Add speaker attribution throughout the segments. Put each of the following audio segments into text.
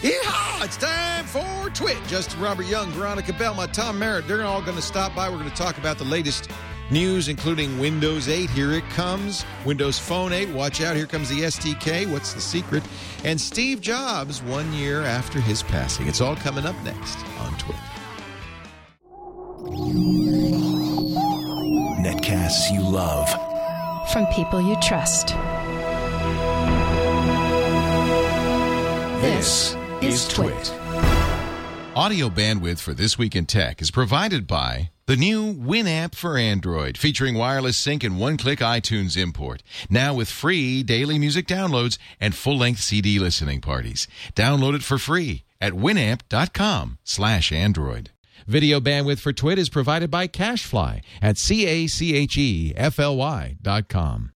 Speaker 1: Yeehaw! It's time for Twit. Justin Robert Young, Veronica Belmont, Tom Merritt. They're all going to stop by. We're going to talk about the latest news, including Windows 8. Here it comes. Windows Phone 8. Watch out. Here comes the SDK. What's the secret? And Steve Jobs, 1 year after his passing. It's all coming up next on Twit.
Speaker 2: Netcasts you love.
Speaker 3: From people you trust.
Speaker 2: This is Twit.
Speaker 4: Audio bandwidth for This Week in Tech is provided by the new Winamp for Android, featuring wireless sync and one-click iTunes import. Now with free daily music downloads and full-length CD listening parties. Download it for free at winamp.com/Android. Video bandwidth for Twit is provided by CacheFly at CacheFly.com.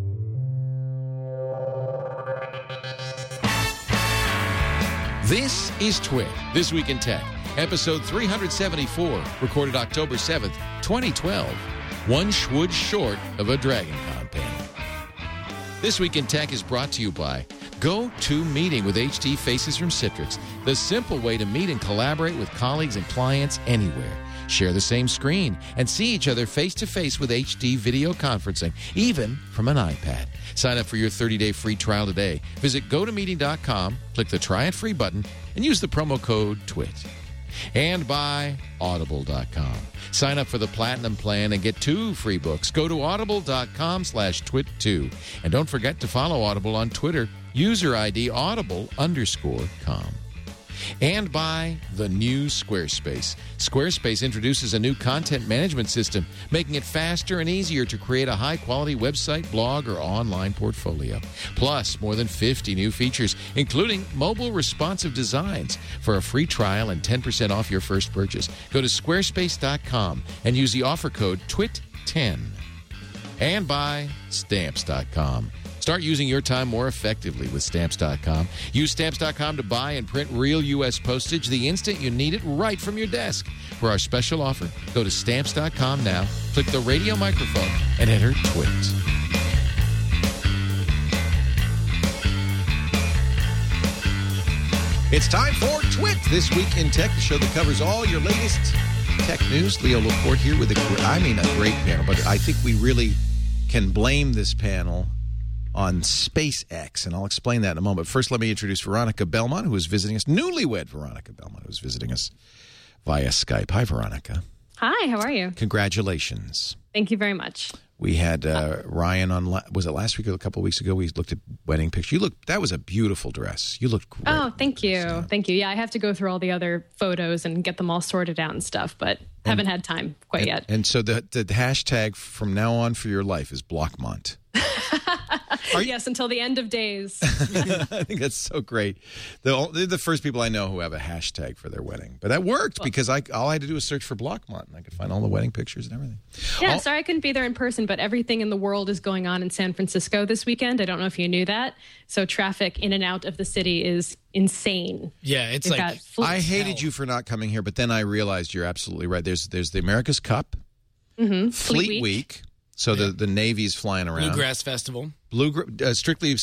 Speaker 4: This is Twit, This Week in Tech, episode 374, recorded October 7th, 2012. One schwood short of a DragonCon panel. This Week in Tech is brought to you by GoToMeeting with HD Faces from Citrix, the simple way to meet and collaborate with colleagues and clients anywhere. Share the same screen and see each other face-to-face with HD video conferencing, even from an iPad. Sign up for your 30-day free trial today. Visit GoToMeeting.com, click the Try It Free button, and use the promo code TWIT. And by Audible.com. Sign up for the Platinum Plan and get 2 free books. Go to Audible.com/twit2. And don't forget to follow Audible on Twitter. User ID Audible_com. And by the new Squarespace. Squarespace introduces a new content management system, making it faster and easier to create a high-quality website, blog, or online portfolio. Plus, more than 50 new features, including mobile responsive designs. For a free trial and 10% off your first purchase, go to squarespace.com and use the offer code TWIT10. And by Stamps.com. Start using your time more effectively with Stamps.com. Use Stamps.com to buy and print real U.S. postage the instant you need it right from your desk. For our special offer, go to Stamps.com now, click the radio microphone, and enter TWIT.
Speaker 1: It's time for Twit, This Week in Tech, the show that covers all your latest tech news. Leo Laporte here with a great panel, but I think we really can blame this panel on SpaceX, and I'll explain that in a moment. First, let me introduce Veronica Belmont, who is visiting us, newlywed Veronica Belmont, who is visiting us via Skype. Hi, Veronica.
Speaker 5: Hi, how are you?
Speaker 1: Congratulations.
Speaker 5: Thank you very much.
Speaker 1: We had Ryan on, was it last week or a couple of weeks ago? We looked at wedding pictures. That was a beautiful dress. You looked great.
Speaker 5: Oh, thank you. Yeah. Thank you. Yeah, I have to go through all the other photos and get them all sorted out and stuff, but haven't had time quite yet.
Speaker 1: And so the hashtag from now on for your life is Blockmont.
Speaker 5: Yes, until the end of days.
Speaker 1: I think that's so great. They're the first people I know who have a hashtag for their wedding. But that worked because all I had to do was search for Blockmont, and I could find all the wedding pictures and everything.
Speaker 5: Yeah, sorry I couldn't be there in person, but everything in the world is going on in San Francisco this weekend. I don't know if you knew that. So traffic in and out of the city is insane.
Speaker 6: Yeah, it's like...
Speaker 1: I hated you for not coming here, but then I realized you're absolutely right. There's the America's Cup, Fleet Week. So the Navy's flying around.
Speaker 6: Bluegrass Festival.
Speaker 1: Strictly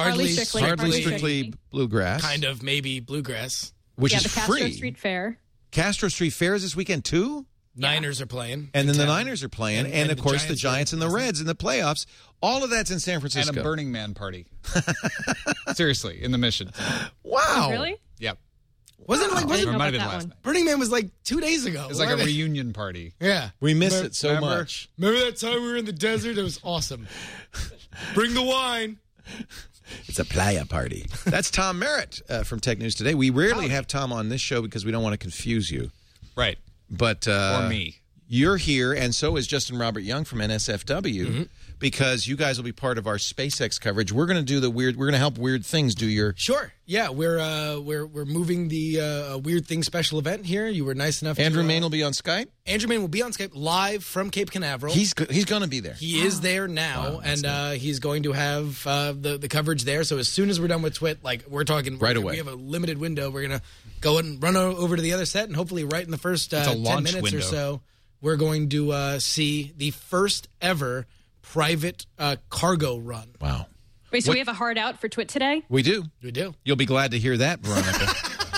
Speaker 1: Bluegrass.
Speaker 6: Kind of, maybe Bluegrass.
Speaker 1: Which is
Speaker 5: the
Speaker 1: free.
Speaker 5: Castro Street Fair.
Speaker 1: Castro Street Fair is this weekend too?
Speaker 6: Niners are playing.
Speaker 1: And then the Niners are playing. And of course, the Giants and the Reds in the playoffs. All of that's in San Francisco.
Speaker 7: And a Burning Man party. Seriously, in the Mission.
Speaker 1: Wow.
Speaker 5: Oh, really?
Speaker 7: Yep.
Speaker 6: Wasn't it like
Speaker 7: It might have been last night.
Speaker 6: Burning Man was like 2 days ago.
Speaker 7: It was like a reunion party.
Speaker 6: Yeah.
Speaker 1: We miss it so much.
Speaker 6: Remember that time we were in the desert? It was awesome. Bring the wine.
Speaker 1: It's a playa party. That's Tom Merritt from Tech News Today. We rarely have Tom on this show because we don't want to confuse you.
Speaker 7: Right.
Speaker 1: But
Speaker 7: or me.
Speaker 1: You're here, and so is Justin Robert Young from NSFW, because you guys will be part of our SpaceX coverage. We're going to do we're going to help Weird Things do your...
Speaker 6: Sure. Yeah, we're moving the Weird Things special event here. You were nice enough
Speaker 1: Andrew
Speaker 6: to...
Speaker 1: Main will be on Skype?
Speaker 6: Andrew Main will be on Skype live from Cape Canaveral.
Speaker 1: He's going to be there.
Speaker 6: He is there now, and he's going to have the coverage there. So as soon as we're done with Twit, like we're talking...
Speaker 1: Right away.
Speaker 6: We have a limited window. We're going to go and run over to the other set, and hopefully right in the first 10 minutes
Speaker 7: window.
Speaker 6: or so, we're going to see the first ever private cargo run.
Speaker 1: Wow.
Speaker 5: Wait, so we have a hard out for Twit today?
Speaker 1: We do.
Speaker 6: We do.
Speaker 1: You'll be glad to hear that, Veronica.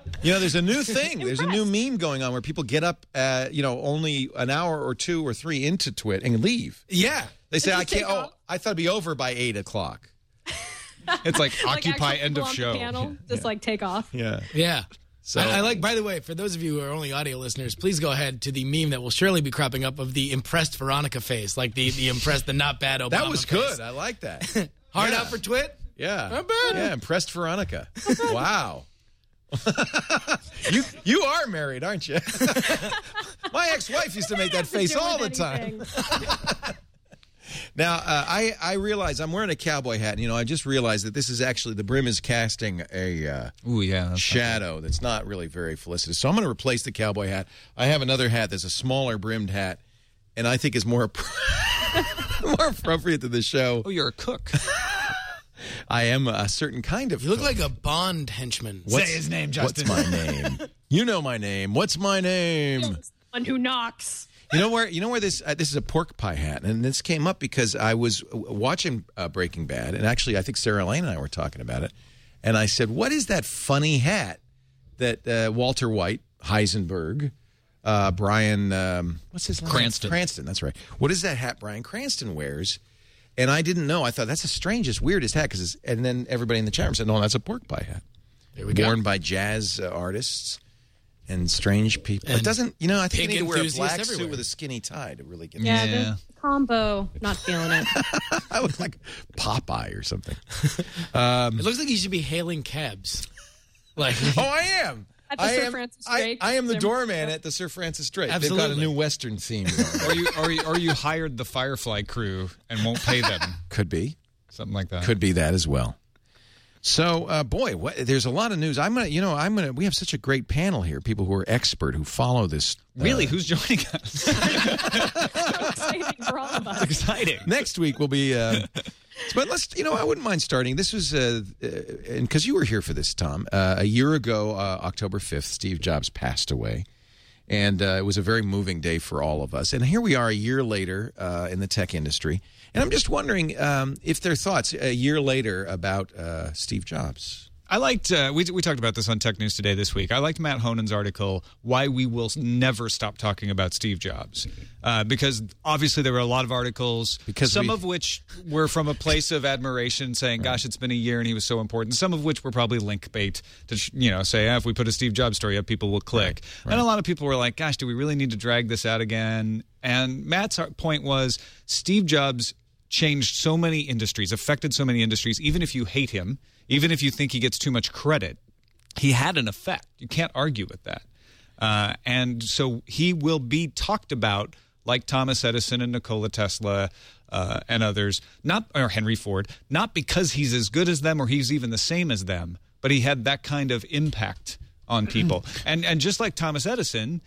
Speaker 1: You know, there's a new thing. There's a new meme going on where people get up, only an hour or 2 or 3 into Twit and leave.
Speaker 6: Yeah.
Speaker 1: They say,
Speaker 5: Just
Speaker 1: I can't.
Speaker 5: take off.
Speaker 1: I thought it'd be over by 8 o'clock.
Speaker 7: It's like occupy
Speaker 5: actual
Speaker 7: end of
Speaker 5: people on
Speaker 7: show.
Speaker 5: the panel, just like take off.
Speaker 1: Yeah.
Speaker 6: Yeah.
Speaker 1: So
Speaker 6: I like, by the way, for those of you who are only audio listeners, please go ahead to the meme that will surely be cropping up of the impressed Veronica face, like the impressed, the not bad Obama
Speaker 1: that was
Speaker 6: face.
Speaker 1: good. I like that.
Speaker 6: Hard
Speaker 1: Yeah.
Speaker 6: out for Twit?
Speaker 1: Yeah.
Speaker 6: Not bad.
Speaker 1: Yeah, impressed Veronica. Wow. You are married, aren't you? My ex-wife used to make that face all the time. Now, I realize I'm wearing a cowboy hat, and, I just realized that this is actually, the brim is casting a
Speaker 7: Ooh, yeah.
Speaker 1: shadow that's not really very felicitous. So I'm going to replace the cowboy hat. I have another hat that's a smaller brimmed hat, and I think is more appropriate to the show.
Speaker 7: Oh, you're a cook.
Speaker 1: I am a certain kind of
Speaker 6: You look
Speaker 1: cook.
Speaker 6: like a Bond henchman.
Speaker 7: Say his name, Justin.
Speaker 1: What's my name? You know my name. What's my name?
Speaker 5: One who knocks.
Speaker 1: You know where this is a pork pie hat, and this came up because I was watching Breaking Bad, and actually I think Sarah Lane and I were talking about it, and I said, "What is that funny hat that Walter White, Heisenberg, Brian, what's his name?
Speaker 7: Cranston.
Speaker 1: Cranston, that's right. What is that hat Brian Cranston wears?" And I didn't know. I thought that's the strangest, weirdest hat. And then everybody in the chat room said, "No, that's a pork pie hat.
Speaker 6: There we go.
Speaker 1: Worn by jazz artists and strange people."
Speaker 6: And
Speaker 1: it doesn't, I think you
Speaker 6: pig
Speaker 1: need to wear a
Speaker 6: enthusiasts
Speaker 1: black suit
Speaker 6: everywhere.
Speaker 1: with a skinny tie to really get
Speaker 5: Yeah,
Speaker 7: Yeah.
Speaker 5: the combo. Not feeling it.
Speaker 1: I look like Popeye or something.
Speaker 6: It looks like you should be hailing cabs. Like,
Speaker 1: Oh, I am.
Speaker 5: At the
Speaker 1: I
Speaker 5: Sir
Speaker 1: am,
Speaker 5: Francis
Speaker 1: I,
Speaker 5: Drake.
Speaker 1: I am the
Speaker 5: They're-
Speaker 1: doorman at the Sir Francis Drake. They've got a
Speaker 6: Absolutely.
Speaker 1: new Western theme.
Speaker 7: or you hired the Firefly crew and won't pay them.
Speaker 1: Could be.
Speaker 7: Something like that.
Speaker 1: Could be that as well. So, there's a lot of news. We have such a great panel here. People who are expert, who follow this.
Speaker 7: Really? Who's joining us?
Speaker 5: Exciting for all of us.
Speaker 7: Exciting.
Speaker 1: Next week will be. But let's. I wouldn't mind starting. This was, and because you were here for this, Tom. A year ago, October 5th, Steve Jobs passed away, and it was a very moving day for all of us. And here we are, a year later, in the tech industry. And I'm just wondering if there are thoughts a year later about Steve Jobs.
Speaker 7: I liked, we talked about this on Tech News Today this week. I liked Matt Honen's article, Why We Will Never Stop Talking About Steve Jobs. Because obviously there were a lot of articles, some of which were from a place of admiration, saying, gosh, it's been a year and he was so important. Some of which were probably link bait to, say, if we put a Steve Jobs story up, people will click. Right. And a lot of people were like, gosh, do we really need to drag this out again? And Matt's point was, Steve Jobs changed so many industries, affected so many industries, even if you hate him, even if you think he gets too much credit, he had an effect. You can't argue with that. And so he will be talked about like Thomas Edison and Nikola Tesla and others, or Henry Ford, not because he's as good as them or he's even the same as them, but he had that kind of impact on people. And just like Thomas Edison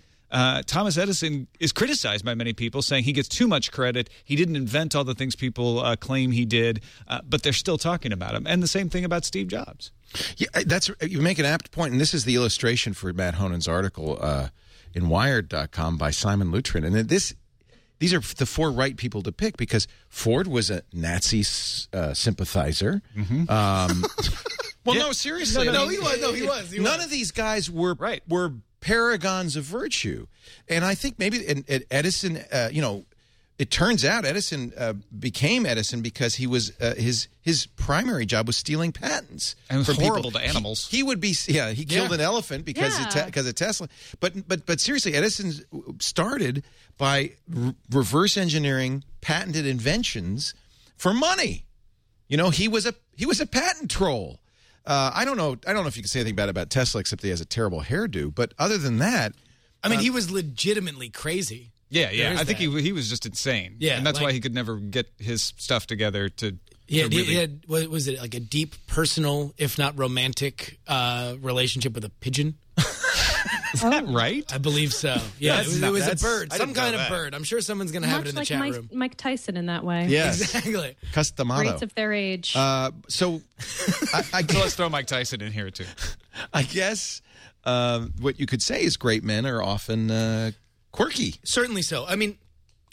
Speaker 7: is criticized by many people, saying he gets too much credit. He didn't invent all the things people claim he did, but they're still talking about him. And the same thing about Steve Jobs.
Speaker 1: Yeah, you make an apt point, and this is the illustration for Matt Honen's article in Wired.com by Simon Lutrin. And these are the four right people to pick, because Ford was a Nazi sympathizer. Mm-hmm. No, seriously.
Speaker 6: No, he was.
Speaker 1: None of these guys were paragons of virtue. And I think maybe Edison, it turns out Edison became Edison because he was his primary job was stealing patents.
Speaker 7: And it was
Speaker 1: from
Speaker 7: horrible
Speaker 1: people.
Speaker 7: to animals.
Speaker 1: He would be he killed an elephant because of Tesla. But seriously, Edison started by reverse engineering patented inventions for money. He was a patent troll. I don't know if you can say anything bad about Tesla except that he has a terrible hairdo. But other than that,
Speaker 6: I mean, he was legitimately crazy.
Speaker 7: Yeah. I think he was just insane.
Speaker 6: Yeah,
Speaker 7: and that's why he could never get his stuff together to.
Speaker 6: He had what was it, like a deep personal, if not romantic, relationship with a pigeon?
Speaker 7: Is that right?
Speaker 6: I believe so. Yeah, it was a bird, some kind of
Speaker 7: that.
Speaker 6: bird. I'm sure someone's going to have it in the
Speaker 5: Much
Speaker 6: chat
Speaker 5: like
Speaker 6: room.
Speaker 5: Mike Tyson in that way.
Speaker 1: yes,
Speaker 6: Exactly.
Speaker 1: Customado.
Speaker 5: Rates of their age.
Speaker 1: So
Speaker 7: So let's throw Mike Tyson in here too.
Speaker 1: I guess what you could say is great men are often quirky.
Speaker 6: Certainly so. I mean,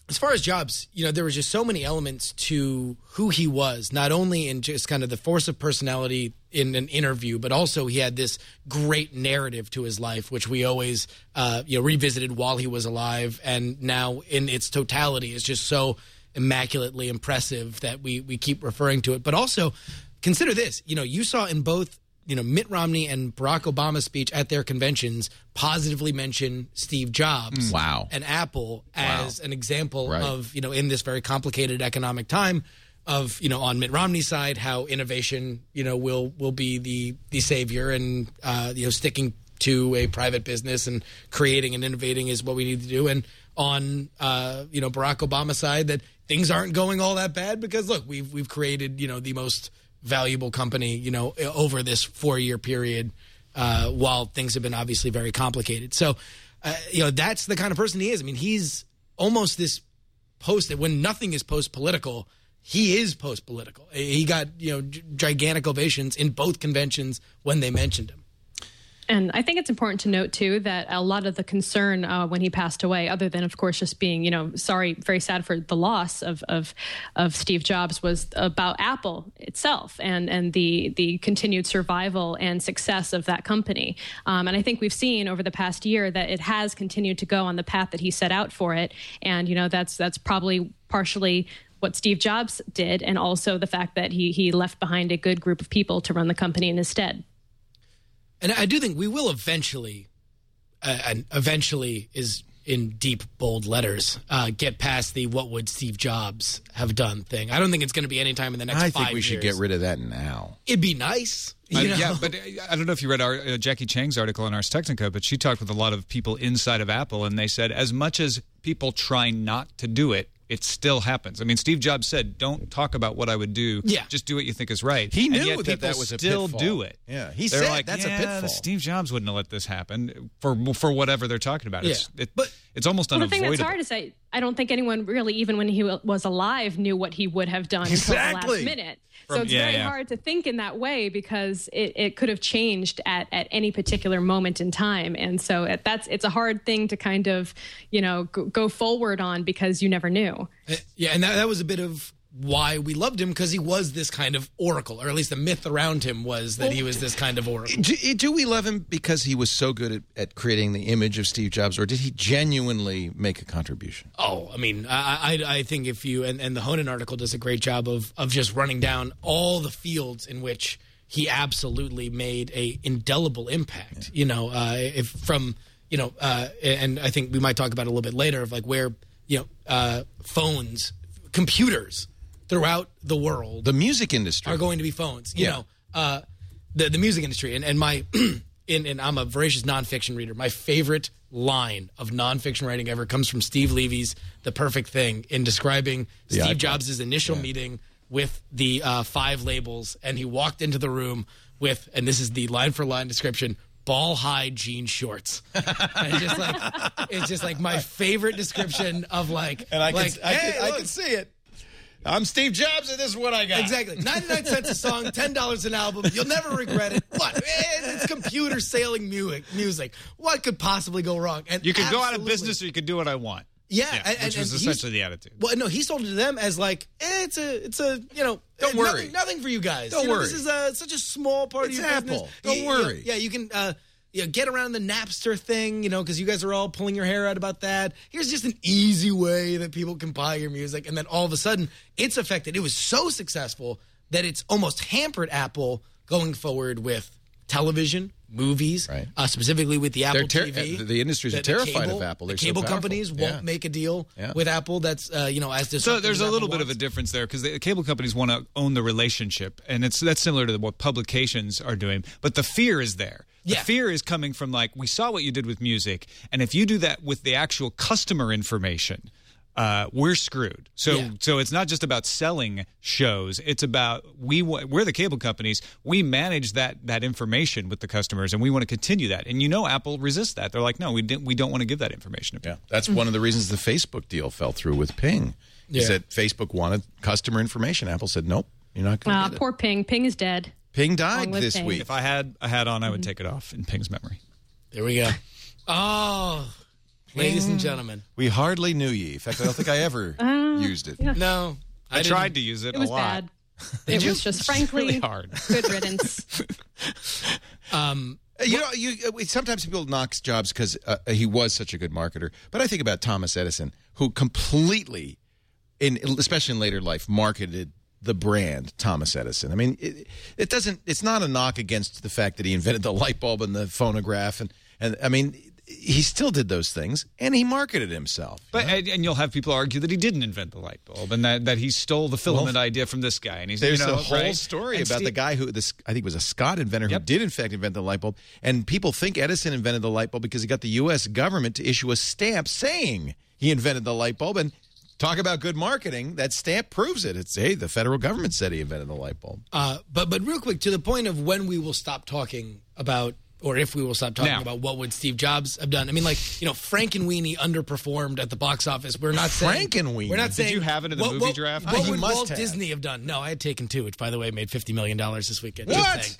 Speaker 6: as far as Jobs, there was just so many elements to who he was, not only in just kind of the force of personality in an interview, but also he had this great narrative to his life, which we always, revisited while he was alive. And now in its totality is just so immaculately impressive that we keep referring to it. But also consider this, you saw in both Mitt Romney and Barack Obama's speech at their conventions positively mention Steve Jobs and Apple as an example of, in this very complicated economic time of, on Mitt Romney's side, how innovation, will be the savior and, sticking to a private business and creating and innovating is what we need to do. And on, Barack Obama's side, that things aren't going all that bad because, look, we've created, the most valuable company, over this 4-year period, while things have been obviously very complicated. So, that's the kind of person he is. I mean, he's almost this when nothing is post-political, he is post-political. He got, gigantic ovations in both conventions when they mentioned him.
Speaker 5: And I think it's important to note, too, that a lot of the concern when he passed away, other than, of course, just being, very sad for the loss of Steve Jobs, was about Apple itself and the continued survival and success of that company. And I think we've seen over the past year that it has continued to go on the path that he set out for it. And, that's probably partially what Steve Jobs did, and also the fact that he left behind a good group of people to run the company in his stead.
Speaker 6: And I do think we will eventually, and eventually is in deep, bold letters, get past the what would Steve Jobs have done thing. I don't think it's going to be anytime in the next 5 years.
Speaker 1: I think we should get rid of that now.
Speaker 6: It'd be nice.
Speaker 7: Yeah, but I don't know if you read our Jackie Chang's article in Ars Technica, but she talked with a lot of people inside of Apple, and they said as much as people try not to do it, it still happens. I mean, Steve Jobs said, "Don't talk about what I would do. Just do what you think is right."
Speaker 1: He knew
Speaker 7: and yet
Speaker 1: that was a
Speaker 7: still
Speaker 1: pitfall.
Speaker 7: do it.
Speaker 1: Yeah, he
Speaker 7: They're
Speaker 1: said
Speaker 7: like,
Speaker 1: that's a pitfall.
Speaker 7: Steve Jobs wouldn't have let this happen for whatever they're talking about. It's almost unavoidable.
Speaker 5: The thing that's hard to say, I don't think anyone really, even when he was alive, knew what he would have done until the last minute. So it's very hard to think in that way because it could have changed at any particular moment in time. And so it's a hard thing to kind of, go forward on because you never knew.
Speaker 6: Yeah, and that was a bit of why we loved him, because he was this kind of oracle, or at least the myth around him was that he was this kind of oracle.
Speaker 1: Do we love him because he was so good at creating the image of Steve Jobs, or did he genuinely make a contribution?
Speaker 6: Oh, I mean, I think if you, and the Honan article does a great job of just running down all the fields in which he absolutely made a indelible impact, and I think we might talk about it a little bit later of like where, phones, computers throughout the world,
Speaker 1: the music industry
Speaker 6: are going to be phones. The music industry, and my and I'm a voracious nonfiction reader. My favorite line of nonfiction writing ever comes from Steve Levy's "The Perfect Thing" in describing Steve Jobs' initial meeting with the 5 labels, and he walked into the room with, and this is the line for line description, ball-high jean shorts. And it's just like my favorite description of like,
Speaker 1: and I can see it. I'm Steve Jobs, and this is what I got.
Speaker 6: Exactly. 99 cents a song, $10 an album. You'll never regret it. What? It's computer sailing music. What could possibly go wrong? And
Speaker 7: you could go out of business, or you could do what I want.
Speaker 6: Yeah,
Speaker 7: which was essentially the attitude.
Speaker 6: Well, no, he sold it to them as like, it's a
Speaker 1: don't worry,
Speaker 6: nothing for you guys.
Speaker 1: Don't worry.
Speaker 6: This is such a small part of your
Speaker 1: Apple.
Speaker 6: business.
Speaker 1: Don't worry.
Speaker 6: You can. Get around the Napster thing, because you guys are all pulling your hair out about that. Here's just an easy way that people can buy your music. And then all of a sudden, it's affected. It was so successful that it's almost hampered Apple going forward with television, movies, specifically with the Apple TV.
Speaker 1: The industries are terrified of Apple.
Speaker 6: The cable companies won't make a deal with Apple. That's as this.
Speaker 7: So there's a little bit of a difference there because the cable companies want to own the relationship, and that's similar to what publications are doing. But the fear is there. The fear is coming from like, we saw what you did with music, and if you do that with the actual customer information, we're screwed. So it's not just about selling shows. It's about we're the cable companies. We manage that information with the customers, and we want to continue that. And Apple resists that. They're like, no, we don't want to give that information.
Speaker 1: Yeah, that's one of the reasons the Facebook deal fell through with Ping. Is that Facebook wanted customer information. Apple said, nope, you're not going to get it.
Speaker 5: Poor Ping. Ping is dead.
Speaker 1: Ping died this week.
Speaker 7: If I had a hat on, I would take it off in Ping's memory.
Speaker 6: There we go. Oh, Ladies and gentlemen.
Speaker 1: We hardly knew ye. In fact, I don't think I ever used it.
Speaker 5: Yeah.
Speaker 6: No.
Speaker 7: I tried to use it a lot.
Speaker 5: It was bad. It was just, frankly,
Speaker 7: really hard.
Speaker 5: Good riddance.
Speaker 1: Sometimes people knock Jobs because he was such a good marketer. But I think about Thomas Edison, who completely, especially in later life, marketed the brand Thomas Edison. I mean, it's not a knock against the fact that he invented the light bulb and the phonograph, and I mean, he still did those things, and he marketed himself.
Speaker 7: But and you'll have people argue that he didn't invent the light bulb, and that he stole the filament idea from this guy. And
Speaker 1: there's a whole story about the guy who I think was a Scott inventor who did in fact invent the light bulb. And people think Edison invented the light bulb because he got the U.S. government to issue a stamp saying he invented the light bulb. And talk about good marketing. That stamp proves it. It's, hey, the federal government said he invented the light bulb.
Speaker 6: But real quick, to the point of when we will stop talking about, or if we will stop talking about what would Steve Jobs have done. I mean, Frankenweenie underperformed at the box office. We're not saying
Speaker 1: Frankenweenie.
Speaker 6: We're not saying.
Speaker 7: Did you have it in the movie draft?
Speaker 6: What would Walt Disney have done? No, I had Taken 2, which, by the way, made $50 million this weekend.
Speaker 1: What?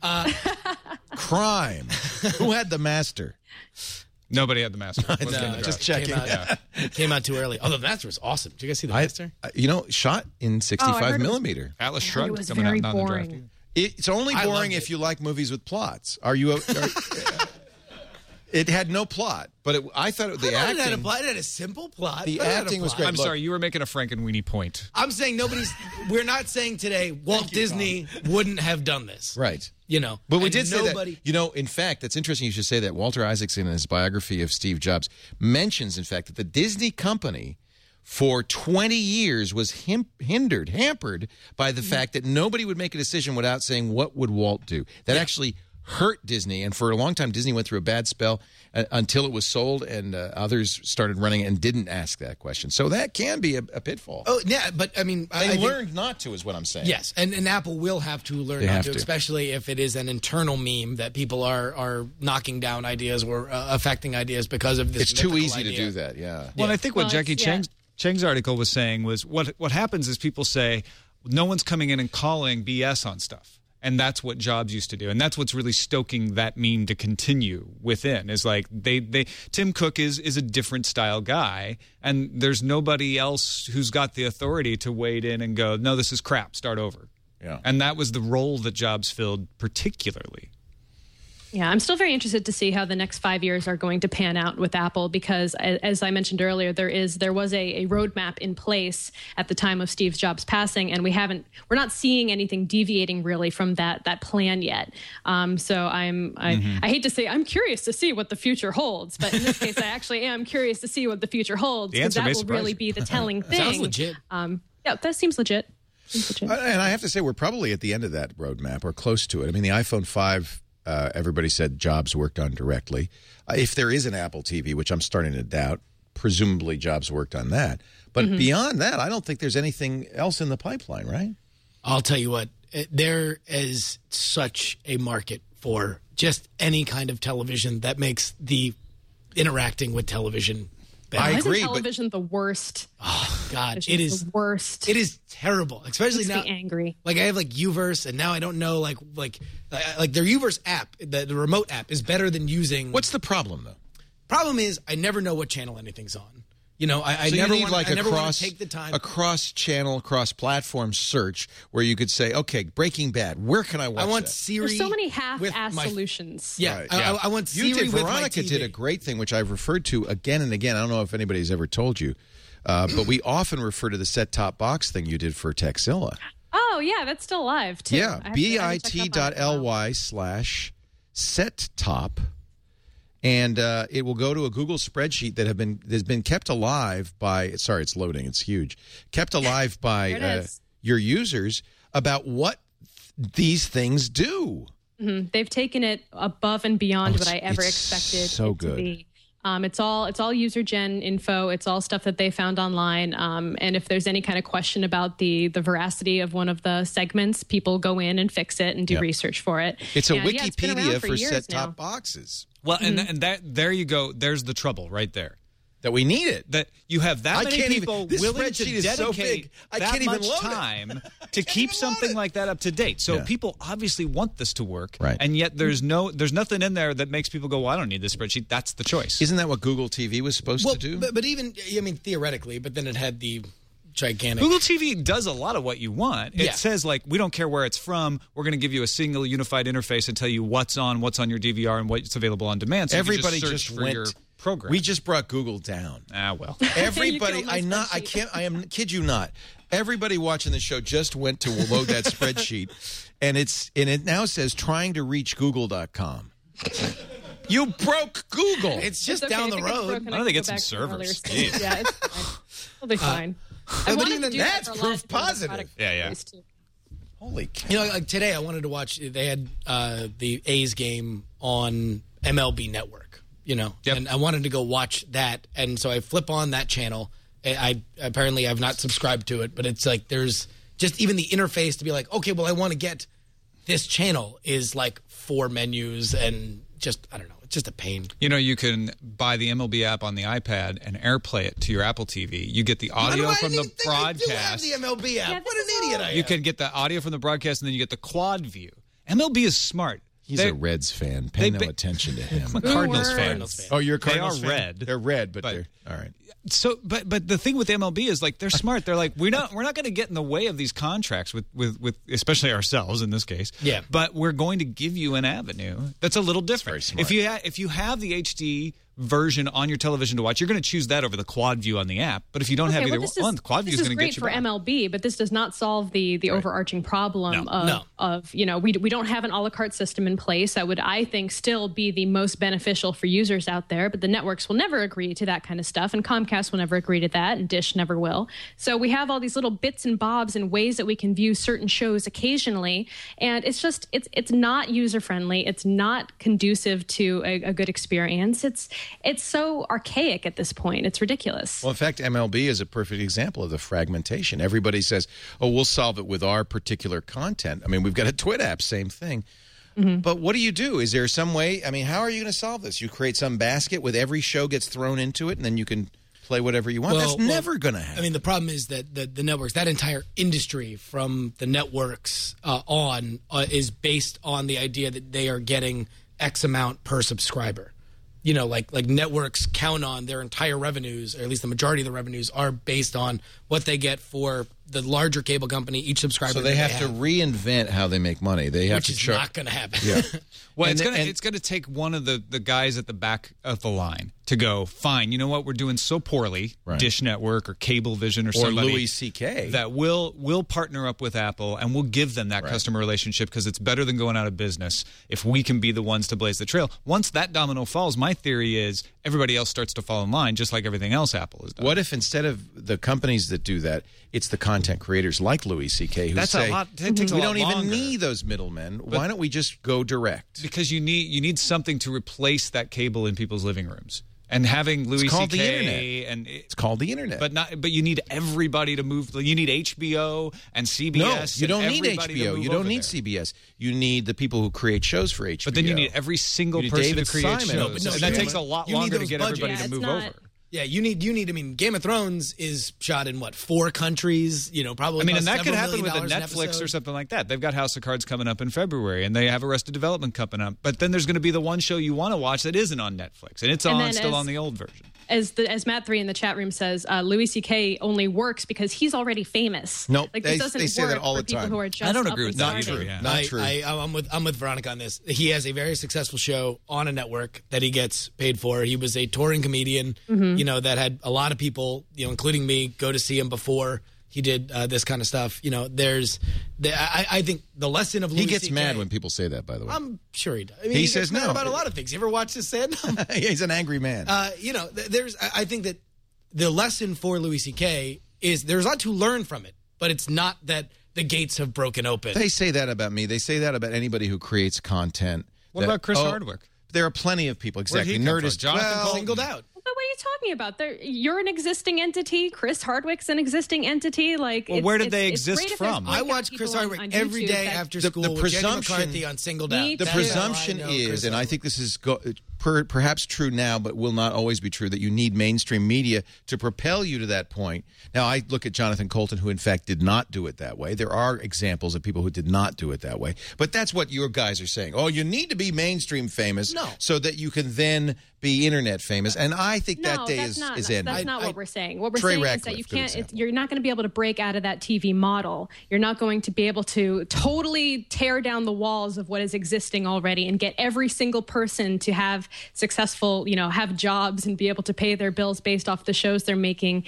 Speaker 1: Crime. Who had the master?
Speaker 7: Nobody had the master.
Speaker 6: No, just checking. Came out too early. Although the master was awesome. Did you guys see the master?
Speaker 1: Shot in 65 millimeter.
Speaker 7: Atlas Shrugged.
Speaker 5: It was
Speaker 7: coming
Speaker 5: very
Speaker 7: out
Speaker 5: boring.
Speaker 7: in the draft.
Speaker 1: It's only boring if you like movies with plots. It had no plot, but I thought the acting.
Speaker 6: It had a plot. It had a simple plot.
Speaker 1: The acting was great.
Speaker 7: I'm sorry, you were making a Frankenweenie point.
Speaker 6: I'm saying we're not saying today Walt Disney wouldn't have done this.
Speaker 1: Right.
Speaker 6: But
Speaker 1: we did say that. In fact, it's interesting you should say that. Walter Isaacson, in his biography of Steve Jobs, mentions, in fact, that the Disney company for 20 years was hampered by the fact that nobody would make a decision without saying, what would Walt do? That actually hurt Disney, and for a long time Disney went through a bad spell until it was sold, and others started running and didn't ask that question. So that can be a pitfall.
Speaker 6: Oh, yeah, but I mean...
Speaker 1: They learned not to, is what I'm saying.
Speaker 6: Yes, and Apple will have to learn not to, especially if it is an internal meme that people are knocking down ideas or affecting ideas because of this.
Speaker 1: It's too easy to do that, yeah.
Speaker 7: Well, I think what Jackie Cheng's article was saying was what happens is people say, no one's coming in and calling BS on stuff. And that's what Jobs used to do. And that's what's really stoking that meme to continue within, is like Tim Cook is a different style guy, and there's nobody else who's got the authority to wade in and go, no, this is crap, start over.
Speaker 1: Yeah.
Speaker 7: And that was the role that Jobs filled particularly.
Speaker 5: Yeah, I'm still very interested to see how the next 5 years are going to pan out with Apple, because as I mentioned earlier, there was a roadmap in place at the time of Steve Jobs passing, and we're not seeing anything deviating really from that plan yet. So I hate to say I'm curious to see what the future holds, but in this case, I actually am curious to see what the future holds, because that will really be the telling thing.
Speaker 6: Sounds legit.
Speaker 5: Yeah, that seems legit.
Speaker 1: And I have to say, we're probably at the end of that roadmap or close to it. I mean, the iPhone 5. Everybody said Jobs worked on directly. If there is an Apple TV, which I'm starting to doubt, presumably Jobs worked on that. But beyond that, I don't think there's anything else in the pipeline, right?
Speaker 6: I'll tell you what, there is such a market for just any kind of television that makes the interacting with television better.
Speaker 1: I agree.
Speaker 5: Isn't television the worst?
Speaker 6: Oh, God. It is
Speaker 5: the worst.
Speaker 6: It is terrible, especially now.
Speaker 5: Makes me angry.
Speaker 6: Like, I have Uverse, and now I don't know, like their Uverse app, the remote app, is better than using.
Speaker 1: What's the problem, though?
Speaker 6: Problem is, I never know what channel anything's on. I
Speaker 1: so
Speaker 6: never
Speaker 1: want
Speaker 6: to take the time.
Speaker 1: A cross-channel, cross-platform search where you could say, okay, Breaking Bad, where can I watch that?
Speaker 6: I want Siri.
Speaker 5: There's so many half-ass solutions.
Speaker 6: Yeah,
Speaker 1: right.
Speaker 6: I want Siri with my
Speaker 1: Veronica
Speaker 6: TV.
Speaker 1: did a great thing, which I've referred to again and again. I don't know if anybody's ever told you, but we often refer to the set-top box thing you did for Texilla.
Speaker 5: Oh, yeah, that's still alive, too.
Speaker 1: Yeah, bit.ly/set-top. And it will go to a Google spreadsheet that has been kept alive by. Sorry, it's loading. It's huge. Kept alive by your users about what these things do.
Speaker 5: Mm-hmm. They've taken it above and beyond what I ever expected it to be. It's all user gen info. It's all stuff that they found online. And if there's any kind of question about the veracity of one of the segments, people go in and fix it and do research for it.
Speaker 1: It's a Wikipedia
Speaker 5: it's been around
Speaker 1: for
Speaker 5: set-top
Speaker 1: boxes.
Speaker 7: Well, and that there you go. There's the trouble right there.
Speaker 1: that we need it.
Speaker 7: That you have that many people
Speaker 1: this
Speaker 7: willing
Speaker 1: spreadsheet
Speaker 7: to
Speaker 1: is so
Speaker 7: dedicate
Speaker 1: big, I
Speaker 7: that
Speaker 1: can't even
Speaker 7: much
Speaker 1: load
Speaker 7: time
Speaker 1: it.
Speaker 7: to keep something like that up to date. So
Speaker 1: Yeah.
Speaker 7: people obviously want this to work,
Speaker 1: Right.
Speaker 7: and yet there's nothing in there that makes people go, well, I don't need this spreadsheet. That's the choice.
Speaker 1: Isn't that what Google TV was supposed to do?
Speaker 6: But even, I mean, theoretically, but then it had the gigantic.
Speaker 7: Google TV does a lot of what you want. It
Speaker 6: Yeah.
Speaker 7: says, like, we don't care where it's from. We're going to give you a single unified interface and tell you what's on your DVR and what's available on demand. So
Speaker 1: Everybody
Speaker 7: you can just search for
Speaker 1: went.
Speaker 7: your program.
Speaker 1: We just brought Google down.
Speaker 7: Well.
Speaker 1: Everybody,
Speaker 5: You killed my
Speaker 1: I am kid you not. Everybody watching the show just went to load that spreadsheet, and it now says trying to reach Google.com. You broke Google.
Speaker 6: It's just
Speaker 5: It's okay.
Speaker 6: down
Speaker 5: If
Speaker 6: the
Speaker 5: it gets
Speaker 6: road.
Speaker 5: broken,
Speaker 7: Why don't they
Speaker 5: I
Speaker 7: get
Speaker 5: can
Speaker 7: some
Speaker 5: go back to an earlier
Speaker 7: servers?
Speaker 5: stage. Yeah, it's fine. It'll be fine. I
Speaker 6: but
Speaker 5: wanted
Speaker 6: even
Speaker 5: to do
Speaker 1: that's
Speaker 5: that for a
Speaker 1: proof
Speaker 5: lot of other
Speaker 1: positive.
Speaker 5: product
Speaker 7: Yeah.
Speaker 5: companies, too.
Speaker 1: Holy cow.
Speaker 6: You know, like today I wanted to watch, they had the A's game on MLB Network, you know,
Speaker 7: Yep.
Speaker 6: and I wanted to go watch that. And so I flip on that channel. I apparently have not subscribed to it, but it's like there's just even the interface to be like, okay, well, I want to get this channel is like 4 menus and just, I don't know, it's just a pain.
Speaker 7: You know, you can buy the MLB app on the iPad and AirPlay it to your Apple TV. You get the audio from the broadcast.
Speaker 6: I do have the MLB app.
Speaker 5: Yeah,
Speaker 6: What an idiot I am.
Speaker 7: You can get the audio from the broadcast, and then you get the quad view. MLB is smart.
Speaker 1: He's a Reds fan. Pay no attention to him.
Speaker 7: I'm a Cardinals
Speaker 5: Word.
Speaker 7: fan.
Speaker 6: Cardinals fan.
Speaker 1: Oh, you're a
Speaker 7: They
Speaker 1: Cardinals
Speaker 7: are
Speaker 1: fan?
Speaker 7: red.
Speaker 1: They're red, but
Speaker 7: But-
Speaker 1: they're all right.
Speaker 7: So, but the thing with MLB is like they're smart. They're like we're not going to get in the way of these contracts with especially ourselves in this case.
Speaker 6: Yeah.
Speaker 7: But we're going to give you an avenue that's a little different.
Speaker 1: very smart.
Speaker 7: If you have the HD version on your television to watch, you're going to choose that over the quad view on the app. But if you don't have either one, the quad view is going to get you
Speaker 5: for
Speaker 7: back.
Speaker 5: MLB, but this does not solve the overarching problem of you know we don't have an a la carte system in place that would, I think, still be the most beneficial for users out there. But the networks will never agree to that kind of stuff, and Comcast will never agree to that, and Dish never will. So we have all these little bits and bobs and ways that we can view certain shows occasionally, and it's just it's not user friendly. It's not conducive to a good experience. It's so archaic at this point. It's ridiculous.
Speaker 1: Well, in fact, MLB is a perfect example of the fragmentation. Everybody says, oh, we'll solve it with our particular content. I mean, we've got a Twit app, same thing. But what do? Is there some way? I mean, how are you going to solve this? You create some basket with every show gets thrown into it, and then you can play whatever you want? That's never going to happen.
Speaker 6: I mean, the problem is that the networks, that entire industry from the networks is based on the idea that they are getting X amount per subscriber. You know, like networks count on their entire revenues, or at least the majority of the revenues, are based on what they get for the larger cable company, each subscriber.
Speaker 1: So they have to reinvent how they make money. They have
Speaker 6: which
Speaker 1: to
Speaker 6: is not going to happen.
Speaker 1: Yeah.
Speaker 7: Well,
Speaker 1: And
Speaker 7: it's going to take one of the guys at the back of the line to go, fine, you know what, we're doing so poorly,
Speaker 1: Right.
Speaker 7: Dish Network or Cablevision or
Speaker 1: Or
Speaker 7: somebody.
Speaker 1: Louis C.K.
Speaker 7: That we'll partner up with Apple and we'll give them that
Speaker 1: Right.
Speaker 7: customer relationship because it's better than going out of business if we can be the ones to blaze the trail. Once that domino falls, my theory is everybody else starts to fall in line just like everything else Apple has done.
Speaker 1: What if instead of the companies that do that, it's the content creators like Louis C.K. who
Speaker 7: That's
Speaker 1: say,
Speaker 7: a lot. It takes a
Speaker 1: we
Speaker 7: lot
Speaker 1: don't even
Speaker 7: longer."
Speaker 1: need those middlemen. Why don't we just go direct?
Speaker 7: Because you need something to replace that cable in people's living rooms. And having Louis
Speaker 1: called the
Speaker 7: C.K.
Speaker 1: internet.
Speaker 7: and
Speaker 1: It's called the internet.
Speaker 7: But you need everybody to move. You need HBO and CBS.
Speaker 1: No, you don't
Speaker 7: and
Speaker 1: need
Speaker 7: everybody to
Speaker 1: HBO.
Speaker 7: move
Speaker 1: You don't
Speaker 7: over
Speaker 1: need
Speaker 7: there.
Speaker 1: CBS. You need the people who create shows for HBO.
Speaker 7: But then you need every single
Speaker 1: You need
Speaker 7: person
Speaker 1: David
Speaker 7: to create
Speaker 1: Simon. No,
Speaker 7: shows.
Speaker 1: but no,
Speaker 7: and that
Speaker 1: you
Speaker 7: takes
Speaker 1: need-
Speaker 7: a lot
Speaker 6: you need
Speaker 7: longer to
Speaker 6: those
Speaker 7: get
Speaker 6: budgets.
Speaker 7: everybody
Speaker 5: Yeah,
Speaker 7: to
Speaker 5: it's
Speaker 7: move
Speaker 5: not-
Speaker 7: over.
Speaker 6: Yeah, you need. I mean, Game of Thrones is shot in what, 4 countries? You know, probably.
Speaker 7: I mean, and
Speaker 6: costs
Speaker 7: that could
Speaker 6: several
Speaker 7: happen with a
Speaker 6: million dollars an
Speaker 7: Netflix
Speaker 6: episode.
Speaker 7: or something like that. They've got House of Cards coming up in February, and they have Arrested Development coming up. But then there's going to be the one show you want to watch that isn't on Netflix, and it's
Speaker 5: And
Speaker 7: on
Speaker 5: then
Speaker 7: still
Speaker 5: as-
Speaker 7: on the old version.
Speaker 5: As Matt 3 in the chat room says, Louis C.K. only works because he's already famous.
Speaker 1: Nope,
Speaker 5: like
Speaker 1: they-
Speaker 5: this doesn't
Speaker 1: they say
Speaker 5: work
Speaker 1: that all
Speaker 5: for
Speaker 1: the
Speaker 5: people
Speaker 1: time.
Speaker 5: who are just
Speaker 7: I don't
Speaker 5: up
Speaker 7: agree
Speaker 5: and
Speaker 7: with that.
Speaker 5: starting.
Speaker 7: True, yeah.
Speaker 1: Not true.
Speaker 6: I'm with Veronica on this. He has a very successful show on a network that he gets paid for. He was a touring comedian, you know, that had a lot of people, you know, including me, go to see him before he did this kind of stuff. You know, I think the lesson of Louis
Speaker 1: He gets
Speaker 6: CK
Speaker 1: mad when people say that, by the way.
Speaker 6: I'm sure he does. I mean,
Speaker 1: He
Speaker 6: gets
Speaker 1: says
Speaker 6: mad
Speaker 1: no.
Speaker 6: about a lot of things. You ever watch his stand-up?
Speaker 1: He's an angry man.
Speaker 6: You know, I think that the lesson for Louis C.K. is there's a lot to learn from it, but it's not that the gates have broken open.
Speaker 1: They say that about me. They say that about anybody who creates content.
Speaker 7: What about Chris Hardwick?
Speaker 1: There are plenty of people.
Speaker 7: Where'd he
Speaker 1: Exactly.
Speaker 7: come from?
Speaker 1: Nerdist.
Speaker 7: Jonathan
Speaker 1: Well,
Speaker 6: Singled out.
Speaker 5: But what are you talking about? You're an existing entity. Chris Hardwick's an existing entity. Like,
Speaker 7: Well, where did they exist from?
Speaker 6: I watch Chris Hardwick every day after school
Speaker 1: the
Speaker 6: with Jenny
Speaker 1: presumption-
Speaker 6: McCarthy on Singled Out.
Speaker 5: Me
Speaker 1: The
Speaker 5: too.
Speaker 1: presumption
Speaker 6: That's how I know
Speaker 1: is,
Speaker 6: Chris
Speaker 1: and I
Speaker 6: Hardwick.
Speaker 1: think this is perhaps true now, but will not always be true, that you need mainstream media to propel you to that point. Now, I look at Jonathan Colton, who in fact did not do it that way. There are examples of people who did not do it that way. But that's what your guys are saying. Oh, you need to be mainstream famous so that you can then be internet famous. And I think that day is ending.
Speaker 5: That's not what we're saying. What we're saying is that you can't. You're not going to be able to break out of that TV model. You're not going to be able to totally tear down the walls of what is existing already and get every single person to have successful, have jobs and be able to pay their bills based off the shows they're making.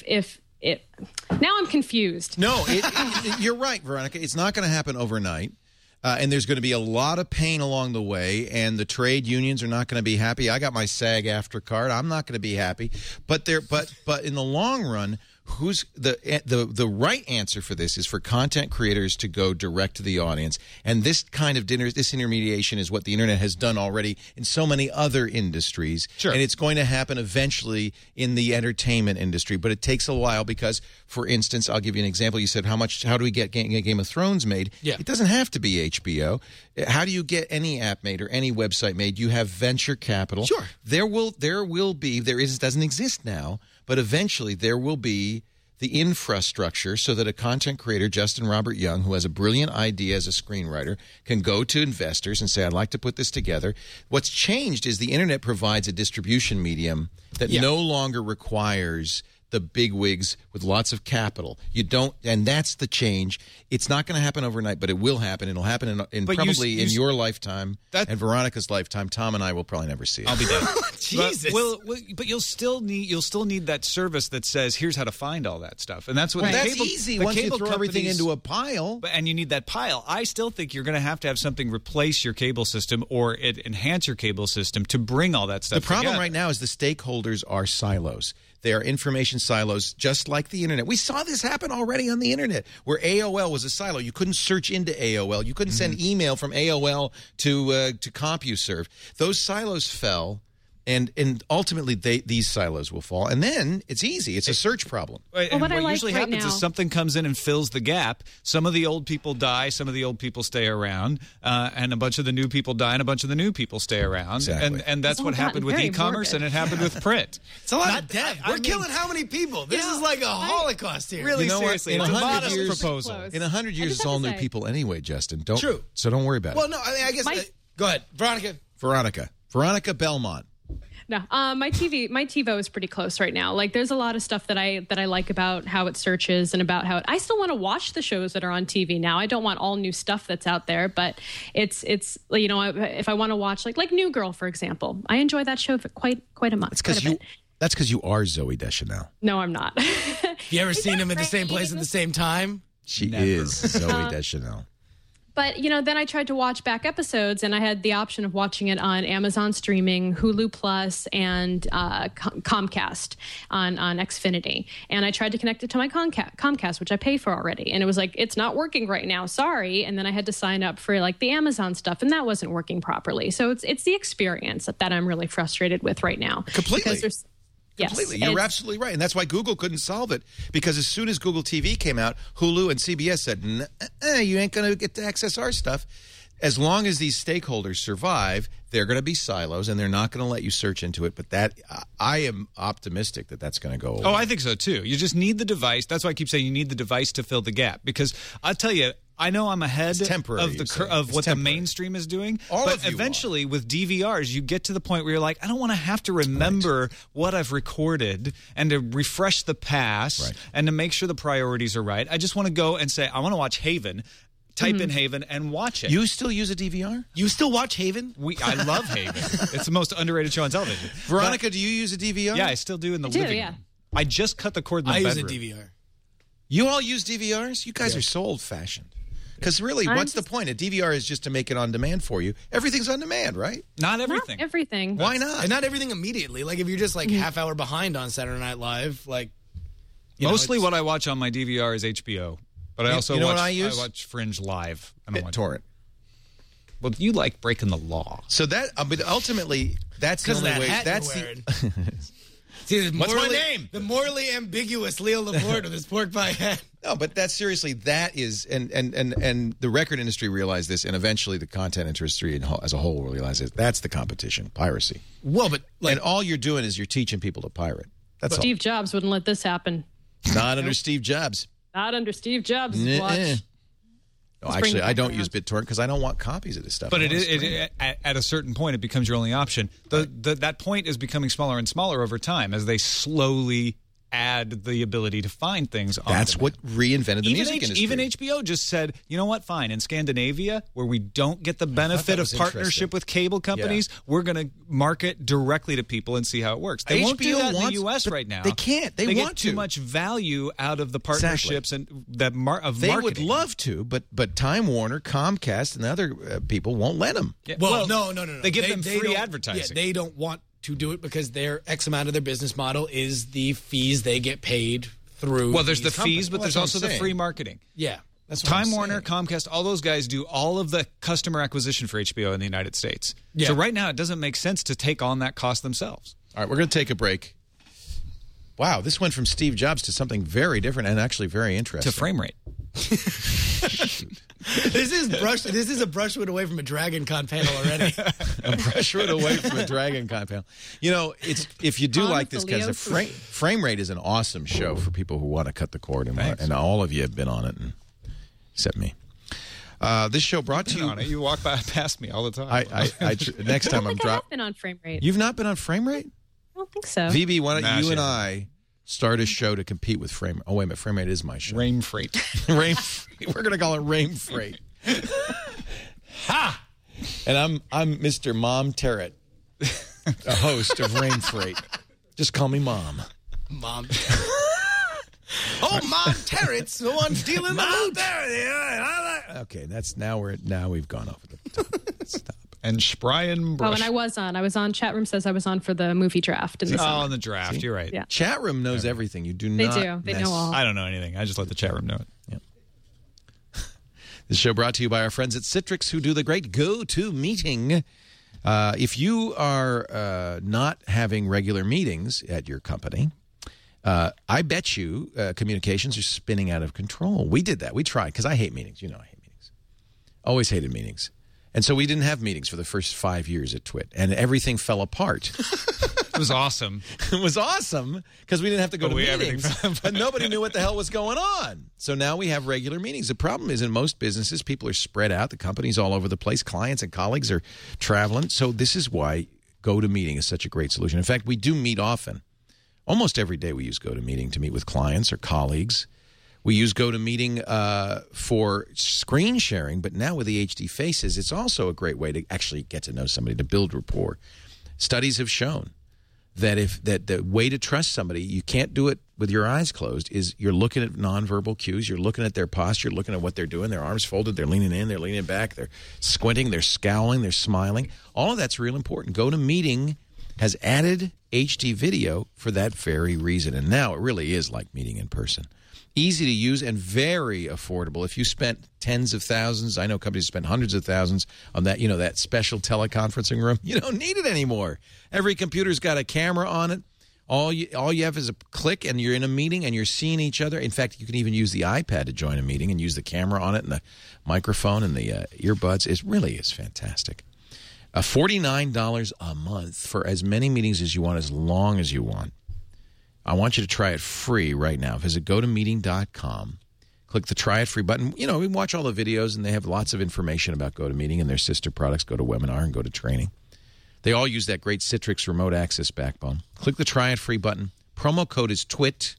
Speaker 5: Now I'm confused.
Speaker 1: No, you're right, Veronica. It's not going to happen overnight. And there's going to be a lot of pain along the way, and the trade unions are not going to be happy. I got my SAG-AFTRA card. I'm not going to be happy. But in the long run, who's the right answer for this is for content creators to go direct to the audience. And this kind of this intermediation is what the internet has done already in so many other industries.
Speaker 7: Sure.
Speaker 1: And it's going to happen eventually in the entertainment industry. But it takes a while because, for instance, I'll give you an example. You said, how do we get Game of Thrones made?
Speaker 6: Yeah.
Speaker 1: It doesn't have to be HBO. How do you get any app made or any website made? You have venture capital.
Speaker 6: Sure.
Speaker 1: There doesn't exist now, but eventually there will be the infrastructure so that a content creator, Justin Robert Young, who has a brilliant idea as a screenwriter, can go to investors and say, I'd like to put this together. What's changed is the internet provides a distribution medium that no longer requires the bigwigs with lots of capital. You don't, and that's the change. It's not going to happen overnight, but it will happen. It'll happen in probably in your lifetime and Veronica's lifetime. Tom and I will probably never see it.
Speaker 7: I'll be dead.
Speaker 6: Jesus.
Speaker 7: But you'll still need that service that says, here's how to find all that stuff. And that's what
Speaker 1: that's easy once you throw everything into a pile.
Speaker 7: And you need that pile. I still think you're going to have something replace your cable system or enhance your cable system to bring all that stuff
Speaker 1: The problem
Speaker 7: together.
Speaker 1: right now is the stakeholders are silos. They are information silos, just like the internet. We saw this happen already on the internet, where AOL was a silo. You couldn't search into AOL. You couldn't send email from AOL to CompuServe. Those silos fell, and ultimately these silos will fall. And then it's easy. It's a search problem.
Speaker 7: And what usually happens is something comes in and fills the gap. Some of the old people die. Some of the old people stay around. And a bunch of the new people die, and a bunch of the new people stay around.
Speaker 1: Exactly.
Speaker 7: And that's what happened with e-commerce, and it happened with print.
Speaker 6: It's a lot of death. We're killing how many people? This is like a Holocaust here.
Speaker 7: Really, seriously.
Speaker 1: In
Speaker 7: it's a
Speaker 1: 100
Speaker 7: modest
Speaker 1: years,
Speaker 7: proposal.
Speaker 1: In 100 years, it's all new people anyway, Justin.
Speaker 6: True.
Speaker 1: So don't worry about it.
Speaker 6: Well, no, I guess. Go ahead,
Speaker 1: Veronica Belmont.
Speaker 5: No, my TiVo is pretty close right now. Like, there's a lot of stuff that I like about how it searches and about how I still want to watch the shows that are on TV now. I don't want all new stuff that's out there, but it's if I want to watch like New Girl, for example, I enjoy that show for quite a much.
Speaker 1: That's because you are Zooey Deschanel.
Speaker 5: No, I'm not.
Speaker 6: You ever seen them at the same place at the same time?
Speaker 1: She is Zooey Deschanel.
Speaker 5: But, then I tried to watch back episodes, and I had the option of watching it on Amazon Streaming, Hulu Plus, and Comcast on Xfinity. And I tried to connect it to my Comcast, which I pay for already. And it was like, it's not working right now. Sorry. And then I had to sign up for the Amazon stuff, and that wasn't working properly. So it's the experience that I'm really frustrated with right now.
Speaker 1: Completely.
Speaker 5: Completely.
Speaker 1: You're absolutely right. And that's why Google couldn't solve it. Because as soon as Google TV came out, Hulu and CBS said, you ain't going to get to access our stuff. As long as these stakeholders survive, they're going to be silos, and they're not going to let you search into it. But I am optimistic that that's going to go away.
Speaker 7: Oh, I think so, too. You just need the device. That's why I keep saying you need the device to fill the gap. Because I'll tell you, I know I'm ahead of what the mainstream is doing, but eventually with DVRs, you get to the point where you're like, I don't want to have to remember what I've recorded and to refresh the past and to make sure the priorities are right. I just want to go and say, I want to watch Haven. Type in Haven and watch it.
Speaker 1: You still use a DVR?
Speaker 6: You still watch Haven?
Speaker 7: I love Haven. It's the most underrated show on television.
Speaker 1: Veronica, do you use a DVR?
Speaker 7: Yeah, I still do in the living room. I just cut the cord in the bedroom.
Speaker 6: I use a DVR.
Speaker 1: You all use DVRs? You guys are so old-fashioned. Because really, what's the point? A DVR is just to make it on demand for you. Everything's on demand, right?
Speaker 7: Not everything.
Speaker 5: Not everything.
Speaker 1: Why not?
Speaker 6: And not everything immediately. Like, if you're just half hour behind on Saturday Night Live,
Speaker 7: mostly what I watch on my DVR is HBO. But I also I watch Fringe live.
Speaker 1: BitTorrent.
Speaker 7: Well, you like breaking the law.
Speaker 1: So that, but ultimately, that's the only way.
Speaker 6: See,
Speaker 1: What's my name?
Speaker 6: The morally ambiguous Leo Laporte with his pork pie hat.
Speaker 1: No, but that seriously, that is, and the record industry realized this, and eventually the content industry as a whole will realize it. That's the competition, piracy.
Speaker 6: Well, but
Speaker 1: and all you're doing is you're teaching people to pirate. That's all.
Speaker 5: Steve Jobs wouldn't let this happen.
Speaker 1: Not under Steve Jobs.
Speaker 5: Not under Steve Jobs' watch.
Speaker 1: No, actually, I don't use BitTorrent because I don't want copies of this stuff.
Speaker 7: But at a certain point, it becomes your only option. That point is becoming smaller and smaller over time as they slowly add the ability to find things on
Speaker 1: That's
Speaker 7: demand.
Speaker 1: what reinvented the music industry.
Speaker 7: Even HBO just said, you know what, fine. In Scandinavia, where we don't get the benefit of partnership with cable companies, we're going to market directly to people and see how it works. They won't do that in the U.S. right now.
Speaker 1: They can't. They want
Speaker 7: get too much value out of the partnerships and that of marketing.
Speaker 1: They would love to, but Time Warner, Comcast, and the other people won't let them.
Speaker 7: Yeah.
Speaker 6: Well, no.
Speaker 7: They give them free advertising.
Speaker 6: Yeah, they don't want to do it because their X amount of their business model is the fees they get paid through.
Speaker 7: Well, there's the
Speaker 6: companies.
Speaker 7: fees, but there's also the free marketing.
Speaker 6: Yeah.
Speaker 1: That's what
Speaker 7: Time
Speaker 1: I'm
Speaker 7: Warner,
Speaker 1: saying.
Speaker 7: Comcast, all those guys do all of the customer acquisition for HBO in the United States.
Speaker 6: Yeah.
Speaker 7: So right now, it doesn't make sense to take on that cost themselves.
Speaker 1: All right, we're going to take a break. Wow, this went from Steve Jobs to something very different and actually very interesting.
Speaker 7: To frame rate.
Speaker 6: This is a brushwood away from a Dragon Con panel already.
Speaker 1: A brushwood away from a Dragon Con panel. You know, it's if you do like this kind of frame rate is an awesome show for people who want to cut the cord, and all of you have been on it, except me. This show brought to you.
Speaker 7: On it. You walk past me all the time.
Speaker 1: Next time I'm
Speaker 5: I have been on Frame Rate.
Speaker 1: You've not been on Frame Rate?
Speaker 5: I don't think so.
Speaker 1: VB, why don't you and I start a show to compete with Frame Rate? Oh, wait a minute. Frame Rate is my show.
Speaker 7: Rain Freight.
Speaker 1: We're going to call it Rain Freight. Ha! And I'm Mr. Mom Terrett, a host of Rain Freight. Just call me Mom.
Speaker 6: Mom. Oh, Mom Terrett's the one stealing the loot.
Speaker 1: Okay, now we've gone off the top. Stop.
Speaker 7: And Spryan Brush.
Speaker 5: Oh, and I was on. Chat room says I was on for the movie draft. In the summer.
Speaker 7: In the draft.
Speaker 1: See?
Speaker 7: You're right.
Speaker 5: Yeah.
Speaker 1: Chat room knows everything. You do
Speaker 5: They
Speaker 1: not.
Speaker 5: do. They know all.
Speaker 7: I don't know anything. I just let the chat room know it.
Speaker 1: Yeah. This show brought to you by our friends at Citrix, who do the great go-to meeting. If you are not having regular meetings at your company, I bet you communications are spinning out of control. We did that. We tried, because I hate meetings. You know I hate meetings. Always hated meetings. And so we didn't have meetings for the first 5 years at TWiT, and everything fell apart.
Speaker 7: It was awesome.
Speaker 1: It was awesome because we didn't have to go to meetings, but nobody knew what the hell was going on. So now we have regular meetings. The problem is in most businesses, people are spread out. The company's all over the place. Clients and colleagues are traveling. So this is why GoToMeeting is such a great solution. In fact, we do meet often. Almost every day we use GoToMeeting to meet with clients or colleagues. We use GoToMeeting for screen sharing, but now with the HD faces, it's also a great way to actually get to know somebody, to build rapport. Studies have shown that the way to trust somebody, you can't do it with your eyes closed, is you're looking at nonverbal cues, you're looking at their posture, looking at what they're doing, their arms folded, they're leaning in, they're leaning back, they're squinting, they're scowling, they're smiling. All of that's real important. GoToMeeting has added HD video for that very reason, and now it really is like meeting in person. Easy to use and very affordable. If you spent tens of thousands, I know companies spend hundreds of thousands on that, that special teleconferencing room. You don't need it anymore. Every computer's got a camera on it. All you have is a click, and you're in a meeting, and you're seeing each other. In fact, you can even use the iPad to join a meeting and use the camera on it and the microphone and the earbuds. It really is fantastic. $49 a month for as many meetings as you want, as long as you want. I want you to try it free right now. Visit GoToMeeting.com. Click the Try It Free button. We watch all the videos, and they have lots of information about GoToMeeting and their sister products, GoToWebinar and GoToTraining. They all use that great Citrix remote access backbone. Click the Try It Free button. Promo code is TWiT.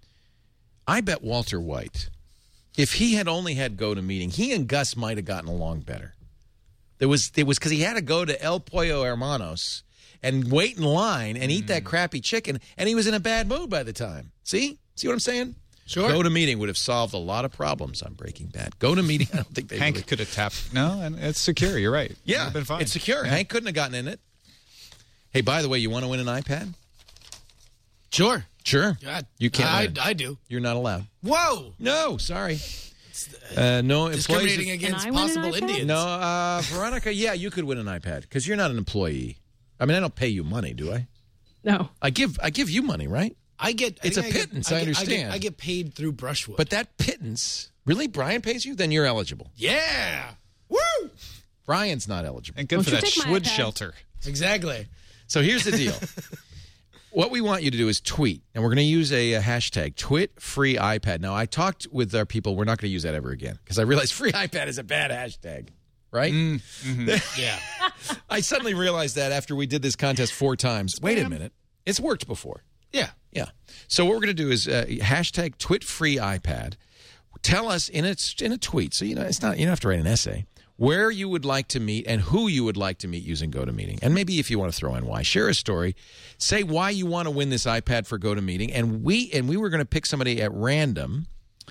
Speaker 1: I bet Walter White, if he had only had GoToMeeting, he and Gus might have gotten along better. It was because he had to go to El Pollo Hermanos and wait in line and eat that crappy chicken, and he was in a bad mood by the time. See what I'm saying?
Speaker 6: Sure.
Speaker 1: GoToMeeting would have solved a lot of problems on Breaking Bad. GoToMeeting, I don't think they
Speaker 7: Hank could have tapped. No, and it's secure. You're right.
Speaker 1: Yeah,
Speaker 7: been fine.
Speaker 1: It's secure.
Speaker 7: Yeah.
Speaker 1: Hank couldn't have gotten in it. Hey, by the way, you want to win an iPad?
Speaker 6: Sure.
Speaker 1: God, you can't.
Speaker 6: I do.
Speaker 1: You're not allowed.
Speaker 6: Whoa.
Speaker 1: No, sorry. No
Speaker 6: discriminating
Speaker 1: employees.
Speaker 6: against possible Indians.
Speaker 1: No, Veronica, yeah, you could win an iPad because you're not an employee. I mean, I don't pay you money, do I?
Speaker 5: No.
Speaker 1: I give you money, right? It's a pittance, I understand.
Speaker 6: I get paid through Brushwood.
Speaker 1: But that pittance, really? Brian pays you? Then you're eligible.
Speaker 6: Yeah. Woo!
Speaker 1: Brian's not eligible.
Speaker 7: And good for that Schwood shelter.
Speaker 6: Exactly.
Speaker 1: So here's the deal. What we want you to do is tweet, and we're going to use a hashtag, #TwitFreeIPad. Now, I talked with our people. We're not going to use that ever again because I realized free iPad is a bad hashtag, right?
Speaker 6: Yeah.
Speaker 1: I suddenly realized that after we did this contest 4 times. Wait a minute. It's worked before.
Speaker 6: Yeah.
Speaker 1: Yeah. So what we're going to do is hashtag #TwitFreeIPad. Tell us in a tweet. So, it's not, you don't have to write an essay. Where you would like to meet and who you would like to meet using GoToMeeting. And maybe if you want to throw in why. Share a story. Say why you want to win this iPad for GoToMeeting. And we were going to pick somebody at random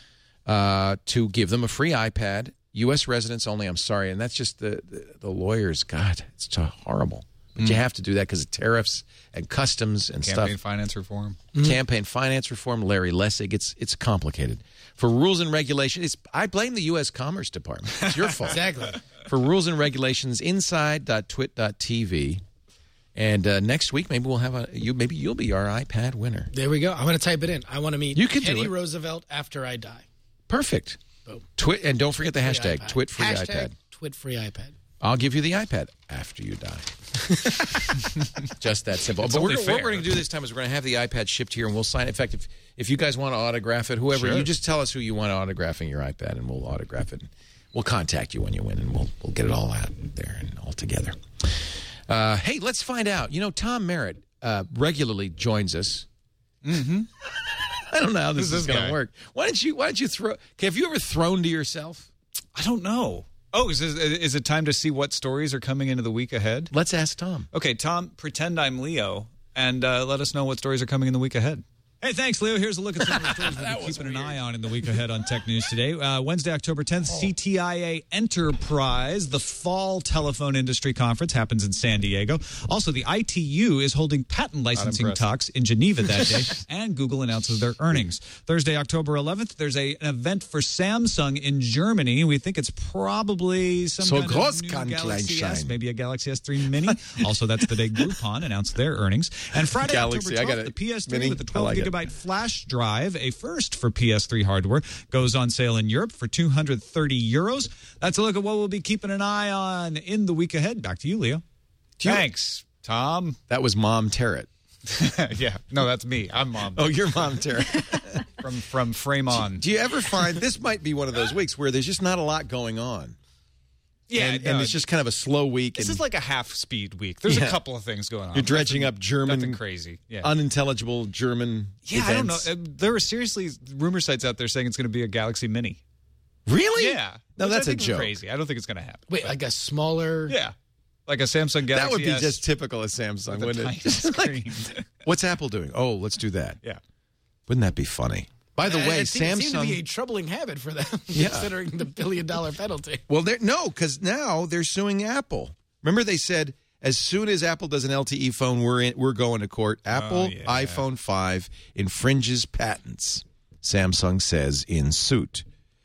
Speaker 1: to give them a free iPad. U.S. residents only, I'm sorry. And that's just the lawyers. God, it's horrible. But you have to do that because of tariffs and customs and
Speaker 7: Campaign finance reform.
Speaker 1: Campaign finance reform, Larry Lessig. It's complicated. For rules and regulations, I blame the U.S. Commerce Department. It's your fault.
Speaker 6: Exactly.
Speaker 1: For rules and regulations, inside.twit.tv. And next week, maybe we'll have maybe you'll be our iPad winner.
Speaker 6: There we go. I'm going to type it in. I want to meet Teddy Roosevelt after I die.
Speaker 1: Perfect.
Speaker 6: Boom.
Speaker 1: And don't forget the hashtag, #TwitFreeIPad.
Speaker 6: #TwitFreeIPad.
Speaker 1: I'll give you the iPad after you die. Just that simple. But what we're going to do this time is we're going to have the iPad shipped here, and we'll sign it. In fact, if you guys want to autograph it, whoever, you just tell us who you want autographing your iPad, and we'll autograph it. We'll contact you when you win, and we'll get it all out there and all together. Hey, let's find out. Tom Merritt regularly joins us. Mm-hmm. I don't know how this is going to work. Why don't you throw? Okay, have you ever thrown to yourself?
Speaker 7: I don't know. Oh, is it time to see what stories are coming into the week ahead?
Speaker 1: Let's ask Tom.
Speaker 7: Okay, Tom, pretend I'm Leo, and let us know what stories are coming in the week ahead. Hey, thanks, Leo. Here's a look at some of the stories we'll be keeping an eye on in the week ahead on Tech News Today. Wednesday, October 10th, CTIA Enterprise, the Fall Telephone Industry Conference, happens in San Diego. Also, the ITU is holding patent licensing talks in Geneva that day, and Google announces their earnings. Thursday, October 11th, there's an event for Samsung in Germany. We think it's probably some kind of new Galaxy S, maybe a Galaxy S3 Mini. Also, that's the day Groupon announced their earnings. And Friday, October 12th, the PS3 Mini, with the 12 gigabyte flash drive, a first for PS3 hardware, goes on sale in Europe for €230. That's a look at what we'll be keeping an eye on in the week ahead. Back to you, Leo.
Speaker 1: Thanks, Tom. That was Mom Terrett.
Speaker 7: Yeah. No, that's me. I'm Mom.
Speaker 1: Oh, you're Mom Terrett.
Speaker 7: from Frame On.
Speaker 1: Do you ever find this might be one of those weeks where there's just not a lot going on?
Speaker 7: Yeah,
Speaker 1: and it's just kind of a slow week.
Speaker 7: This is like a half-speed week. There's a couple of things going on.
Speaker 1: You're dredging up German,
Speaker 7: nothing crazy,
Speaker 1: unintelligible German events.
Speaker 7: I don't know. There are seriously rumor sites out there saying it's going to be a Galaxy Mini.
Speaker 1: Really?
Speaker 7: Yeah.
Speaker 1: No, that's a joke.
Speaker 7: Crazy. I don't think it's going to happen.
Speaker 6: Wait, like a smaller?
Speaker 7: Yeah. Like a Samsung Galaxy
Speaker 1: That would be
Speaker 7: S
Speaker 1: just typical of Samsung, wouldn't it?
Speaker 7: Screen.
Speaker 1: What's Apple doing? Oh, let's do that.
Speaker 7: Yeah.
Speaker 1: Wouldn't that be funny? By the way, Samsung...
Speaker 6: It seems to be a troubling habit for them, considering the $1 billion penalty.
Speaker 1: Well, because now they're suing Apple. Remember they said, as soon as Apple does an LTE phone, we're going to court. Apple iPhone 5 infringes patents, Samsung says in suit.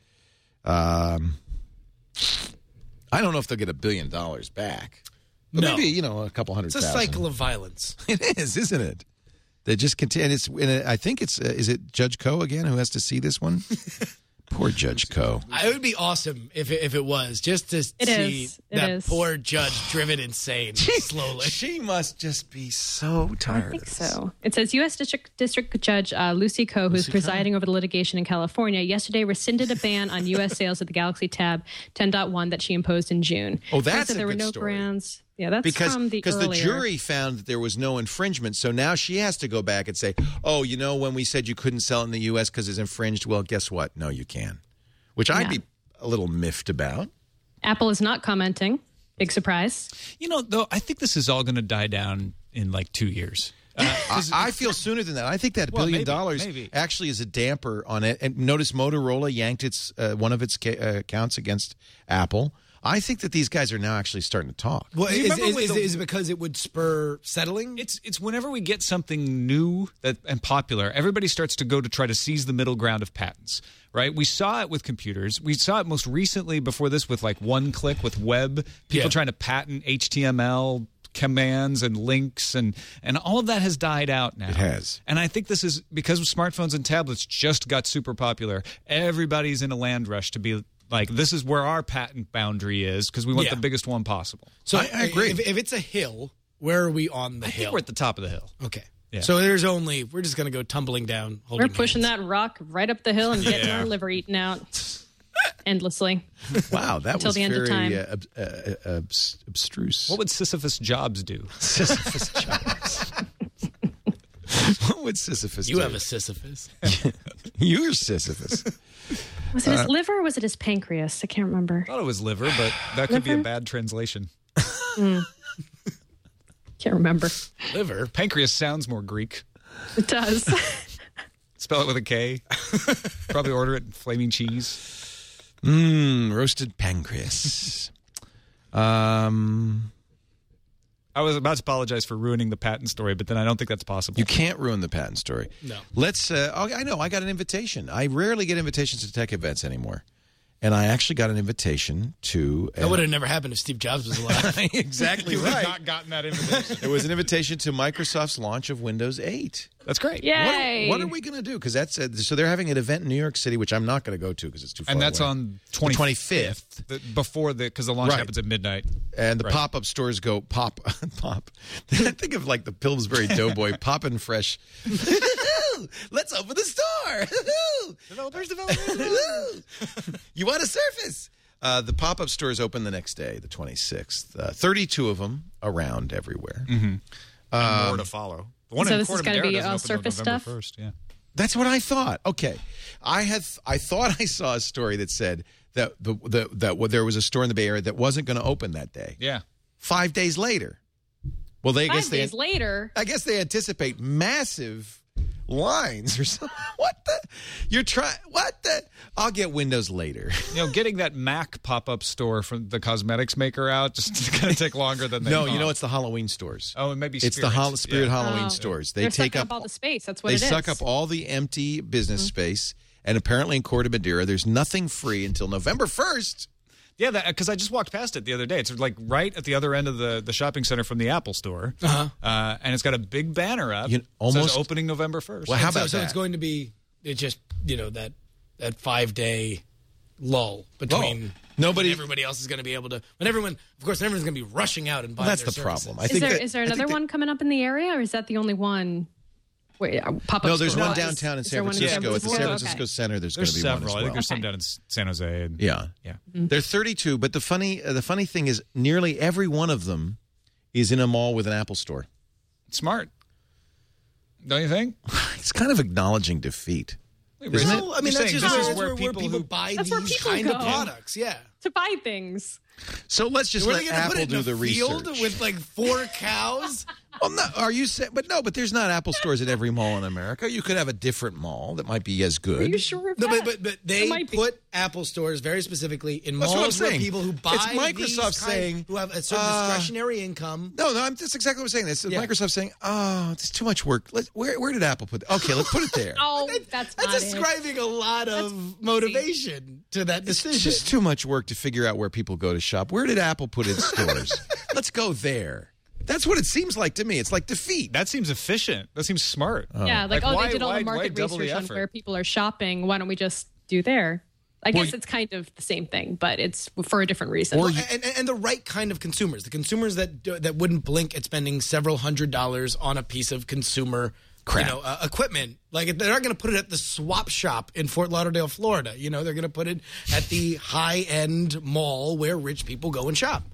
Speaker 1: I don't know if they'll get $1 billion back. But maybe, a couple $100,000.
Speaker 6: It's a cycle of violence.
Speaker 1: It is, isn't it? They just continue. I think it's, is it Judge Koh again who has to see this one? Poor Judge Koh.
Speaker 6: It would be awesome if it was, just to see that poor judge driven insane slowly.
Speaker 1: She must just be so tired.
Speaker 5: I think so. It says U.S. District Judge Lucy Koh, who's presiding over the litigation in California, yesterday rescinded a ban on U.S. sales of the Galaxy Tab 10.1 that she imposed in June.
Speaker 1: Oh, that's
Speaker 5: there
Speaker 1: a
Speaker 5: were
Speaker 1: good
Speaker 5: no
Speaker 1: story.
Speaker 5: grounds. Yeah, that's from the
Speaker 1: because the jury found that there was no infringement, so now she has to go back and say, "Oh, when we said you couldn't sell it in the U.S. because it's infringed, well, guess what? No, you can." Which I'd be a little miffed about.
Speaker 5: Apple is not commenting. Big surprise.
Speaker 7: Though, I think this is all going to die down in like 2 years.
Speaker 1: I feel sooner than that. I think that $1 billion actually is a damper on it. And notice Motorola yanked one of its accounts against Apple. I think that these guys are now actually starting to talk.
Speaker 6: Well, is it because it would spur settling?
Speaker 7: It's whenever we get something new and popular, everybody starts to go to try to seize the middle ground of patents, right? We saw it with computers. We saw it most recently before this with like one-click with web, people trying to patent HTML, commands and links and all of that has died out now.
Speaker 1: It has.
Speaker 7: And I think this is because smartphones and tablets just got super popular. Everybody's in a land rush to be like, this is where our patent boundary is because we want the biggest one possible.
Speaker 6: So
Speaker 1: I agree.
Speaker 6: If it's a hill, where are we on the hill?
Speaker 7: I think we're at the top of the hill.
Speaker 6: Okay.
Speaker 7: Yeah.
Speaker 6: So we're just going to go tumbling down.
Speaker 5: We're pushing
Speaker 6: hands.
Speaker 5: that rock right up the hill and getting our liver eaten out endlessly.
Speaker 1: Wow, that
Speaker 5: Until
Speaker 1: was
Speaker 5: the end of
Speaker 1: very
Speaker 5: time.
Speaker 1: abstruse.
Speaker 7: What would Sisyphus Jobs do?
Speaker 1: Sisyphus Jobs? What would Sisyphus do?
Speaker 6: You have a Sisyphus.
Speaker 1: You're Sisyphus.
Speaker 5: Was it his liver or was it his pancreas? I can't remember.
Speaker 7: I thought it was liver, but that could be a bad translation.
Speaker 5: Can't remember.
Speaker 6: Liver.
Speaker 7: Pancreas sounds more Greek.
Speaker 5: It does.
Speaker 7: Spell it with a K. Probably order it in flaming cheese.
Speaker 1: Roasted pancreas.
Speaker 7: I was about to apologize for ruining the patent story, but then I don't think that's possible.
Speaker 1: You can't ruin the patent story.
Speaker 6: No.
Speaker 1: Let's. I know. I got an invitation. I rarely get invitations to tech events anymore, and I actually got an invitation to.
Speaker 6: That would have never happened if Steve Jobs was alive.
Speaker 1: Exactly
Speaker 7: You would have
Speaker 1: right.
Speaker 7: not gotten that invitation.
Speaker 1: It was an invitation to Microsoft's launch of Windows 8.
Speaker 7: That's great.
Speaker 5: Yay.
Speaker 1: What are we going to do? Because that's so they're having an event in New York City, which I'm not going to go to because it's too far.
Speaker 7: And that's
Speaker 1: away.
Speaker 7: on
Speaker 1: The 25th.
Speaker 7: Before because the launch
Speaker 1: Right.
Speaker 7: happens at midnight.
Speaker 1: And the pop-up stores go pop. I think of like the Pillsbury Doughboy poppin' fresh. Let's open the store. Developers. You want a Surface? The pop-up stores open the next day, the 26th. 32 of them around everywhere.
Speaker 7: And more to follow. The one
Speaker 5: So
Speaker 7: in
Speaker 5: this is
Speaker 7: Corte
Speaker 5: gonna
Speaker 7: Madera
Speaker 5: be
Speaker 7: doesn't
Speaker 5: all
Speaker 7: open until
Speaker 5: Surface
Speaker 7: November
Speaker 5: stuff?
Speaker 7: 1st, yeah.
Speaker 1: That's what I thought. Okay, I thought I saw a story that said that there was a store in the Bay Area that wasn't going to open that day.
Speaker 7: Yeah.
Speaker 1: 5 days later. Well, they
Speaker 5: 5 days later.
Speaker 1: I guess they anticipate massive lines or something. What the? You're trying? What the? I'll get Windows later.
Speaker 7: Getting that Mac pop-up store from the cosmetics maker out just going to take longer than they
Speaker 1: No,
Speaker 7: thought.
Speaker 1: it's the Halloween stores.
Speaker 7: Oh, and maybe
Speaker 1: It's the Spirit Halloween stores. They
Speaker 5: They're
Speaker 1: take
Speaker 5: sucking up all the space. That's what it is.
Speaker 1: They suck up all the empty business space. And apparently in Corte Madera, there's nothing free until November 1st.
Speaker 7: Yeah, because I just walked past it the other day. It's like right at the other end of the shopping center from the Apple store. And it's got a big banner up.
Speaker 1: Almost
Speaker 7: says opening November 1st.
Speaker 1: Well, how about
Speaker 6: so
Speaker 1: that?
Speaker 6: it's going to be just that 5-day lull between
Speaker 1: Nobody.
Speaker 6: everybody else is going to be able to everyone's going to be rushing out and buying.
Speaker 1: That's
Speaker 6: their
Speaker 1: the problem.
Speaker 6: services.
Speaker 5: Is there another one coming up in the area, or is that the only one? Wait, pop-up
Speaker 1: No, there's
Speaker 5: store
Speaker 1: one
Speaker 5: wise?
Speaker 1: downtown in
Speaker 5: Is there
Speaker 1: San
Speaker 5: one in
Speaker 1: Francisco. At the San
Speaker 5: Okay.
Speaker 1: Francisco Center, there's going
Speaker 7: There's
Speaker 1: to be one
Speaker 7: several.
Speaker 1: as
Speaker 7: I
Speaker 1: well.
Speaker 7: think there's some
Speaker 5: Okay.
Speaker 7: down in San Jose. And,
Speaker 1: Yeah. There's 32, but the funny thing is nearly every one of them is in a mall with an Apple store.
Speaker 7: Smart. Don't you think?
Speaker 1: It's kind of acknowledging defeat.
Speaker 7: Isn't
Speaker 6: Well, I mean, that's just
Speaker 7: this is
Speaker 6: where people buy
Speaker 5: That's
Speaker 6: these
Speaker 5: where people
Speaker 6: kind of
Speaker 5: go.
Speaker 6: products. Yeah.
Speaker 5: To buy things.
Speaker 1: So let's just
Speaker 6: Were
Speaker 1: let
Speaker 6: they going to put
Speaker 1: Apple
Speaker 6: it
Speaker 1: do
Speaker 6: in a
Speaker 1: the
Speaker 6: field
Speaker 1: research.
Speaker 6: with like 4 cows?
Speaker 1: Well, no, are you saying? But there's not Apple stores at every mall in America. You could have a different mall that might be as good.
Speaker 5: Are you sure of
Speaker 6: No,
Speaker 5: that?
Speaker 6: but they
Speaker 5: might be.
Speaker 6: put Apple stores very specifically in
Speaker 1: That's what I'm
Speaker 6: malls where
Speaker 1: saying.
Speaker 6: people who buy
Speaker 1: It's Microsoft saying,
Speaker 6: who have a certain discretionary income.
Speaker 1: No, that's exactly what I'm saying. It's
Speaker 6: Yeah.
Speaker 1: Microsoft saying, "Oh, it's too much work. Where did Apple put? Okay, let's put it there.
Speaker 5: Oh, that's not
Speaker 6: That's
Speaker 5: it.
Speaker 6: ascribing a lot of motivation to that
Speaker 1: It's
Speaker 6: decision.
Speaker 1: just too much work to figure out where people go to shop. Where did Apple put its stores? Let's go there. That's what it seems like to me. It's like defeat.
Speaker 7: That seems efficient. That seems smart.
Speaker 5: Yeah, like,
Speaker 7: why-
Speaker 5: they did all
Speaker 7: why-
Speaker 5: the
Speaker 7: why
Speaker 5: market
Speaker 7: double the
Speaker 5: research on
Speaker 7: effort?
Speaker 5: where people are shopping. Why don't we just do there? I guess it's kind of the same thing, but it's for a different reason.
Speaker 6: and the right kind of consumers, the consumers that wouldn't blink at spending several $100s on a piece of consumer
Speaker 1: Crap.
Speaker 6: equipment. Like they're not going to put it at the swap shop in Fort Lauderdale, Florida. They're going to put it at the high-end mall where rich people go and shop.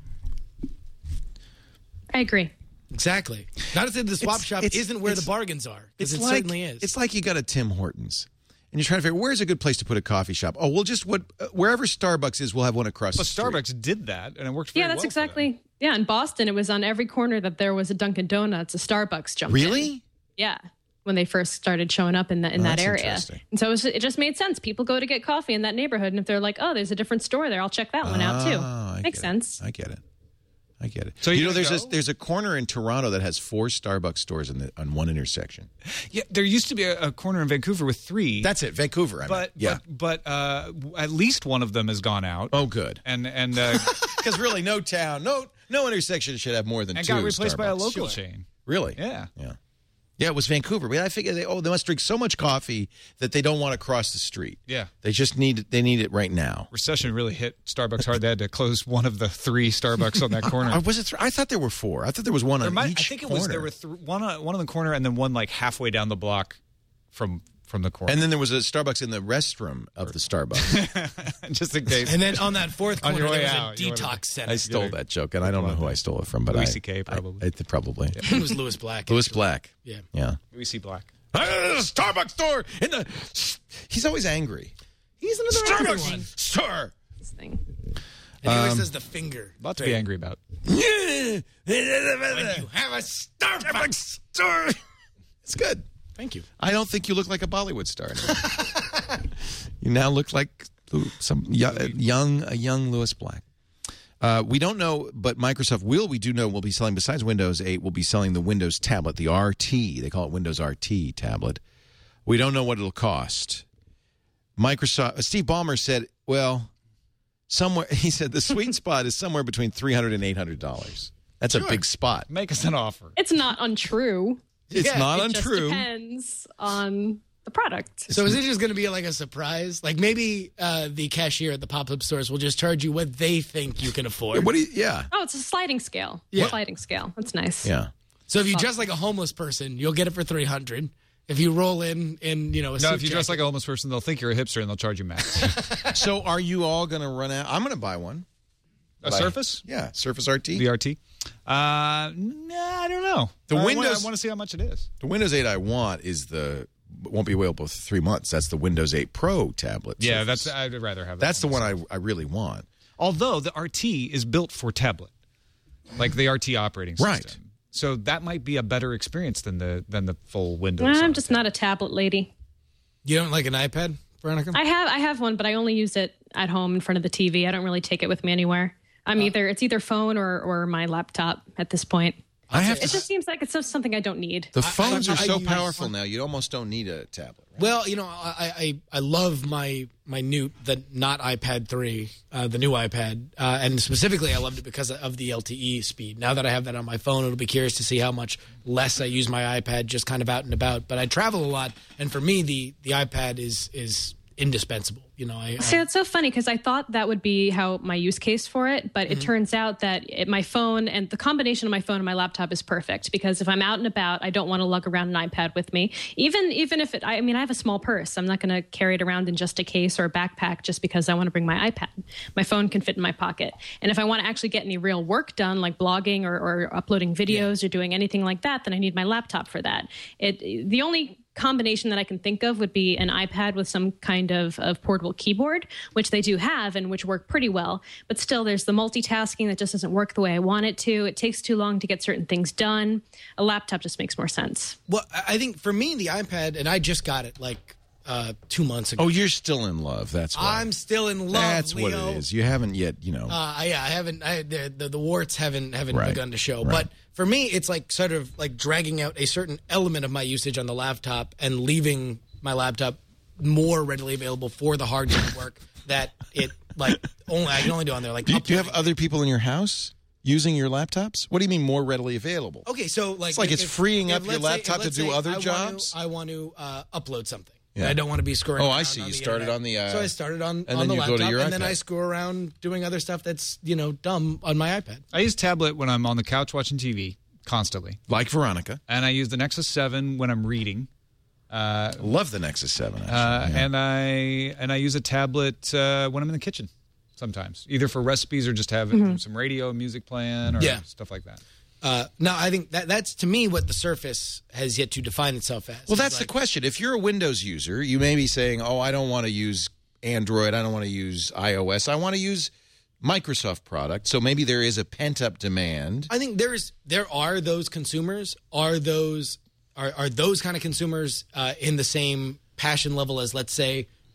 Speaker 5: I agree.
Speaker 6: Exactly. Not to say the swap shop isn't where the
Speaker 1: it's-
Speaker 6: bargains are, because it
Speaker 1: like,
Speaker 6: certainly is.
Speaker 1: It's like you got a Tim Hortons, and you're trying to figure where's a good place to put a coffee shop. Oh, we'll just wherever Starbucks is, we'll have one across
Speaker 7: But
Speaker 1: the street.
Speaker 7: Starbucks did that, and it worked very
Speaker 5: Yeah, that's
Speaker 7: well for them.
Speaker 5: exactly. Yeah, in Boston, it was on every corner that there was a Dunkin' Donuts, a Starbucks jumped
Speaker 1: Really?
Speaker 5: in. Yeah, when they first started showing up in that
Speaker 1: that's
Speaker 5: area.
Speaker 1: interesting.
Speaker 5: And so it just made sense. People go to get coffee in that neighborhood, and if they're like, oh, there's a different store there, I'll check that one out
Speaker 1: I
Speaker 5: too. Makes
Speaker 1: get it.
Speaker 5: sense.
Speaker 1: I get it.
Speaker 7: So you
Speaker 1: there's a corner in Toronto that has 4 Starbucks stores on one intersection.
Speaker 7: Yeah, there used to be a corner in Vancouver with 3.
Speaker 1: That's it, Vancouver.
Speaker 7: but at least one of them has gone out.
Speaker 1: Oh, good.
Speaker 7: And
Speaker 1: Because really, no No intersection should have more than
Speaker 7: and
Speaker 1: two.
Speaker 7: got replaced by a
Speaker 1: Starbucks.
Speaker 7: local chain.
Speaker 1: Really?
Speaker 7: Yeah.
Speaker 1: Yeah, it was Vancouver. But I figured they must drink so much coffee that they don't want to cross the street.
Speaker 7: Yeah.
Speaker 1: They just need it right now.
Speaker 7: Recession really hit Starbucks hard. They had to close one of the 3 Starbucks on that corner.
Speaker 1: Was it? I thought there were 4. I thought there was one on each
Speaker 7: I think it
Speaker 1: corner.
Speaker 7: was there were one on the corner and then one like halfway down the block from the corner.
Speaker 1: And then there was a Starbucks in the restroom of the Starbucks.
Speaker 7: Just in case.
Speaker 6: And then on that fourth
Speaker 7: On
Speaker 6: corner,
Speaker 7: your way
Speaker 6: there was
Speaker 7: out,
Speaker 6: a
Speaker 7: you wanna-
Speaker 6: detox center.
Speaker 1: I stole that joke, and I don't know who I stole it from, but
Speaker 7: Louis C.K. probably.
Speaker 1: Probably.
Speaker 6: It was Louis Black.
Speaker 1: Louis
Speaker 6: actually.
Speaker 1: Black.
Speaker 6: Yeah.
Speaker 7: We see black.
Speaker 1: Starbucks store in the. He's always angry.
Speaker 6: He's another angry one.
Speaker 1: Starbucks store.
Speaker 5: This thing.
Speaker 6: And he always says the finger.
Speaker 7: Lots to be angry about.
Speaker 1: When you have a Starbucks store. It's good.
Speaker 6: Thank you.
Speaker 1: I don't think you look like a Bollywood star anymore. You now look like some young Louis Black. We don't know, but Microsoft we do know will be selling, besides Windows 8, will be selling the Windows tablet, the RT. They call it Windows RT tablet. We don't know what it'll cost. Microsoft, Steve Ballmer said, he said the sweet spot is somewhere between $300 and $800. That's a big spot.
Speaker 7: Make us an offer.
Speaker 5: It's not untrue.
Speaker 1: It's not
Speaker 5: It just
Speaker 1: untrue.
Speaker 5: depends on the product.
Speaker 6: So is it just going to be like a surprise? Like maybe the cashier at the pop-up stores will just charge you what they think you can afford.
Speaker 1: Yeah.
Speaker 5: Oh, it's a sliding scale.
Speaker 6: Yeah.
Speaker 5: Sliding scale. That's nice.
Speaker 1: Yeah.
Speaker 6: So if you dress like a homeless person, you'll get it for $300. If you roll in a
Speaker 7: No,
Speaker 6: suit
Speaker 7: if you dress
Speaker 6: jacket-
Speaker 7: like a homeless person, they'll think you're a hipster and they'll charge you max.
Speaker 1: So are you all going to run out? I'm going to buy one.
Speaker 7: Surface?
Speaker 1: Yeah, Surface RT.
Speaker 7: VRT? I don't know. I want to see how much it is.
Speaker 1: The Windows 8 I want won't be available for 3 months. That's the Windows 8 Pro tablet.
Speaker 7: Yeah,
Speaker 1: Surface.
Speaker 7: I'd rather have that.
Speaker 1: That's the one I really want.
Speaker 7: Although the RT is built for tablet, like the RT operating system.
Speaker 1: Right.
Speaker 7: So that might be a better experience than the full Windows.
Speaker 5: I'm just not a tablet lady.
Speaker 6: You don't like an iPad, Veronica?
Speaker 5: I have one, but I only use it at home in front of the TV. I don't really take it with me anywhere. It's either phone or my laptop at this point. It just seems like it's just something I don't need.
Speaker 1: The phones are so
Speaker 6: use-
Speaker 1: powerful now. You almost don't need a tablet. Right?
Speaker 6: Well, I love my Newt, not iPad 3, the new iPad, and specifically I loved it because of the LTE speed. Now that I have that on my phone, it'll be curious to see how much less I use my iPad just kind of out and about. But I travel a lot, and for me, the iPad is indispensable.
Speaker 5: See, that's so funny because I thought that would be how my use case for it, but it turns out that my phone and the combination of my phone and my laptop is perfect because if I'm out and about, I don't want to lug around an iPad with me. Even if I have a small purse. I'm not going to carry it around in just a case or a backpack just because I want to bring my iPad. My phone can fit in my pocket. And if I want to actually get any real work done, like blogging or uploading videos or doing anything like that, then I need my laptop for that. The only combination that I can think of would be an iPad with some kind of portable keyboard, which they do have and which work pretty well. But still, there's the multitasking that just doesn't work the way I want it to. It takes too long to get certain things done. A laptop just makes more sense.
Speaker 6: Well, I think for me, the iPad, and I just got it like 2 months ago.
Speaker 1: Oh, you're still in love. That's why.
Speaker 6: I'm still in love.
Speaker 1: That's
Speaker 6: Leo.
Speaker 1: what it is. You haven't yet,
Speaker 6: I haven't. The warts haven't
Speaker 1: Right.
Speaker 6: begun to show.
Speaker 1: Right.
Speaker 6: But for me, it's like sort of like dragging out a certain element of my usage on the laptop and leaving my laptop more readily available for the hardware work that I can only do on there. Like,
Speaker 1: Do you have other people in your house using your laptops? What do you mean more readily available?
Speaker 6: Okay, so like
Speaker 1: it's freeing up your
Speaker 6: let's say-
Speaker 1: laptop to
Speaker 6: let's
Speaker 1: do
Speaker 6: say
Speaker 1: other
Speaker 6: I want
Speaker 1: jobs?
Speaker 6: I want to upload something.
Speaker 1: Yeah.
Speaker 6: I don't want to be screwing.
Speaker 1: Oh,
Speaker 6: around
Speaker 1: I see.
Speaker 6: on
Speaker 1: You
Speaker 6: the
Speaker 1: started
Speaker 6: internet.
Speaker 1: on the,
Speaker 6: so I started on
Speaker 1: and
Speaker 6: on
Speaker 1: then
Speaker 6: the
Speaker 1: you go
Speaker 6: laptop,
Speaker 1: to your
Speaker 6: and
Speaker 1: iPad.
Speaker 6: then I screw around doing other stuff that's dumb on my iPad.
Speaker 7: I use tablet when I'm on the couch watching TV constantly,
Speaker 1: Like Veronica.
Speaker 7: and I use the Nexus 7 when I'm reading.
Speaker 1: Love the Nexus 7, actually. Yeah.
Speaker 7: And I use a tablet when I'm in the kitchen sometimes, either for recipes or just have some radio music playing or stuff like that.
Speaker 6: No, I think that's to me what the Surface has yet to define itself as.
Speaker 1: Well, that's the question. If you're a Windows user, you may be saying, oh, I don't want to use Android. I don't want to use iOS. I want to use Microsoft product. So maybe there is a pent-up demand.
Speaker 6: I think there are those consumers. Are those kind of consumers in the same passion level as, let's say,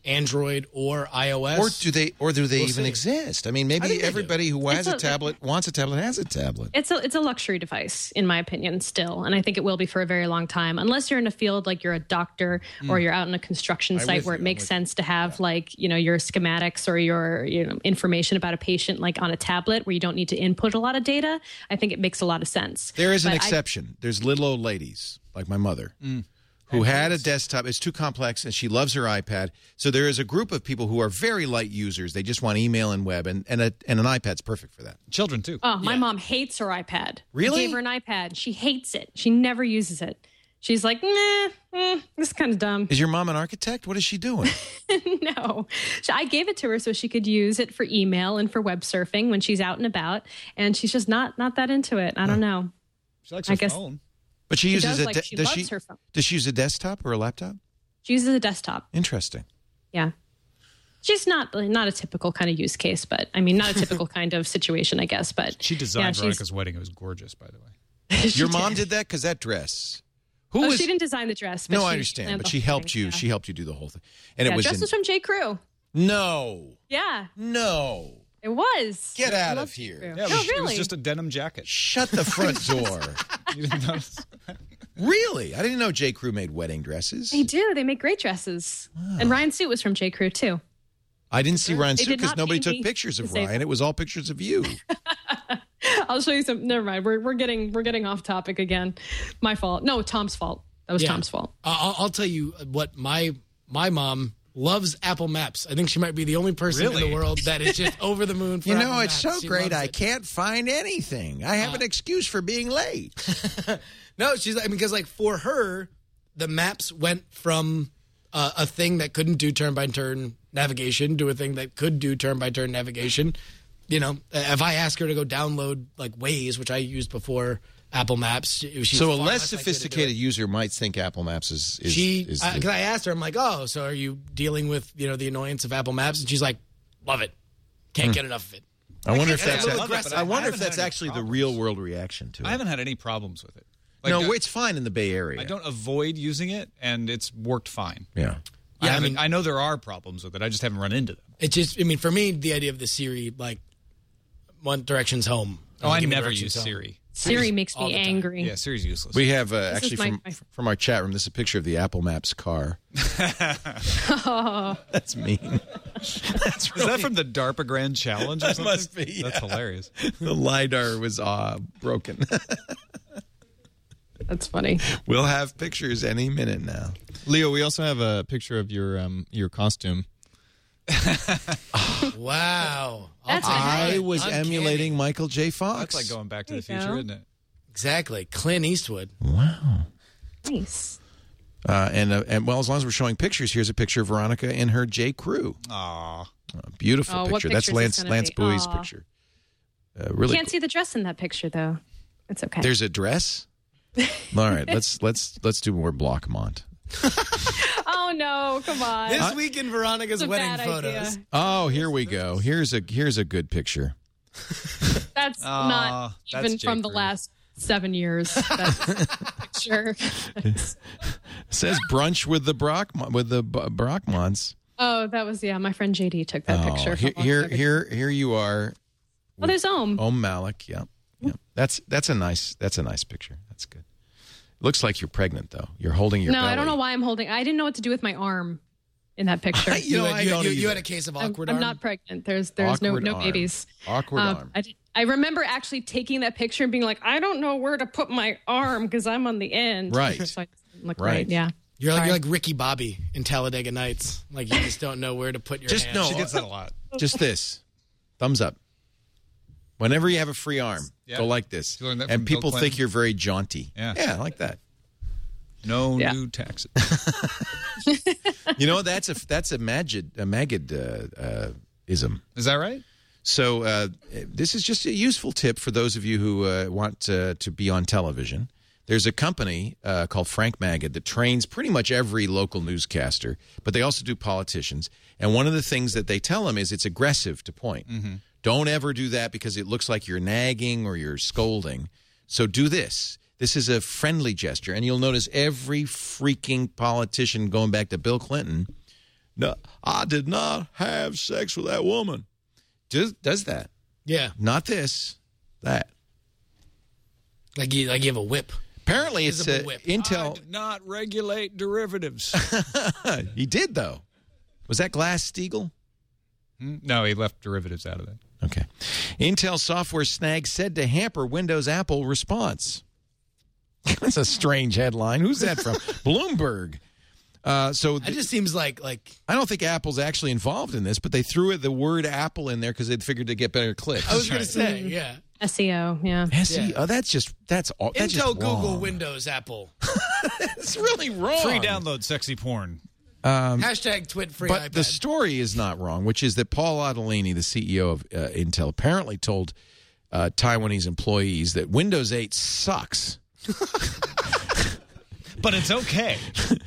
Speaker 6: Android or iOS.
Speaker 1: Or do they
Speaker 6: We'll
Speaker 1: even
Speaker 6: see.
Speaker 1: exist? I mean, maybe everybody who has a tablet wants a tablet has a tablet.
Speaker 5: It's a luxury device, in my opinion, still, and I think it will be for a very long time, unless you're in a field like you're a doctor or you're out in a construction site where it makes sense to have your schematics or your information about a patient like on a tablet where you don't need to input a lot of data. I think it makes a lot of sense.
Speaker 1: There is an exception. There's little old ladies like my mother. Who had a desktop. It's too complex, and she loves her iPad. So there is a group of people who are very light users. They just want email and web, and an iPad's perfect for that.
Speaker 7: Children, too.
Speaker 5: Oh, my mom hates her iPad.
Speaker 1: Really?
Speaker 5: I gave her an iPad. She hates it. She never uses it. She's like, this is kind of dumb.
Speaker 1: Is your mom an architect? What is she doing?
Speaker 5: No. I gave it to her so she could use it for email and for web surfing when she's out and about, and she's just not that into it. I don't know.
Speaker 7: She likes her phone.
Speaker 1: But she uses
Speaker 5: does, she loves her phone.
Speaker 1: Does she use a desktop or a laptop?
Speaker 5: She uses a desktop.
Speaker 1: Interesting.
Speaker 5: Yeah. She's not a typical kind of use case, but I mean, not a typical kind of situation, I guess. But
Speaker 7: she designed Veronica's wedding. It was gorgeous, by the way.
Speaker 1: Your mom did that? Because that dress.
Speaker 5: She didn't design the dress. But
Speaker 1: no, I understand. But she helped you. Yeah. She helped you do the whole thing. And it was
Speaker 5: dress was from J. Crew.
Speaker 1: No.
Speaker 5: Yeah.
Speaker 1: No.
Speaker 5: It was.
Speaker 1: Get out of here.
Speaker 7: Yeah, it was just a denim jacket.
Speaker 1: Shut the front door.
Speaker 7: You didn't notice?
Speaker 1: Really? I didn't know J. Crew made wedding dresses.
Speaker 5: They do. They make great dresses. Wow. And Ryan's suit was from J. Crew, too.
Speaker 1: I didn't see Ryan's suit because nobody took pictures of Ryan. It was all pictures of you.
Speaker 5: I'll show you some. Never mind. We're getting off topic again. My fault. No, Tom's fault. That was Tom's fault.
Speaker 6: I'll tell you what my mom loves Apple Maps. I think she might be the only person in the world that is just over the moon for Apple
Speaker 1: it's
Speaker 6: Maps.
Speaker 1: so great. I can't find anything. I have an excuse for being late.
Speaker 6: No, because for her, the maps went from a thing that couldn't do turn-by-turn navigation to a thing that could do turn-by-turn navigation. If I ask her to go download Waze, which I used before Apple Maps,
Speaker 1: so a less sophisticated user might think Apple Maps is
Speaker 6: because I asked her, I'm like, oh, so are you dealing with the annoyance of Apple Maps? And she's like, love it, can't get enough of it.
Speaker 1: I wonder if that's actually the real world reaction to it.
Speaker 7: I haven't had any problems with it.
Speaker 1: No, it's fine in the Bay Area.
Speaker 7: I don't avoid using it, and it's worked fine.
Speaker 1: Yeah.
Speaker 7: I know there are problems with it. I just haven't run into them.
Speaker 6: It's just, for me, the idea of the Siri, One Direction's home.
Speaker 7: I never use Siri.
Speaker 5: Siri makes me angry.
Speaker 7: Yeah, Siri's useless.
Speaker 1: We have from our chat room. This is a picture of the Apple Maps car. That's mean. That's
Speaker 7: really... Is that from the DARPA Grand Challenge? Or something?
Speaker 1: Must be. Yeah.
Speaker 7: That's hilarious.
Speaker 1: The LiDAR was broken.
Speaker 5: That's funny.
Speaker 1: We'll have pictures any minute now.
Speaker 8: Leo, we also have a picture of your costume.
Speaker 6: Wow.
Speaker 1: I was emulating Michael J. Fox.
Speaker 7: That's like going back to the future, isn't it?
Speaker 6: Exactly. Clint Eastwood.
Speaker 1: Wow.
Speaker 5: Nice.
Speaker 1: And as long as we're showing pictures, here's a picture of Veronica in her J. Crew.
Speaker 7: Aw.
Speaker 1: Beautiful picture. That's Lance Bowie's picture. Really
Speaker 5: can't see the dress in that picture, though. It's okay.
Speaker 1: There's a dress? All right, let's do more Blockmont.
Speaker 5: Oh no! Come on.
Speaker 6: This week in Veronica's wedding photos.
Speaker 5: Idea.
Speaker 1: Oh, here we go. Here's a good picture.
Speaker 5: That's not even from the last 7 years. That's picture.
Speaker 1: It says brunch with the Brockmonts.
Speaker 5: Oh, that was my friend JD took that picture.
Speaker 1: Here you are.
Speaker 5: Oh, there's Ohm
Speaker 1: Malik. Yeah. That's a nice picture. That's good. Looks like you're pregnant though. You're holding your belly.
Speaker 5: I don't know why I'm holding. I didn't know what to do with my arm in that picture.
Speaker 6: you had a case of awkward arm.
Speaker 5: I'm not pregnant. There's no babies.
Speaker 1: Awkward arm.
Speaker 5: I remember actually taking that picture and being like, I don't know where to put my arm because I'm on the end.
Speaker 1: Right.
Speaker 5: So I didn't look right. Yeah.
Speaker 6: You're like Ricky Bobby in Talladega Nights. Like you just don't know where to put your hand.
Speaker 1: No,
Speaker 7: she gets that a lot.
Speaker 1: Just this. Thumbs up. Whenever you have a free arm, go like this. And people think you're very jaunty.
Speaker 7: Yeah,
Speaker 1: I like that.
Speaker 7: No new taxes.
Speaker 1: That's a Magid-ism.
Speaker 7: Is that right?
Speaker 1: So this is just a useful tip for those of you who want to be on television. There's a company called Frank Magid that trains pretty much every local newscaster, but they also do politicians. And one of the things that they tell them is it's aggressive to point. Mm-hmm. Don't ever do that because it looks like you're nagging or you're scolding. So do this. This is a friendly gesture. And you'll notice every freaking politician going back to Bill Clinton No, I did not have sex with that woman. Does that.
Speaker 6: Yeah.
Speaker 1: Not this, that.
Speaker 6: Like you have a whip.
Speaker 1: Apparently it's
Speaker 6: whip.
Speaker 1: Intel.
Speaker 7: I did not regulate derivatives.
Speaker 1: He did, though. Was that Glass-Steagall?
Speaker 7: No, he left derivatives out of it.
Speaker 1: Okay. Intel software snag said to hamper Windows Apple response. That's a strange headline. Who's that from? Bloomberg.
Speaker 6: It just seems like
Speaker 1: I don't think Apple's actually involved in this, but they threw the word Apple in there because they figured to get better clicks.
Speaker 6: I was going to say, yeah.
Speaker 5: SEO, yeah.
Speaker 1: SEO.
Speaker 6: Yeah.
Speaker 1: That's all. That's
Speaker 6: Intel,
Speaker 1: just
Speaker 6: Google,
Speaker 1: wrong.
Speaker 6: Windows, Apple.
Speaker 1: It's really wrong.
Speaker 7: Free download, sexy porn.
Speaker 6: Hashtag twit free
Speaker 1: But
Speaker 6: iPad.
Speaker 1: the story is not wrong, which is that Paul Otellini, the CEO of Intel, apparently told Taiwanese employees that Windows 8 sucks.
Speaker 7: But it's okay.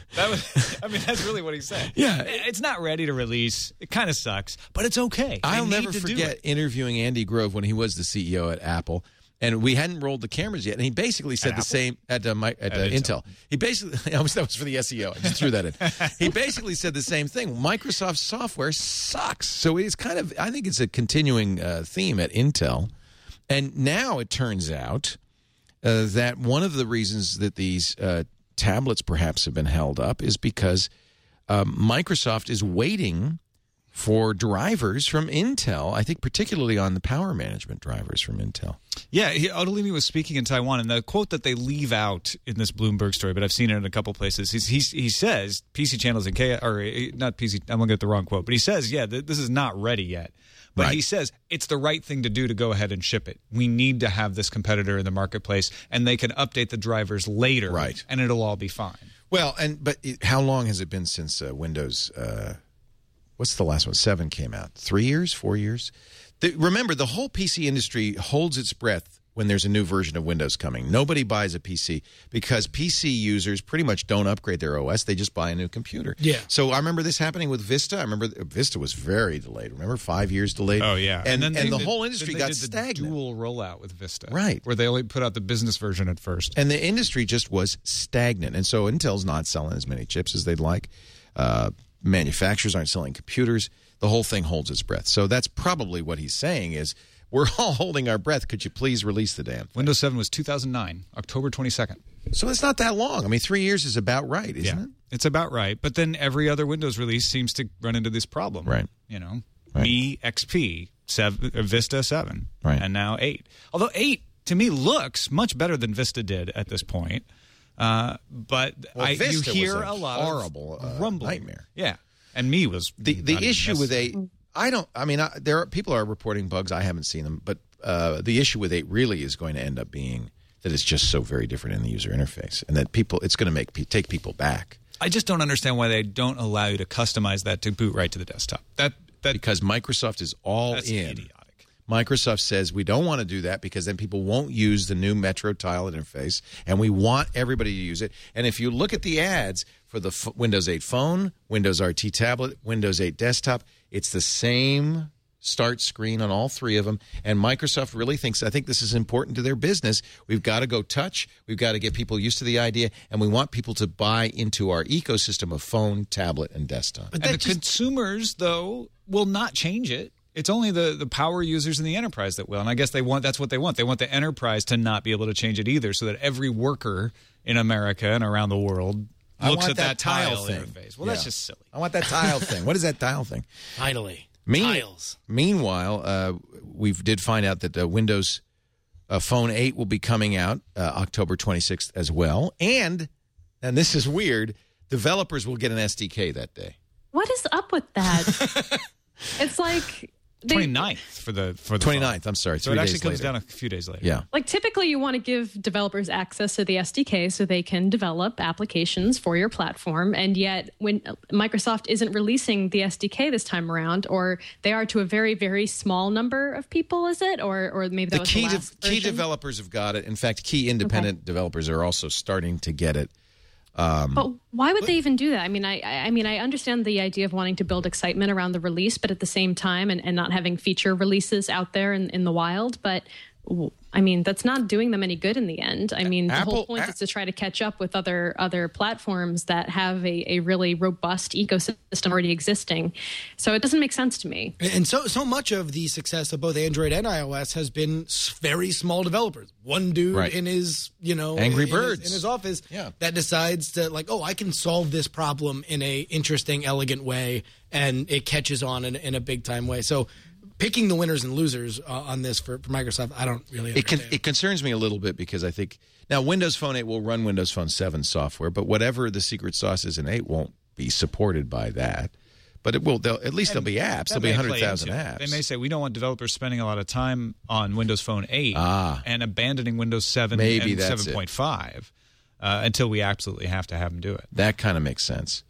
Speaker 7: That's really what he said.
Speaker 1: Yeah.
Speaker 7: It's not ready to release. It kind of sucks, but it's okay.
Speaker 1: I'll
Speaker 7: They
Speaker 1: never
Speaker 7: need to do
Speaker 1: forget
Speaker 7: it.
Speaker 1: interviewing Andy Grove when he was the CEO at Apple. And we hadn't rolled the cameras yet, and he basically said the same at Intel. He basically that was for the SEO. I just threw that in. He basically said the same thing. Microsoft software sucks. So it's kind of, I think it's a continuing theme at Intel. And now it turns out that one of the reasons that these tablets perhaps have been held up is because Microsoft is waiting for drivers from Intel, I think particularly on the power management drivers from Intel.
Speaker 7: Yeah, Otellini was speaking in Taiwan, and the quote that they leave out in this Bloomberg story, but I've seen it in a couple places, he says, PC channels in chaos, or not PC, I'm going to get the wrong quote, but he says, this is not ready yet. But
Speaker 1: Right.
Speaker 7: he says it's the right thing to do to go ahead and ship it. We need to have this competitor in the marketplace, and they can update the drivers later,
Speaker 1: Right.
Speaker 7: and it'll all be fine.
Speaker 1: Well, how long has it been since Windows, what's the last one, 7 came out? 3 years, 4 years? Remember, the whole PC industry holds its breath when there's a new version of Windows coming. Nobody buys a PC because PC users pretty much don't upgrade their OS. They just buy a new computer.
Speaker 6: Yeah.
Speaker 1: So I remember this happening with Vista. I remember Vista was very delayed. Remember, 5 years delayed?
Speaker 7: Oh, yeah.
Speaker 1: And
Speaker 7: then
Speaker 1: the whole industry got
Speaker 7: the
Speaker 1: stagnant.
Speaker 7: dual rollout with Vista.
Speaker 1: Right.
Speaker 7: Where they only put out the business version at first.
Speaker 1: And the industry just was stagnant. And so Intel's not selling as many chips as they'd like. Manufacturers aren't selling computers. The whole thing holds its breath. So that's probably what he's saying is, we're all holding our breath. Could you please release the damn thing?
Speaker 7: Windows 7 was 2009, October 22nd.
Speaker 1: So it's not that long. I mean, 3 years is about right, isn't it?
Speaker 7: It's about right. But then every other Windows release seems to run into this problem.
Speaker 1: Right.
Speaker 7: You know,
Speaker 1: Right.
Speaker 7: Me XP, Vista 7,
Speaker 1: Right.
Speaker 7: and now 8. Although 8, to me, looks much better than Vista did at this point. But you
Speaker 1: Vista
Speaker 7: hear
Speaker 1: was a
Speaker 7: a lot
Speaker 1: horrible,
Speaker 7: of rumbling.
Speaker 1: nightmare.
Speaker 7: Yeah. And Me was
Speaker 1: The
Speaker 7: not
Speaker 1: issue
Speaker 7: even
Speaker 1: with 8, there are people are reporting bugs. I haven't seen them, but the issue with 8 really is going to end up being that it's just so very different in the user interface, and that it's going to take people back.
Speaker 7: I just don't understand why they don't allow you to customize that to boot right to the desktop.
Speaker 1: Because Microsoft is all
Speaker 7: That's
Speaker 1: in.
Speaker 7: idiotic.
Speaker 1: Microsoft says we don't want to do that because then people won't use the new Metro Tile interface, and we want everybody to use it. And if you look at the ads for the Windows 8 phone, Windows RT tablet, Windows 8 desktop, it's the same start screen on all three of them. And Microsoft really thinks, I think this is important to their business. We've got to go touch. We've got to get people used to the idea, and we want people to buy into our ecosystem of phone, tablet, and desktop.
Speaker 7: And the consumers, though, will not change it. It's only the power users in the enterprise that will. And I guess that's what they want. They want the enterprise to not be able to change it either, so that every worker in America and around the world looks at that tile
Speaker 1: thing.
Speaker 7: interface. Well, that's just silly.
Speaker 1: I want that tile thing. What is that tile thing?
Speaker 6: Finally. Tiles.
Speaker 1: Meanwhile, we did find out that Windows Phone 8 will be coming out October 26th as well. And this is weird, developers will get an SDK that day.
Speaker 5: What is up with that? It's like
Speaker 7: 29th for the
Speaker 1: 29th, I'm sorry.
Speaker 7: So it actually comes down a few days later.
Speaker 1: Yeah.
Speaker 5: Like typically you want to give developers access to the SDK so they can develop applications for your platform. And yet when Microsoft isn't releasing the SDK this time around, or they are to a very, very small number of people, is it? Or maybe that was the last
Speaker 1: key
Speaker 5: version?
Speaker 1: developers have got it. In fact, key independent developers are also starting to get it.
Speaker 5: But why would they even do that? I mean, I understand the idea of wanting to build excitement around the release, but at the same time, and not having feature releases out there in the wild. But I mean, that's not doing them any good in the end. I mean, the whole point
Speaker 1: Apple-
Speaker 5: is to try to catch up with other platforms that have a really robust ecosystem already existing. So it doesn't make sense to me.
Speaker 6: And so much of the success of both Android and iOS has been very small developers. One dude
Speaker 1: Right.
Speaker 6: in his,
Speaker 1: Angry Birds.
Speaker 6: in his office
Speaker 1: Yeah.
Speaker 6: that decides to I can solve this problem in a interesting, elegant way, and it catches on in a big time way. So picking the winners and losers on this for Microsoft, I don't really understand.
Speaker 1: It concerns me a little bit because I think now Windows Phone 8 will run Windows Phone 7 software, but whatever the secret sauce is in 8 won't be supported by that. But it will. There'll be apps. There'll be 100,000 apps.
Speaker 7: They may say we don't want developers spending a lot of time on Windows Phone 8 and abandoning Windows 7
Speaker 1: Maybe
Speaker 7: and
Speaker 1: that's
Speaker 7: 7.5 until we absolutely have to have them do it.
Speaker 1: That kind of makes sense.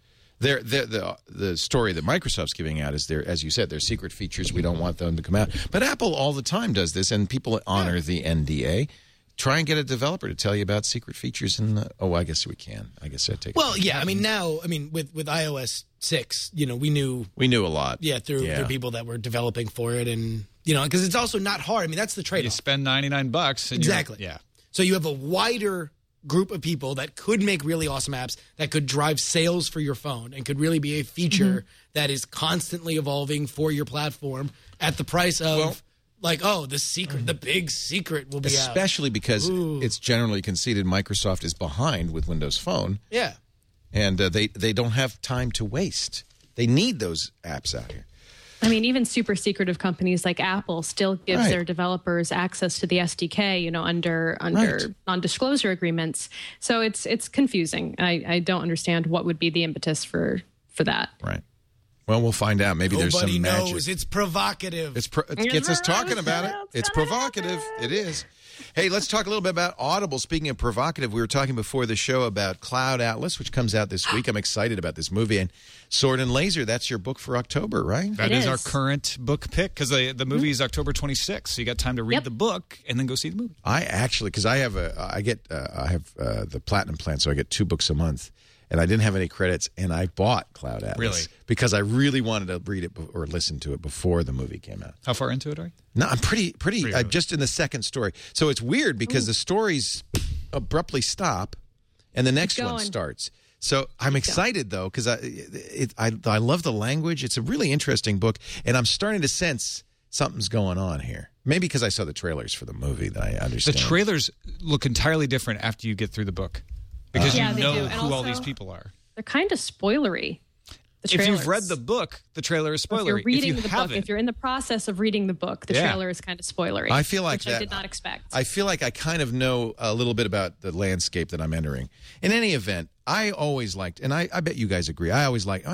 Speaker 1: The story that Microsoft's giving out is as you said, their secret features. We don't want them to come out. But Apple all the time does this, and people honor the NDA. Try and get a developer to tell you about secret features in the. Oh, I guess we can. I guess that takes.
Speaker 6: Well, yeah. I mean, with iOS 6, we knew
Speaker 1: a lot.
Speaker 6: Yeah, through people that were developing for it, and because it's also not hard. I mean, that's the trade-off.
Speaker 7: You spend $99 and
Speaker 6: exactly.
Speaker 7: Yeah.
Speaker 6: So you have a wider group of people that could make really awesome apps that could drive sales for your phone and could really be a feature that is constantly evolving for your platform at the price of the big secret will be out.
Speaker 1: Especially because it's generally conceded Microsoft is behind with Windows Phone.
Speaker 6: Yeah.
Speaker 1: And they don't have time to waste. They need those apps out here.
Speaker 5: I mean, even super secretive companies like Apple still gives
Speaker 1: Right.
Speaker 5: their developers access to the SDK, under
Speaker 1: Right.
Speaker 5: non-disclosure agreements. So it's confusing. I don't understand what would be the impetus for that.
Speaker 1: Right. Well, we'll find out. Maybe there's
Speaker 6: Nobody
Speaker 1: some magic.
Speaker 6: knows. It's provocative.
Speaker 1: It gets us talking about it. It's provocative. It is. Hey, let's talk a little bit about Audible. Speaking of provocative, we were talking before the show about Cloud Atlas, which comes out this week. I'm excited about this movie. And Sword and Laser, that's your book for October, right?
Speaker 7: That is our current book pick because the movie is October 26th, so you got time to read the book and then go see the movie.
Speaker 1: I actually, because I have the Platinum plan, so I get 2 books a month. And I didn't have any credits, and I bought Cloud Atlas.
Speaker 7: Really?
Speaker 1: Because I really wanted to read it or listen to it before the movie came out.
Speaker 7: How far into it are you?
Speaker 1: No, I'm pretty just in the second story. So it's weird because the stories abruptly stop, and the next one starts. So I'm excited, though, because I love the language. It's a really interesting book, and I'm starting to sense something's going on here. Maybe because I saw the trailers for the movie that I understand.
Speaker 7: The trailers look entirely different after you get through the book. Because you know who all these people are.
Speaker 5: They're kind of spoilery.
Speaker 7: If you've read the book, the trailer is spoilery.
Speaker 5: If you're reading
Speaker 7: the
Speaker 5: book, if you're in the process of reading the book, the trailer is kind of spoilery.
Speaker 1: I feel like
Speaker 5: which I did not expect.
Speaker 1: I feel like I kind of know a little bit about the landscape that I'm entering. In any event, I always liked, and I bet you guys agree, I always like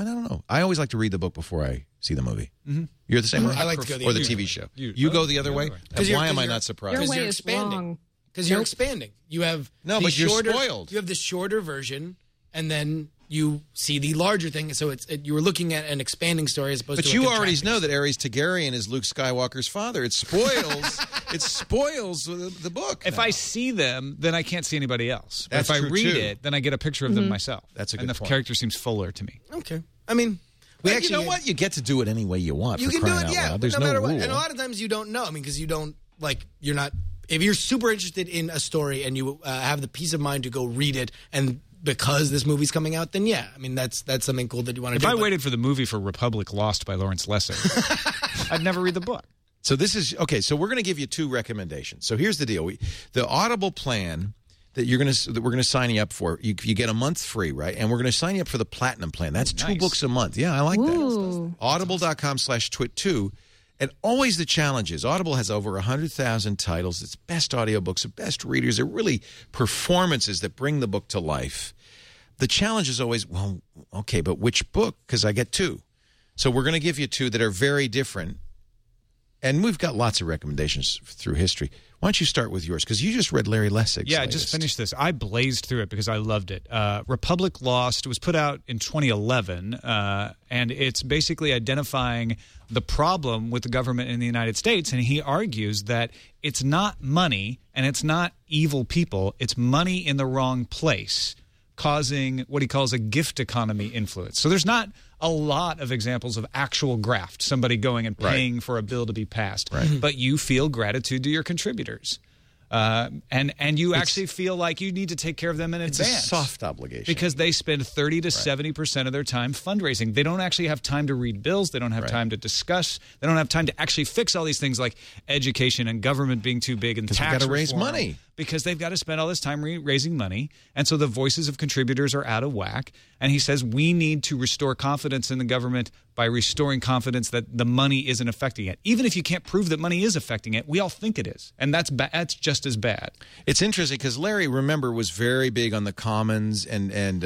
Speaker 1: to read the book before I see the movie. Mm-hmm. You're the same way?
Speaker 6: I like to go
Speaker 1: the TV show. You go the other way? Why am I not surprised?
Speaker 5: Your way
Speaker 6: you're
Speaker 5: is
Speaker 6: expanding.
Speaker 5: wrong.
Speaker 6: Because you're expanding. You have
Speaker 1: but you're spoiled.
Speaker 6: You have the shorter version, and then you see the larger thing. So you were looking at an expanding story as opposed to.
Speaker 1: But you already know that Ares Targaryen is Luke Skywalker's father. It spoils. It spoils the book.
Speaker 7: If I see them, then I can't see anybody else. But
Speaker 1: That's
Speaker 7: if I
Speaker 1: true,
Speaker 7: read
Speaker 1: too.
Speaker 7: it, then I get a picture of them myself.
Speaker 1: That's a good
Speaker 7: And the
Speaker 1: point.
Speaker 7: character seems fuller to me.
Speaker 6: Okay. I mean,
Speaker 1: you know what? You get to do it any way you want.
Speaker 6: You
Speaker 1: for
Speaker 6: can do
Speaker 1: crying
Speaker 6: it,
Speaker 1: out
Speaker 6: yeah.
Speaker 1: loud.
Speaker 6: But
Speaker 1: There's
Speaker 6: no
Speaker 1: no
Speaker 6: matter
Speaker 1: rule.
Speaker 6: what. And a lot of times you don't know. I mean, because you don't you're not. If you're super interested in a story and you have the peace of mind to go read it, and because this movie's coming out, then yeah, I mean that's something cool that you want to do.
Speaker 7: If I waited for the movie for Republic Lost by Lawrence Lessig, I'd never read the book.
Speaker 1: So this is okay. So we're going to give you 2 recommendations. So here's the deal: the Audible plan that we're going to sign you up for. You get a month free, right? And we're going to sign you up for the Platinum plan. That's 2 books a month. Yeah, I like that. Audible.com/twit2. And always the challenge is Audible has over 100,000 titles. It's best audiobooks, the best readers. They're really performances that bring the book to life. The challenge is always, well, okay, but which book? Because I get 2. So we're going to give you 2 that are very different. And we've got lots of recommendations through history. Why don't you start with yours? Because you just read Larry Lessig's
Speaker 7: Yeah, I
Speaker 1: latest.
Speaker 7: just finished this. I blazed through it because I loved it. Republic Lost was put out in 2011, and it's basically identifying the problem with the government in the United States. And he argues that it's not money and it's not evil people. It's money in the wrong place, causing what he calls a gift economy influence. So there's not a lot of examples of actual graft, somebody going and paying for a bill to be passed. But you feel gratitude to your contributors. And you actually feel like you need to take care of them in
Speaker 1: It's
Speaker 7: advance.
Speaker 1: a soft obligation.
Speaker 7: Because they spend 30 to 70% of their time fundraising. They don't actually have time to read bills. They don't have time to discuss. They don't have time to actually fix all these things like education and government being too big and tax reform.
Speaker 1: Because they've got to raise money.
Speaker 7: Because they've got to spend all this time raising money. And so the voices of contributors are out of whack. And he says we need to restore confidence in the government by restoring confidence that the money isn't affecting it. Even if you can't prove that money is affecting it, we all think it is. And that's just as bad.
Speaker 1: It's interesting because Larry, remember, was very big on the commons and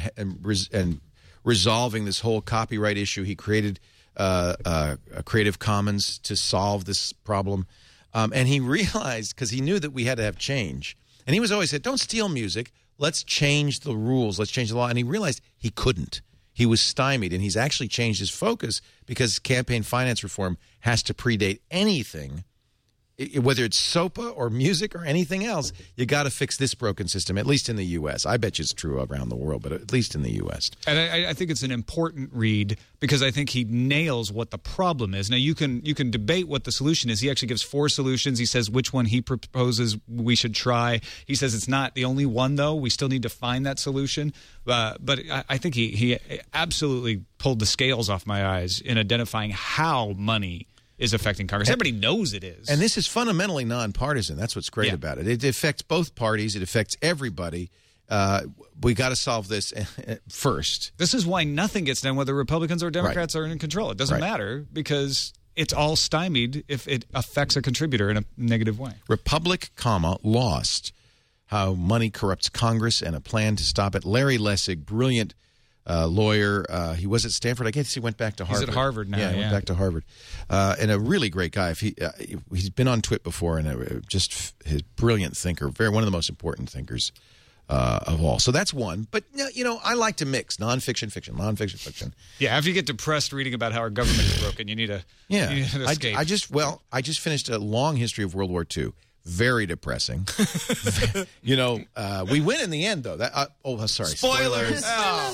Speaker 1: resolving this whole copyright issue. He created a Creative Commons to solve this problem. And he realized, because he knew that we had to have change, and he was always said, don't steal music. Let's change the rules. Let's change the law. And he realized he couldn't. He was stymied, and he's actually changed his focus because campaign finance reform has to predate anything. Whether it's SOPA or music or anything else, you got to fix this broken system, at least in the U.S. I bet you it's true around the world, but at least in the U.S.
Speaker 7: And I think it's an important read because I think he nails what the problem is. Now, you can debate what the solution is. He actually gives 4 solutions. He says which one he proposes we should try. He says it's not the only one, though. We still need to find that solution. But I think he absolutely pulled the scales off my eyes in identifying how money is affecting Congress. Everybody knows it is.
Speaker 1: And this is fundamentally nonpartisan. That's what's great about it. It affects both parties. It affects everybody. We got to solve this first.
Speaker 7: This is why nothing gets done whether Republicans or Democrats are in control. It doesn't matter because it's all stymied if it affects a contributor in a negative way.
Speaker 1: Republic, lost. How money corrupts Congress and a plan to stop it. Larry Lessig, brilliant lawyer. He was at Stanford. I guess he went back to Harvard.
Speaker 7: He's at Harvard now.
Speaker 1: Yeah, he went back to Harvard. And a really great guy. He's been on Twit before, and just his brilliant thinker. One of the most important thinkers of all. So that's one. But I like to mix nonfiction, fiction, nonfiction, fiction.
Speaker 7: Yeah, after you get depressed reading about how our government is broken, you need to escape.
Speaker 1: I just finished a long history of World War II. Very depressing. We win in the end, though. Sorry.
Speaker 7: Spoilers.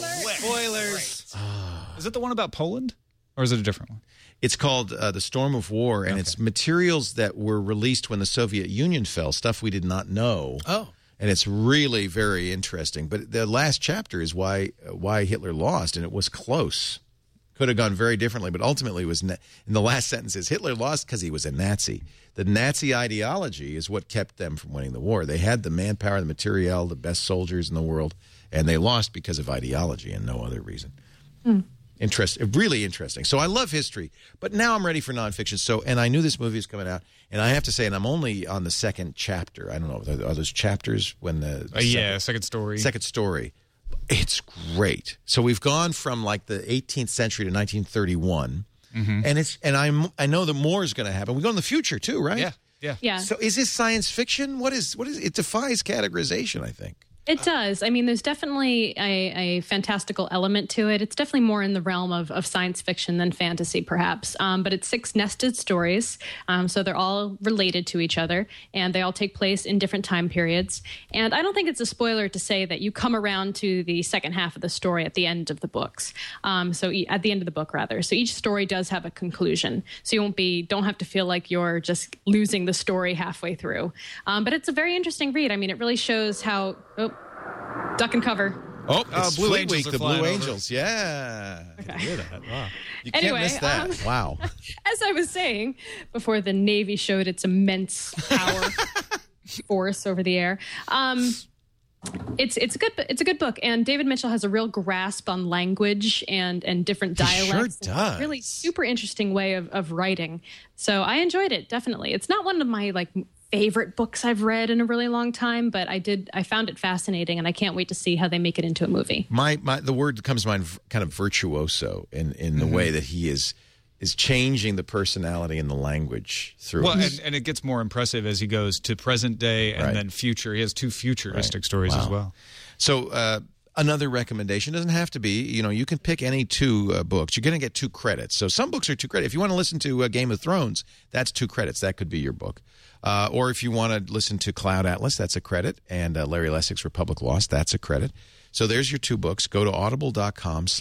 Speaker 7: Spoilers. Is it the one about Poland, or is it a different one?
Speaker 1: It's called The Storm of War, and it's materials that were released when the Soviet Union fell, stuff we did not know. Oh. And it's really very interesting. But the last chapter is why Hitler lost, and it was close. Could have gone very differently, but ultimately it was in the last sentence is Hitler lost because he was a Nazi. The Nazi ideology is what kept them from winning the war. They had the manpower, the materiel, the best soldiers in the world, and they lost because of ideology and no other reason. Really interesting. So I love history, but now I'm ready for nonfiction. And I knew this movie was coming out, and I have to say, and I'm only on the second chapter. I don't know, are those chapters when
Speaker 7: second story.
Speaker 1: Second story. It's great. So we've gone from like the 18th century to 1931, and I know that more is going to happen. We go in the future too, right?
Speaker 5: Yeah.
Speaker 1: So is this science fiction? What is it? Defies categorization, I think.
Speaker 5: It does. I mean, there's definitely a fantastical element to it. It's definitely more in the realm of science fiction than fantasy, perhaps. But it's 6 nested stories, so they're all related to each other, and they all take place in different time periods. And I don't think it's a spoiler to say that you come around to the second half of the story at the end of the books. So at the end of the book, rather. So each story does have a conclusion. So you don't have to feel like you're just losing the story halfway through. But it's a very interesting read. I mean, it really shows how... duck and cover.
Speaker 1: It's
Speaker 7: Blue
Speaker 1: Fleet
Speaker 7: Angels
Speaker 1: Week, the Blue Angels. Yeah.
Speaker 5: Okay.
Speaker 1: I can hear that. Wow. You
Speaker 5: Anyway,
Speaker 1: can't miss that. Wow.
Speaker 5: As I was saying before, the Navy showed its immense power force over the air. It's a good book, and David Mitchell has a real grasp on language and different dialects.
Speaker 1: He sure does.
Speaker 5: Really super interesting way of writing. So I enjoyed it, definitely. It's not one of my favorite books I've read in a really long time, but I found it fascinating, and I can't wait to see how they make it into a movie.
Speaker 1: The word that comes to mind, kind of virtuoso in the way that he is changing the personality and the language through.
Speaker 7: Well, and it gets more impressive as he goes to present day and then future. He has 2 futuristic stories as well.
Speaker 1: So another recommendation doesn't have to be, you can pick any 2 books. You're going to get 2 credits. So some books are 2 credits. If you want to listen to Game of Thrones, that's 2 credits. That could be your book. Or if you want to listen to Cloud Atlas, that's a credit. And Larry Lessig's Republic Lost, that's a credit. So there's your 2 books. Go to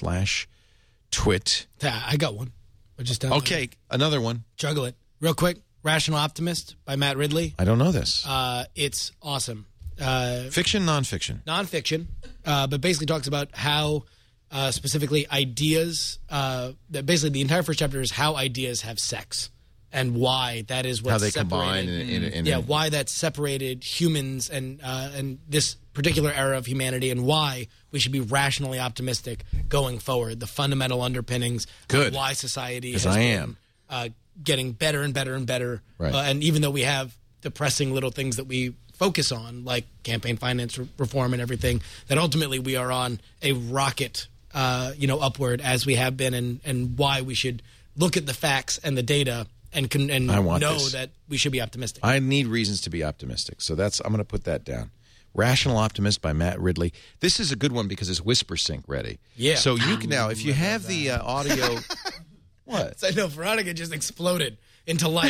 Speaker 1: audible.com/twit.
Speaker 6: I got one. I just
Speaker 1: Okay, another one.
Speaker 6: Juggle it real quick. Rational Optimist by Matt Ridley.
Speaker 1: I don't know this.
Speaker 6: It's awesome.
Speaker 1: Fiction, nonfiction?
Speaker 6: Nonfiction, but basically talks about how specifically ideas, that basically the entire first chapter is how ideas have sex and why that is what's
Speaker 1: how they
Speaker 6: separated.
Speaker 1: combine.
Speaker 6: Why that's separated humans and this particular era of humanity, and why we should be rationally optimistic going forward. The fundamental underpinnings of why society has been getting better and better and better.
Speaker 1: Right.
Speaker 6: And even though we have depressing little things that we focus on, like campaign finance reform and everything, that ultimately we are on a rocket, upward as we have been, and why we should look at the facts and the data and know that we should be optimistic.
Speaker 1: I need reasons to be optimistic, so I'm going to put that down. Rational Optimist by Matt Ridley. This is a good one because it's WhisperSync ready.
Speaker 6: Yeah.
Speaker 1: So you can now, if you have the audio, what?
Speaker 6: I know Veronica just exploded into light.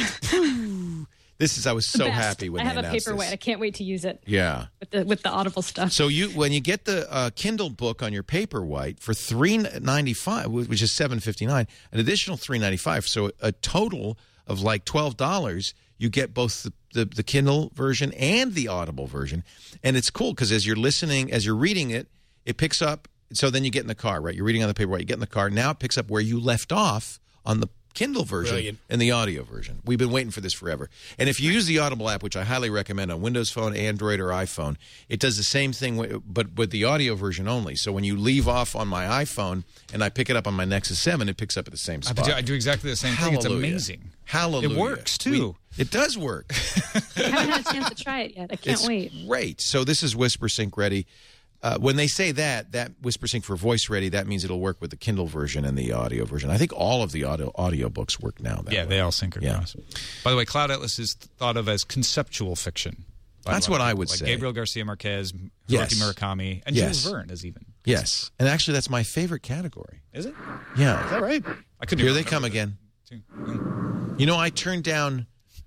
Speaker 1: I was so happy when
Speaker 5: I have
Speaker 1: they
Speaker 5: a
Speaker 1: announced
Speaker 5: paperweight.
Speaker 1: this.
Speaker 5: I can't wait to use it.
Speaker 1: Yeah.
Speaker 5: With the Audible stuff.
Speaker 1: So when you get the Kindle book on your Paperwhite for $3.95, which is $7.59, an additional $3.95, so a total of like $12, you get both the Kindle version and the Audible version. And it's cool because as you're reading it, it picks up. So then you get in the car, right? You're reading on the Paperwhite, you get in the car. Now it picks up where you left off on the Kindle version and the audio version. We've been waiting for this forever. And if you use the Audible app, which I highly recommend on Windows Phone, Android, or iPhone, it does the same thing, but with the audio version only. So when you leave off on my iPhone and I pick it up on my Nexus 7, it picks up at the same spot.
Speaker 7: I do exactly the same thing. It's amazing.
Speaker 1: Hallelujah.
Speaker 7: It works, too.
Speaker 1: It does work.
Speaker 5: I haven't had a chance to try it yet. I can't wait.
Speaker 1: Great. So this is WhisperSync ready. When they say that WhisperSync for voice ready, that means it'll work with the Kindle version and the audio version. I think all of the audio books work now. That way.
Speaker 7: They all sync across. Yeah. By the way, Cloud Atlas is thought of as conceptual fiction.
Speaker 1: That's what I would say.
Speaker 7: Gabriel Garcia Marquez, Haruki Murakami, and Jules Verne is even.
Speaker 1: Yes. And actually, that's my favorite category.
Speaker 7: Is it?
Speaker 1: Yeah.
Speaker 7: Is that right?
Speaker 1: Here they come again. I turned down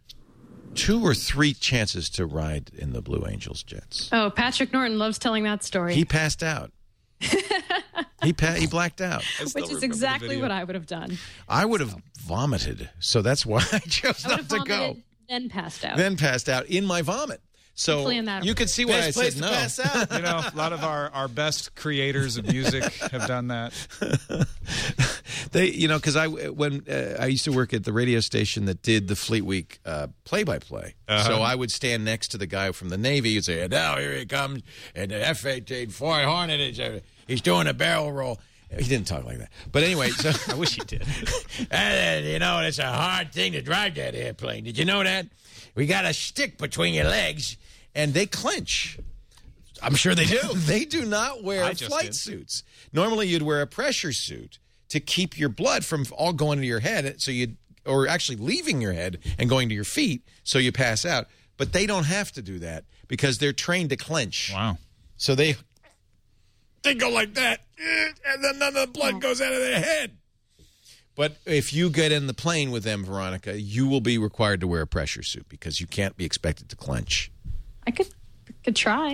Speaker 1: 2 or 3 chances to ride in the Blue Angels jets.
Speaker 5: Oh, Patrick Norton loves telling that story.
Speaker 1: He passed out. He blacked out.
Speaker 5: Which is exactly what I would have done.
Speaker 1: I would have vomited, so that's why I chose not to go.
Speaker 5: Then passed out.
Speaker 1: Then passed out in my vomit. So you could see why I said no.
Speaker 6: Pass out.
Speaker 7: A lot of our best creators of music have done that.
Speaker 1: Because I used to work at the radio station that did the Fleet Week play-by-play. So I would stand next to the guy from the Navy. He'd say, "Now here he comes, and the F-18 Foy Hornet he's doing a barrel roll." He didn't talk like that. But anyway, so
Speaker 7: I wish he did.
Speaker 1: It's a hard thing to drive that airplane. Did you know that? We got a stick between your legs, and they clench. I'm sure they do. They do not wear flight suits. Normally, you'd wear a pressure suit to keep your blood from all going to your head, or actually leaving your head and going to your feet, so you pass out. But they don't have to do that because they're trained to clench.
Speaker 7: Wow.
Speaker 1: So they go like that, and then none of the blood goes out of their head. But if you get in the plane with them, Veronica, you will be required to wear a pressure suit because you can't be expected to clench.
Speaker 5: I could try.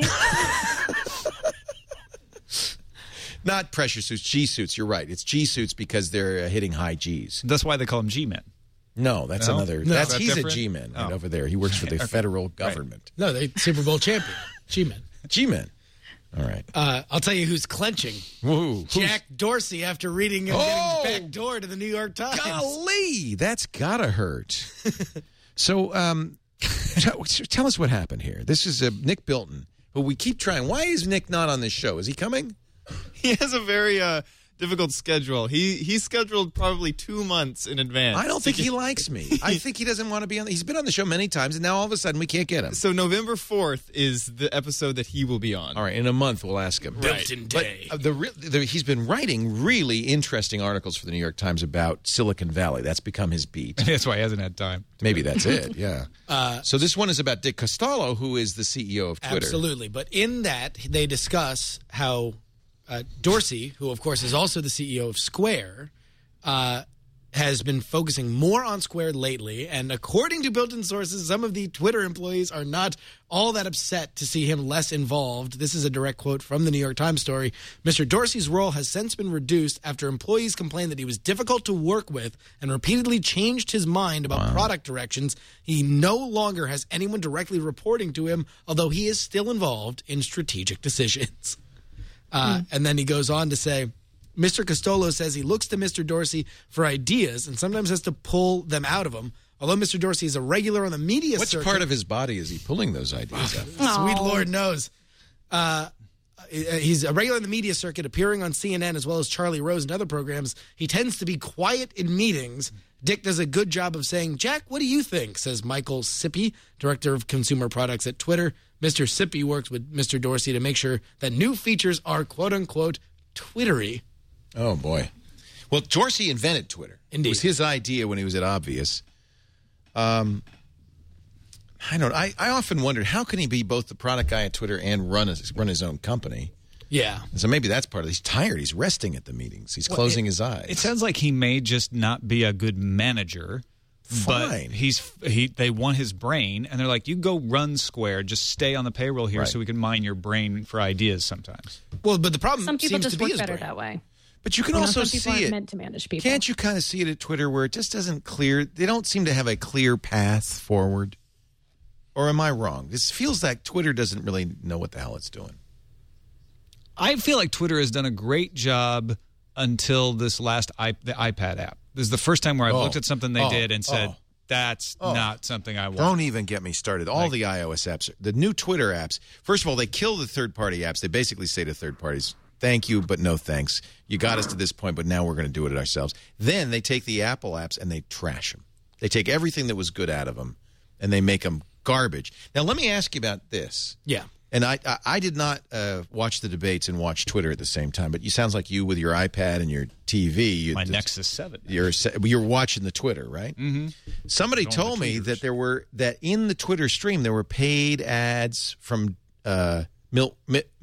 Speaker 1: Not pressure suits, G suits. You're right. It's G suits because they're hitting high Gs.
Speaker 7: That's why they call them G-men.
Speaker 1: No, that's another.
Speaker 7: No,
Speaker 1: he's
Speaker 7: different?
Speaker 1: a G-man right over there. He works for the federal government.
Speaker 6: No, they Super Bowl champion. G-men.
Speaker 1: G-men. All right.
Speaker 6: I'll tell you who's clenching.
Speaker 1: Woo.
Speaker 6: Jack Dorsey after reading and getting back door to the New York Times.
Speaker 1: Golly, that's gotta hurt. So tell us what happened here. This is Nick Bilton, who we keep trying. Why is Nick not on this show? Is he coming?
Speaker 8: He has a very difficult schedule. He's scheduled probably 2 months in advance.
Speaker 1: I don't think he likes me. I think he doesn't want to be on. He's been on the show many times, and now all of a sudden we can't get him.
Speaker 8: So November 4th is the episode that he will be on.
Speaker 1: All right, in a month we'll ask him.
Speaker 6: Bilton Day.
Speaker 1: But he's been writing really interesting articles for the New York Times about Silicon Valley. That's become his beat.
Speaker 7: That's why he hasn't had time.
Speaker 1: Maybe that's it, yeah. So this one is about Dick Costolo, who is the CEO of Twitter.
Speaker 6: Absolutely. But in that, they discuss how Dorsey, who of course is also the CEO of Square, has been focusing more on Square lately, and according to built-in sources, some of the Twitter employees are not all that upset to see him less involved. This is a direct quote from the New York Times story. Mr. Dorsey's role has since been reduced after employees complained that he was difficult to work with and repeatedly changed his mind about product directions. He no longer has anyone directly reporting to him, although he is still involved in strategic decisions. And then he goes on to say, Mr. Costolo says he looks to Mr. Dorsey for ideas and sometimes has to pull them out of him. Although Mr. Dorsey is a regular on the media circuit.
Speaker 1: What part of his body is he pulling those ideas out?
Speaker 6: Sweet Lord knows. He's a regular on the media circuit, appearing on CNN as well as Charlie Rose and other programs. He tends to be quiet in meetings. Dick does a good job of saying, Jack, what do you think? Says Michael Sippy, director of consumer products at Twitter. Mr. Sippy works with Mr. Dorsey to make sure that new features are quote-unquote Twittery.
Speaker 1: Oh, boy. Well, Dorsey invented Twitter.
Speaker 6: Indeed.
Speaker 1: It was his idea when he was at Obvious. I often wondered, how can he be both the product guy at Twitter and run his own company?
Speaker 6: Yeah.
Speaker 1: And so maybe that's part of it. He's tired. He's resting at the meetings. He's closing his eyes.
Speaker 7: It sounds like he may just not be a good manager.
Speaker 1: Fine.
Speaker 7: But they want his brain, and they're like, you go run Square, just stay on the payroll here so we can mine your brain for ideas sometimes.
Speaker 6: Well, but the problem
Speaker 5: Some people
Speaker 6: seems
Speaker 5: just
Speaker 6: to be
Speaker 5: work
Speaker 6: his
Speaker 5: better
Speaker 6: brain.
Speaker 5: that way.
Speaker 1: But you can also
Speaker 5: some people
Speaker 1: see
Speaker 5: aren't
Speaker 1: it.
Speaker 5: meant to manage people.
Speaker 1: Can't you kind of see it at Twitter where it just doesn't clear? They don't seem to have a clear path forward. Or am I wrong? This feels like Twitter doesn't really know what the hell it's doing.
Speaker 7: I feel like Twitter has done a great job until this last the iPad app. This is the first time where I've looked at something they did and said, that's not something I want.
Speaker 1: Don't even get me started. All the iOS apps, the new Twitter apps, first of all, they kill the third-party apps. They basically say to third parties, thank you, but no thanks. You got us to this point, but now we're going to do it ourselves. Then they take the Apple apps and they trash them. They take everything that was good out of them, and they make them garbage. Now, let me ask you about this.
Speaker 6: Yeah.
Speaker 1: And I did not watch the debates and watch Twitter at the same time, but you sounds like you with your iPad and your TV.
Speaker 7: My Nexus 7.
Speaker 1: You're watching the Twitter, right?
Speaker 7: Mm-hmm.
Speaker 1: Somebody told me that in the Twitter stream there were paid ads from Milt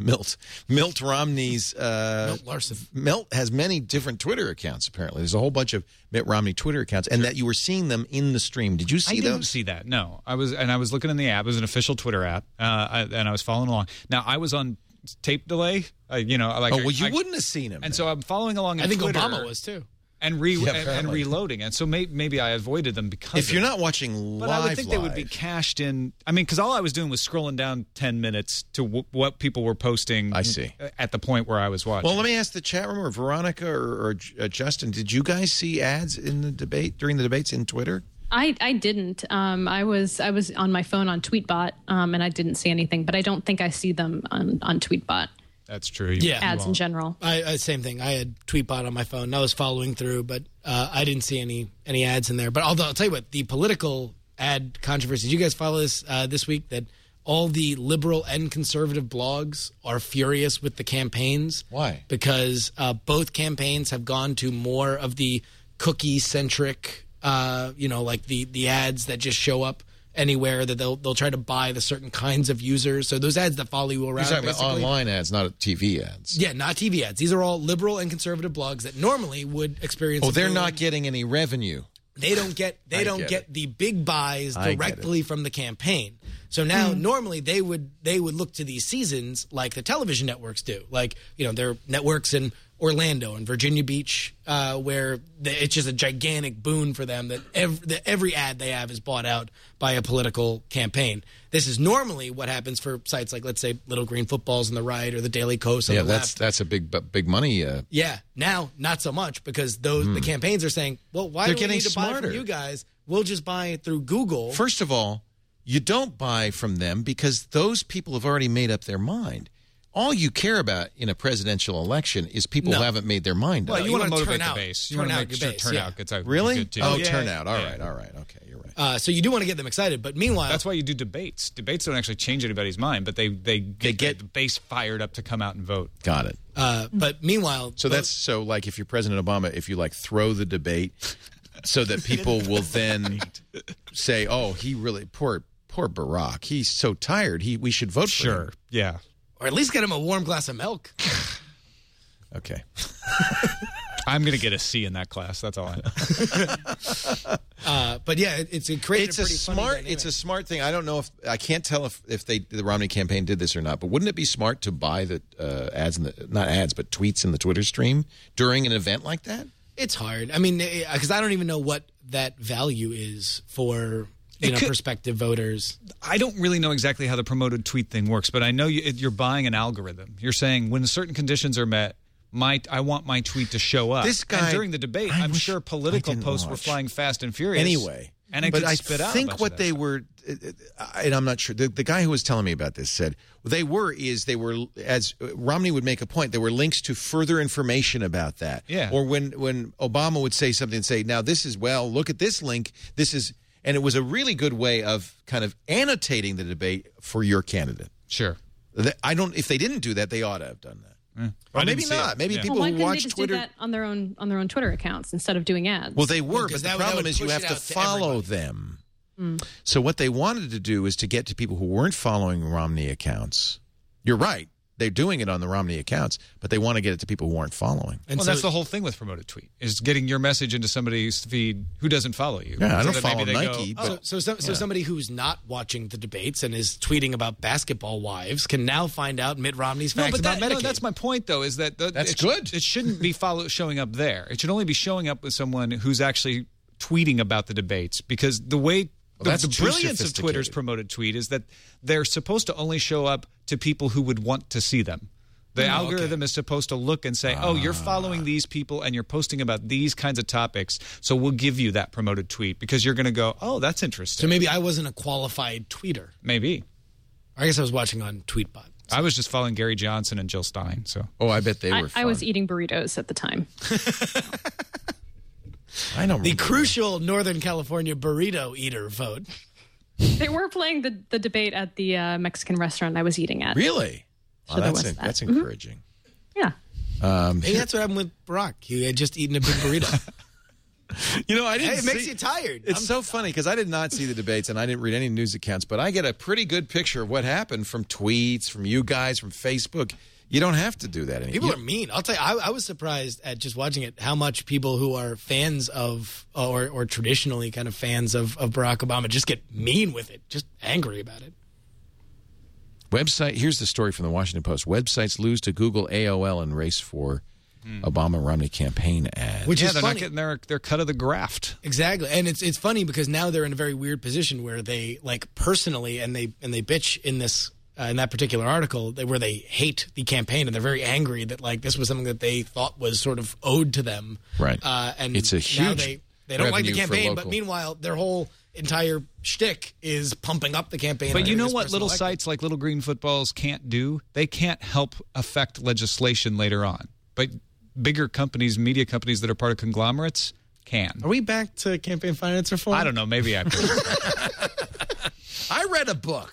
Speaker 1: Romney's
Speaker 6: Milt Larson.
Speaker 1: Milt has many different Twitter accounts, apparently. There's a whole bunch of Mitt Romney Twitter accounts, and that you were seeing them in the stream. Did you see those?
Speaker 7: I didn't see that, no. I was looking in the app. It was an official Twitter app, and I was following along. Now, I was on tape delay. You
Speaker 1: wouldn't have seen him.
Speaker 7: And so I'm following along in
Speaker 6: I think
Speaker 7: Twitter.
Speaker 6: Obama was, too.
Speaker 7: And reloading. And so maybe I avoided them because
Speaker 1: if you're not watching live,
Speaker 7: but I would think they would be cached in. I mean, because all I was doing was scrolling down 10 minutes to what people were posting.
Speaker 1: I see.
Speaker 7: At the point where I was watching.
Speaker 1: Well, let me ask the chat room, or Veronica or Justin, did you guys see ads in the debate during the debates in Twitter?
Speaker 5: I didn't. I was on my phone on Tweetbot, and I didn't see anything. But I don't think I see them on Tweetbot.
Speaker 7: That's true.
Speaker 6: Yeah.
Speaker 5: Ads in general.
Speaker 6: I same thing. I had Tweetbot on my phone. And I was following through, but I didn't see any ads in there. But I'll tell you what, the political ad controversy. Did you guys follow this week that all the liberal and conservative blogs are furious with the campaigns?
Speaker 1: Why?
Speaker 6: Because both campaigns have gone to more of the cookie-centric, like the ads that just show up anywhere, that they'll try to buy the certain kinds of users. So those ads that follow you around.
Speaker 1: You're talking about online ads, not TV ads.
Speaker 6: Yeah, not TV ads. These are all liberal and conservative blogs that normally would experience.
Speaker 1: Oh, they're not getting any revenue.
Speaker 6: They don't get the big buys directly from the campaign. So now normally they would look to these seasons like the television networks do. Like, there are networks in Orlando and Virginia Beach where it's just a gigantic boon for them that every ad they have is bought out by a political campaign. This is normally what happens for sites like, let's say, Little Green Footballs on the right or the Daily Kos on the left.
Speaker 1: That's a big money.
Speaker 6: Yeah, now not so much because the campaigns are saying, well, why do we need to buy from you guys? We'll just buy through Google.
Speaker 1: First of all, you don't buy from them because those people have already made up their mind. All you care about in a presidential election is people who haven't made their mind up.
Speaker 6: Well, you want to
Speaker 7: motivate
Speaker 6: turn out
Speaker 7: the base. You want to make sure turnout gets out.
Speaker 1: Really?
Speaker 7: Good too.
Speaker 1: Oh, turnout. All right. Okay, you're right.
Speaker 6: So you do want to get them excited, but meanwhile,
Speaker 7: that's why you do debates. Debates don't actually change anybody's mind, but they get the base fired up to come out and vote.
Speaker 1: Got it.
Speaker 6: But meanwhile,
Speaker 1: so like if you're President Obama, if you throw the debate so that people will then say, "Oh, he really poor Barack. He's so tired. We should vote for him."
Speaker 7: Yeah.
Speaker 6: Or at least get him a warm glass of milk.
Speaker 1: Okay.
Speaker 7: I'm going to get a C in that class. That's all I know.
Speaker 6: But yeah, it's a smart.
Speaker 1: It's a smart thing. I don't know if I can't tell if the Romney campaign did this or not. But wouldn't it be smart to buy the ads in not ads but tweets in the Twitter stream during an event like that?
Speaker 6: It's hard. I mean, because I don't even know what that value is for prospective voters.
Speaker 7: I don't really know exactly how the promoted tweet thing works, but I know you're buying an algorithm. You're saying when certain conditions are met, I want my tweet to show up.
Speaker 1: This guy,
Speaker 7: and during the debate, I'm sure political posts were flying fast and furious.
Speaker 1: Anyway.
Speaker 7: And
Speaker 1: but I
Speaker 7: spit out
Speaker 1: think what they were, and I'm not sure, the guy who was telling me about this said, they were, as Romney would make a point, there were links to further information about that.
Speaker 7: Yeah.
Speaker 1: Or when Obama would say something and say, now this is, look at this link, this is, and it was a really good way of kind of annotating the debate for your candidate.
Speaker 7: Sure.
Speaker 1: If they didn't do that, they ought to have done that. Or maybe not. Maybe people
Speaker 5: why
Speaker 1: who
Speaker 5: couldn't
Speaker 1: watch
Speaker 5: they just
Speaker 1: Twitter
Speaker 5: do that on their own Twitter accounts instead of doing ads?
Speaker 1: Well, they were, but the problem is you have to follow them. So what they wanted to do is to get to people who weren't following Romney accounts. You're right. They're doing it on the Romney accounts, but they want to get it to people who aren't following.
Speaker 7: And that's the whole thing with promoted tweet, is getting your message into somebody's feed who doesn't follow you.
Speaker 1: Yeah, I don't follow Nike.
Speaker 6: So somebody who's not watching the debates and is tweeting about basketball wives can now find out Mitt Romney's facts about Medicaid.
Speaker 7: No, that's my point, though, is that
Speaker 1: that's good.
Speaker 7: It shouldn't be showing up there. It should only be showing up with someone who's actually tweeting about the debates, because the way... The brilliance of Twitter's promoted tweet is that they're supposed to only show up to people who would want to see them. The algorithm is supposed to look and say, oh, you're following these people and you're posting about these kinds of topics, so we'll give you that promoted tweet because you're going to go, oh, that's interesting.
Speaker 6: So maybe I wasn't a qualified tweeter.
Speaker 7: Maybe.
Speaker 6: I guess I was watching on Tweetbot.
Speaker 7: I was just following Gary Johnson and Jill Stein. So,
Speaker 1: I bet they were fun.
Speaker 5: I was eating burritos at the time.
Speaker 1: I don't remember.
Speaker 6: The crucial Northern California burrito eater vote.
Speaker 5: They were playing the debate at the Mexican restaurant I was eating at.
Speaker 1: Really?
Speaker 5: So
Speaker 1: that's encouraging.
Speaker 5: Yeah.
Speaker 6: Maybe that's what happened with Barack. He had just eaten a big burrito.
Speaker 1: I didn't.
Speaker 6: It makes you tired.
Speaker 1: It's so funny because I did not see the debates and I didn't read any news accounts, but I get a pretty good picture of what happened from tweets, from you guys, from Facebook. You don't have to do that anymore.
Speaker 6: People are mean. I'll tell you, I was surprised at just watching it how much people who are fans of or traditionally kind of fans of Barack Obama just get mean with it, just angry about it.
Speaker 1: Here's the story from the Washington Post. Websites lose to Google, AOL, and race for Obama-Romney campaign ads.
Speaker 6: Which is
Speaker 7: they're
Speaker 6: funny.
Speaker 7: Not getting their cut of the graft.
Speaker 6: Exactly. And it's funny because now they're in a very weird position where they personally and they bitch in this in that particular article where they hate the campaign and they're very angry that this was something that they thought was sort of owed to them.
Speaker 1: Right.
Speaker 6: And
Speaker 1: it's a huge
Speaker 6: now they don't like the campaign, but meanwhile their whole entire shtick is pumping up the campaign.
Speaker 7: But you know what little sites like Little Green Footballs can't do? They can't help affect legislation later on. But bigger companies, media companies that are part of conglomerates can.
Speaker 6: Are we back to campaign finance reform?
Speaker 7: I don't know. Maybe after.
Speaker 1: I read a book.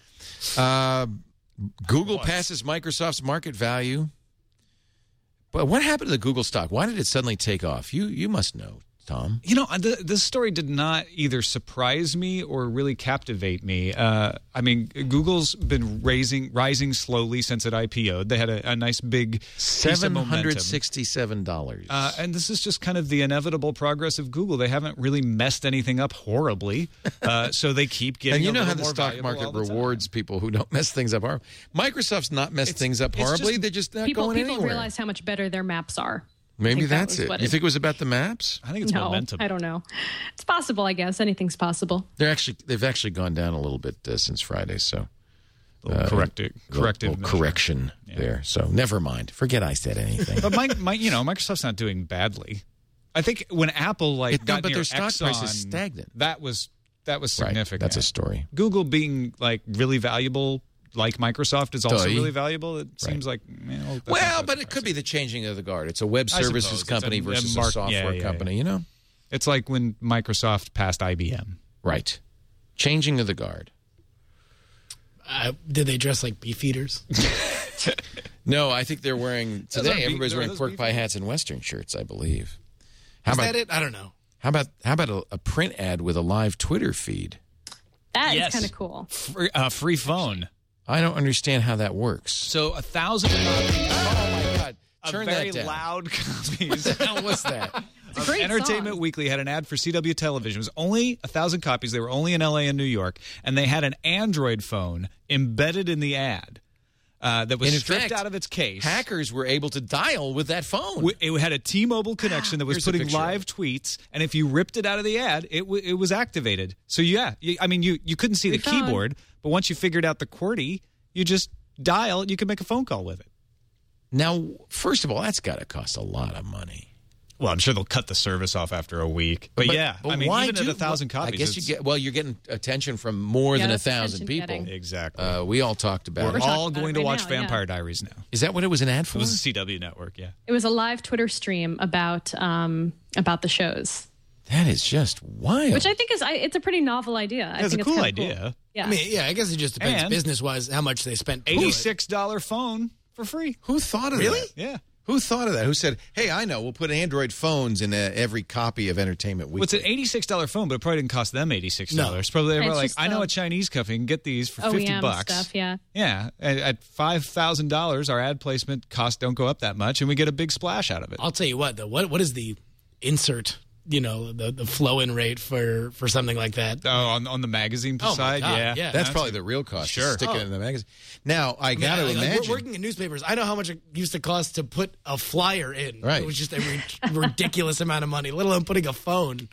Speaker 1: Google passes Microsoft's market value. But what happened to the Google stock? Why did it suddenly take off? You must know, Tom.
Speaker 7: This story did not either surprise me or really captivate me. I mean, Google's been rising slowly since it IPO'd. They had a nice big
Speaker 1: $767.
Speaker 7: And this is just kind of the inevitable progress of Google. They haven't really messed anything up horribly, so they keep getting.
Speaker 1: And you know how
Speaker 7: the
Speaker 1: stock market rewards people who don't mess things up horribly. Microsoft's not messed things up horribly. They're just not going anywhere.
Speaker 5: People realize how much better their maps are.
Speaker 1: Maybe that's it. You think it was about the maps?
Speaker 7: I think it's momentum.
Speaker 5: I don't know. It's possible, I guess. Anything's possible.
Speaker 1: They've actually gone down a little bit since Friday, so
Speaker 7: corrective
Speaker 1: correction there. So never mind. Forget I said anything.
Speaker 7: But Microsoft's not doing badly. I think when Apple got near
Speaker 1: their stock
Speaker 7: Exxon,
Speaker 1: price is stagnant.
Speaker 7: That was significant.
Speaker 1: Right. That's a story.
Speaker 7: Google being really valuable. Like Microsoft is also really valuable. It seems like
Speaker 1: but it could be the changing of the guard. It's a web services company versus a software company. You know,
Speaker 7: it's like when Microsoft passed IBM.
Speaker 1: Right, changing of the guard.
Speaker 6: Did they dress like beefeaters?
Speaker 1: No, I think they're wearing today. Everybody's wearing pork pie hats and Western shirts, I believe.
Speaker 6: Is that it? I don't know.
Speaker 1: How about a print ad with a live Twitter feed?
Speaker 5: That is kind of cool.
Speaker 7: Free phone.
Speaker 1: I don't understand how that works.
Speaker 7: So 1,000.
Speaker 1: Oh my God! Turn
Speaker 7: very
Speaker 1: that down.
Speaker 7: loud copies.
Speaker 1: What the hell was that?
Speaker 5: It's a great
Speaker 7: Entertainment
Speaker 5: song.
Speaker 7: Weekly had an ad for CW Television. It was only 1,000 copies. They were only in L.A. and New York, and they had an Android phone embedded in the ad that was
Speaker 1: And in
Speaker 7: stripped
Speaker 1: fact,
Speaker 7: out of its case.
Speaker 1: Hackers were able to dial with that phone.
Speaker 7: It had a T-Mobile connection that was
Speaker 1: Here's a
Speaker 7: putting
Speaker 1: picture of
Speaker 7: live
Speaker 1: it.
Speaker 7: tweets, and if you ripped it out of the ad, it was activated. So yeah, you couldn't see the
Speaker 5: Good phone.
Speaker 7: keyboard, but once you figured out the QWERTY, you just dial. You could make a phone call with it.
Speaker 1: Now, first of all, that's got to cost a lot of money.
Speaker 7: Well, I'm sure they'll cut the service off after a week. But yeah,
Speaker 1: but
Speaker 7: I mean,
Speaker 1: why
Speaker 7: even at
Speaker 1: do-
Speaker 7: 1,000 copies,
Speaker 1: I guess you
Speaker 7: it's-
Speaker 1: get. You're getting attention from more
Speaker 5: Yeah,
Speaker 1: than
Speaker 5: that's
Speaker 1: 1,000 people.
Speaker 5: attention-getting.
Speaker 7: Exactly.
Speaker 1: We all talked about
Speaker 7: We're
Speaker 1: it.
Speaker 5: talking
Speaker 7: all
Speaker 5: about
Speaker 7: going
Speaker 5: it
Speaker 7: to
Speaker 5: right
Speaker 7: watch
Speaker 5: now, yeah.
Speaker 7: Vampire Diaries now.
Speaker 1: Is that what it was an ad for?
Speaker 7: It was a CW network, yeah.
Speaker 5: It was a live Twitter stream about the shows,
Speaker 1: That is just wild.
Speaker 5: which I think is a pretty novel idea. I
Speaker 7: It's
Speaker 5: think
Speaker 7: a cool
Speaker 5: kinda
Speaker 7: idea.
Speaker 5: Yeah.
Speaker 6: I mean, yeah, I guess it just depends
Speaker 7: And-
Speaker 6: business-wise how much they spent. to do it.
Speaker 7: $86 phone for free.
Speaker 1: Who thought of
Speaker 6: Really?
Speaker 1: that?
Speaker 7: Yeah.
Speaker 1: Who thought of that? Who said, "Hey, I know. We'll put Android phones in every copy of Entertainment Weekly."
Speaker 7: Well, it's an $86 phone, but it probably didn't cost them $86.
Speaker 6: No.
Speaker 7: Probably they were
Speaker 5: It's
Speaker 7: like,
Speaker 5: just
Speaker 7: I know
Speaker 5: the
Speaker 7: a Chinese company can get these for
Speaker 5: OEM
Speaker 7: $50.
Speaker 5: stuff, yeah.
Speaker 7: Yeah, at $5,000, our ad placement costs don't go up that much, and we get a big splash out of it.
Speaker 6: I'll tell you what, though. What is the insert? The flow-in rate for something like that?
Speaker 7: Oh, on the magazine
Speaker 6: Oh, my
Speaker 7: side,
Speaker 6: God, yeah.
Speaker 1: That's probably the real cost.
Speaker 7: Sure.
Speaker 1: Stick it in the magazine. Now, I got to
Speaker 6: Like,
Speaker 1: imagine.
Speaker 6: working in newspapers, I know how much it used to cost to put a flyer in.
Speaker 1: Right.
Speaker 6: It was just a ridiculous amount of money, let alone putting a phone.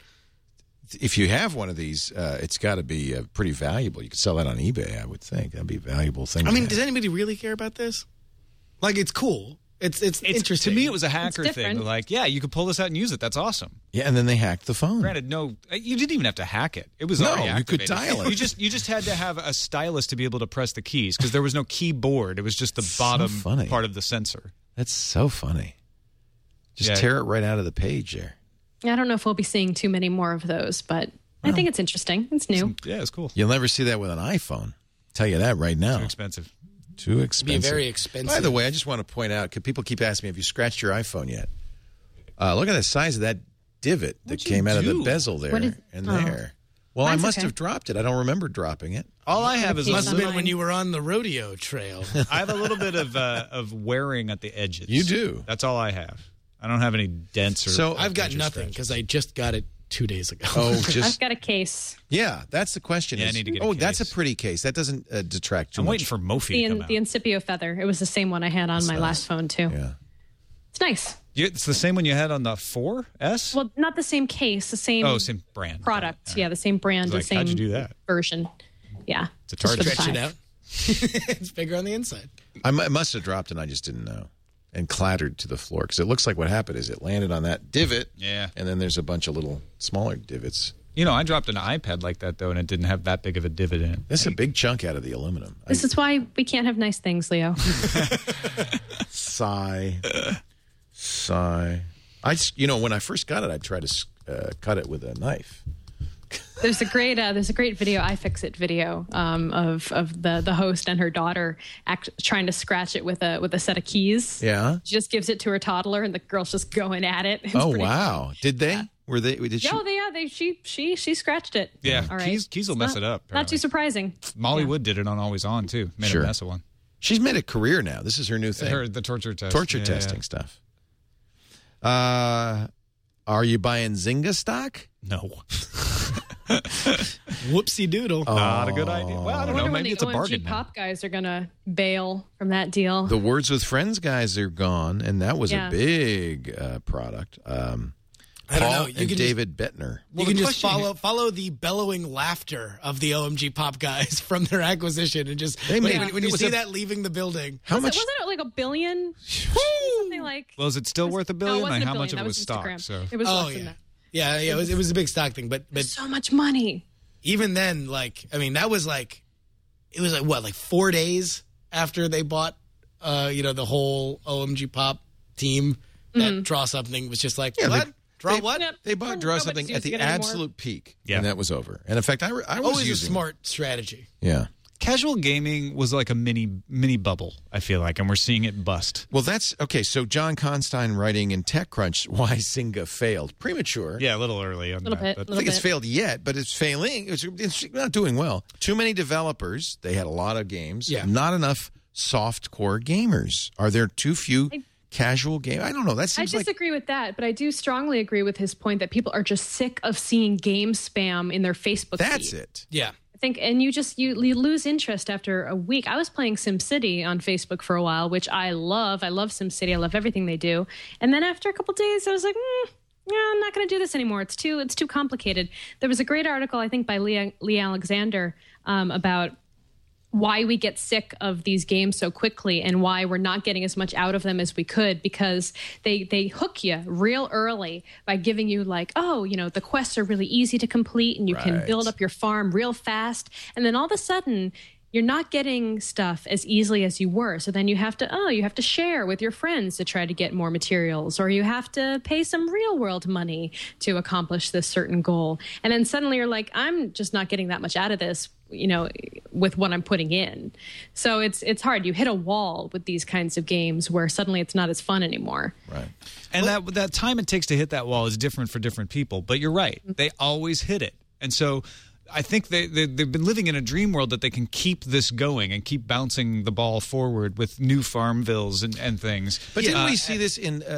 Speaker 1: If you have one of these, it's got to be pretty valuable. You could sell that on eBay, I would think. That'd be a valuable thing.
Speaker 6: I
Speaker 1: to
Speaker 6: mean,
Speaker 1: have.
Speaker 6: does anybody really care about this? Like, it's cool. It's interesting.
Speaker 7: To me, it was a hacker thing.
Speaker 5: different.
Speaker 7: Like, yeah, you could pull this out and use it. That's awesome.
Speaker 1: Yeah, and then they hacked the phone.
Speaker 7: Granted, no, you didn't even have to hack it. It was
Speaker 1: No,
Speaker 7: already
Speaker 1: you could
Speaker 7: activated.
Speaker 1: dial it.
Speaker 7: You just had to have a stylus to be able to press the keys because there was no keyboard. It was just the
Speaker 1: So
Speaker 7: bottom
Speaker 1: funny.
Speaker 7: part of the sensor.
Speaker 1: That's so funny. Just
Speaker 7: Yeah.
Speaker 1: tear it right out of the page there.
Speaker 5: I don't know if we'll be seeing too many more of those, but I think it's interesting. It's new.
Speaker 7: Yeah, it's cool.
Speaker 1: You'll never see that with an iPhone. Tell you that right now.
Speaker 7: Too expensive.
Speaker 1: Too expensive.
Speaker 6: Be very expensive.
Speaker 1: By the way, I just want to point out, because people keep asking me, have you scratched your iPhone yet? Look at the size of that divot that
Speaker 7: What'd you
Speaker 1: came out of the
Speaker 7: do?
Speaker 1: bezel there
Speaker 5: What did-
Speaker 1: and
Speaker 5: oh.
Speaker 1: there. Well,
Speaker 5: Mine's
Speaker 1: I must
Speaker 5: okay.
Speaker 1: have dropped it. I don't remember dropping it.
Speaker 7: All I have is a
Speaker 6: Must have
Speaker 7: little,
Speaker 6: been when you were on the rodeo trail.
Speaker 7: I have a little bit of wearing at the edges.
Speaker 1: You do.
Speaker 7: That's all I have. I don't have any dents or.
Speaker 1: So
Speaker 6: I've got
Speaker 1: major
Speaker 6: nothing
Speaker 1: scratches.
Speaker 6: because I just got it 2 days ago.
Speaker 1: Oh,
Speaker 5: I've
Speaker 1: just
Speaker 5: got a case.
Speaker 1: yeah. That's the question.
Speaker 7: Yeah, I
Speaker 1: is,
Speaker 7: need to get a
Speaker 1: oh, that's a
Speaker 7: case.
Speaker 1: pretty case. That doesn't detract too
Speaker 7: I'm
Speaker 1: much.
Speaker 7: waiting for Mophie to come out.
Speaker 5: The Incipio Feather. It was the same one I had on my last phone, too.
Speaker 1: Yeah.
Speaker 5: It's nice.
Speaker 7: It's the same one you had on the 4S?
Speaker 5: Well, not the same case, the same,
Speaker 7: Same brand.
Speaker 5: product.
Speaker 7: Right.
Speaker 5: Yeah, the same brand,
Speaker 7: Like,
Speaker 5: the same
Speaker 7: how'd you do that?
Speaker 5: version. Yeah.
Speaker 7: It's a
Speaker 5: Just for
Speaker 7: target.
Speaker 5: the
Speaker 6: Stretch it
Speaker 5: five.
Speaker 6: out. It's bigger on the inside.
Speaker 1: I must have dropped it and I just didn't know. And clattered to the floor because it looks like what happened is it landed on that divot.
Speaker 7: Yeah.
Speaker 1: And then there's a bunch of little smaller divots.
Speaker 7: You know, I dropped an iPad like that, though, and it didn't have that big of a divot in it.
Speaker 1: That's a big chunk out of the aluminum.
Speaker 5: This is why we can't have nice things, Leo.
Speaker 1: Sigh. When I first got it, I tried to cut it with a knife.
Speaker 5: There's a great video, iFixit video, of the host and her daughter trying to scratch it with a set of keys.
Speaker 1: Yeah.
Speaker 5: She just gives it to her toddler, and the girl's just going at it. It's
Speaker 1: Oh
Speaker 5: pretty-
Speaker 1: wow! Did they? Were they? Did she?
Speaker 5: She scratched it.
Speaker 7: Yeah,
Speaker 5: All right.
Speaker 7: keys will
Speaker 5: It's
Speaker 7: mess
Speaker 5: not-
Speaker 7: it up,
Speaker 5: Not
Speaker 7: apparently.
Speaker 5: too surprising.
Speaker 7: Molly Wood did it on Always On, too. Made
Speaker 1: Sure.
Speaker 7: a mess of one.
Speaker 1: She's made a career now. This is her new thing.
Speaker 7: The torture test.
Speaker 1: Torture
Speaker 7: Yeah,
Speaker 1: testing
Speaker 7: yeah.
Speaker 1: stuff. Are you buying Zynga stock?
Speaker 7: No.
Speaker 6: Whoopsie doodle.
Speaker 7: Not a good idea. Well, I
Speaker 5: I
Speaker 7: don't know.
Speaker 5: wonder when
Speaker 7: Maybe
Speaker 5: the
Speaker 7: it's a
Speaker 5: OMG
Speaker 7: bargain now.
Speaker 5: Pop guys are gonna bail from that deal.
Speaker 1: The Words with Friends guys are gone, and that was
Speaker 5: Yeah.
Speaker 1: a big product.
Speaker 6: I don't
Speaker 1: Paul
Speaker 6: know. You
Speaker 1: and
Speaker 6: can
Speaker 1: David Bettner.
Speaker 6: You can
Speaker 7: the
Speaker 6: just
Speaker 7: question-
Speaker 6: follow the bellowing laughter of the OMG Pop guys from their acquisition, and just
Speaker 1: They made-
Speaker 6: when you
Speaker 1: it was
Speaker 6: see
Speaker 1: a-
Speaker 6: that leaving the building.
Speaker 1: How much?
Speaker 5: Wasn't it like $1 billion? Something like.
Speaker 7: Well, is it still worth $1
Speaker 5: No,
Speaker 7: billion?
Speaker 5: it wasn't
Speaker 7: Like,
Speaker 5: $1
Speaker 7: how
Speaker 5: billion.
Speaker 7: much of
Speaker 5: That
Speaker 7: it was stock?
Speaker 5: Instagram.
Speaker 7: So
Speaker 5: It was
Speaker 6: Oh
Speaker 5: less than
Speaker 6: yeah,
Speaker 5: that.
Speaker 6: yeah. It was a big stock thing, but
Speaker 5: So much money.
Speaker 6: even then, that was like 4 days after they bought, the whole OMG Pop team. That Draw Something was just like,
Speaker 1: Yeah,
Speaker 6: what? Draw
Speaker 5: Yep.
Speaker 6: what?
Speaker 1: They bought Draw
Speaker 5: Nobody's
Speaker 1: Something at the
Speaker 5: using it anymore.
Speaker 1: absolute peak,
Speaker 7: Yeah.
Speaker 1: and that was over. And in fact, I was
Speaker 6: Always a
Speaker 1: using
Speaker 6: smart strategy.
Speaker 1: Yeah.
Speaker 7: casual gaming was like a mini bubble, I feel like, and we're seeing it bust.
Speaker 1: Well, that's okay. So John Constine writing in TechCrunch why Zynga failed. Premature.
Speaker 7: Yeah, a little early on
Speaker 5: Little
Speaker 7: that.
Speaker 5: bit,
Speaker 7: but-
Speaker 1: I don't think it's failed yet, but it's failing. It's not doing well. Too many developers. They had a lot of games.
Speaker 6: Yeah.
Speaker 1: Not enough soft core gamers. Are there too few casual game. I don't know. That seems
Speaker 5: I disagree with that, but I do strongly agree with his point that people are just sick of seeing game spam in their Facebook feed.
Speaker 1: That's it.
Speaker 6: Yeah.
Speaker 5: I think, and you lose interest after a week. I was playing SimCity on Facebook for a while, which I love. I love SimCity. I love everything they do. And then after a couple of days, I was like, I'm not going to do this anymore. It's too complicated. There was a great article, I think, by Lee Alexander about why we get sick of these games so quickly and why we're not getting as much out of them as we could, because they hook you real early by giving you like, the quests are really easy to complete and you can build up your farm real fast. And then all of a sudden you're not getting stuff as easily as you were. So then you have to share with your friends to try to get more materials, or you have to pay some real world money to accomplish this certain goal. And then suddenly you're like, I'm just not getting that much out of this, with what I'm putting in. So it's hard. You hit a wall with these kinds of games where suddenly it's not as fun anymore.
Speaker 1: Right.
Speaker 7: And that time it takes to hit that wall is different for different people. But you're right. They always hit it. And so I think they've been living in a dream world that they can keep this going and keep bouncing the ball forward with new Farmvilles and things.
Speaker 1: But didn't we see this in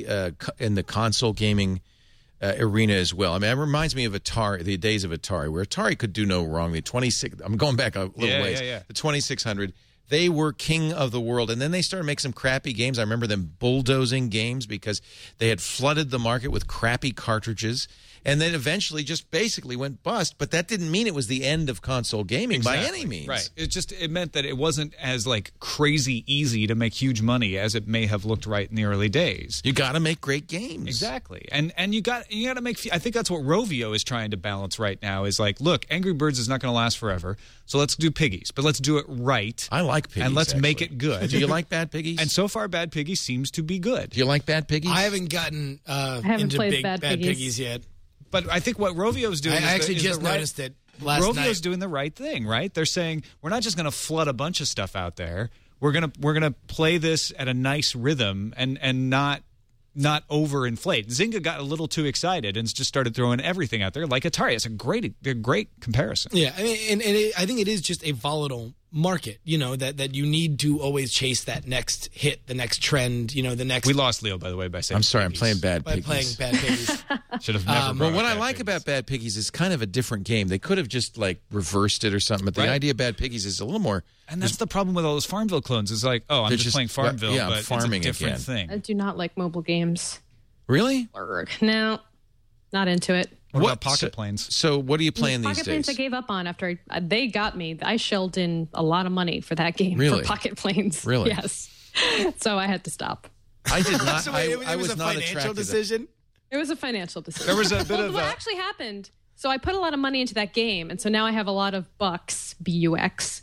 Speaker 1: the console gaming arena as well? I mean, it reminds me of Atari, the days of Atari, where Atari could do no wrong. I'm going back a little ways. The 2600, they were king of the world, and then they started making some crappy games. I remember them bulldozing games because they had flooded the market with crappy cartridges, and then eventually just basically went bust. But that didn't mean it was the end of console gaming by any means.
Speaker 7: Right. It meant that it wasn't as crazy easy to make huge money as it may have looked right in the early days.
Speaker 1: You got to make great games.
Speaker 7: Exactly. And you got to make. I think that's what Rovio is trying to balance right now. Is like, look, Angry Birds is not going to last forever, so let's do Piggies, but let's do it right.
Speaker 1: I like Piggies,
Speaker 7: and let's
Speaker 1: actually
Speaker 7: make it good.
Speaker 1: Do you like Bad Piggies?
Speaker 7: And so far, Bad Piggies seems to be good.
Speaker 1: Do you like Bad Piggies?
Speaker 6: I haven't gotten into
Speaker 5: played
Speaker 6: big
Speaker 5: Bad
Speaker 6: Piggies yet.
Speaker 7: But I think what Rovio's doing
Speaker 6: I actually just noticed it last night.
Speaker 7: Rovio's doing the right thing, right? They're saying we're not just going to flood a bunch of stuff out there. We're gonna play this at a nice rhythm and not overinflate. Zynga got a little too excited and just started throwing everything out there, like Atari. It's a great comparison.
Speaker 6: Yeah, I mean, I think it is just a volatile market. That you need to always chase that next hit, the next trend. The next.
Speaker 7: We lost Leo, by the way, by saying.
Speaker 1: I'm sorry,
Speaker 7: Piggies.
Speaker 1: I'm playing Bad
Speaker 6: By
Speaker 1: Piggies.
Speaker 6: playing Bad Piggies.
Speaker 7: Should have never.
Speaker 1: Well, what I like about Bad Piggies is kind of a different game. They could have just reversed it or something, but the idea of Bad Piggies is a little more.
Speaker 7: And that's the problem with all those Farmville clones. Is like, I'm just playing Farmville,
Speaker 1: yeah, I'm
Speaker 7: but
Speaker 1: farming
Speaker 7: it's a different
Speaker 1: again.
Speaker 7: thing.
Speaker 5: I do not like mobile games.
Speaker 1: Really?
Speaker 5: No, not into it.
Speaker 7: What about Pocket Planes?
Speaker 1: So what are you playing these
Speaker 5: Pocket Planes
Speaker 1: days?
Speaker 5: I gave up on after they got me. I shelled in a lot of money for that game
Speaker 1: Really?
Speaker 5: for Pocket Planes.
Speaker 1: Really?
Speaker 5: Yes. So I had to stop.
Speaker 1: I did not.
Speaker 6: So
Speaker 1: I
Speaker 6: it was a
Speaker 1: not
Speaker 6: financial
Speaker 1: attracted to-
Speaker 6: decision.
Speaker 5: It was a financial decision.
Speaker 7: There was a bit of
Speaker 5: what
Speaker 7: a-
Speaker 5: actually happened. So I put a lot of money into that game, and so now I have a lot of bucks, BUX,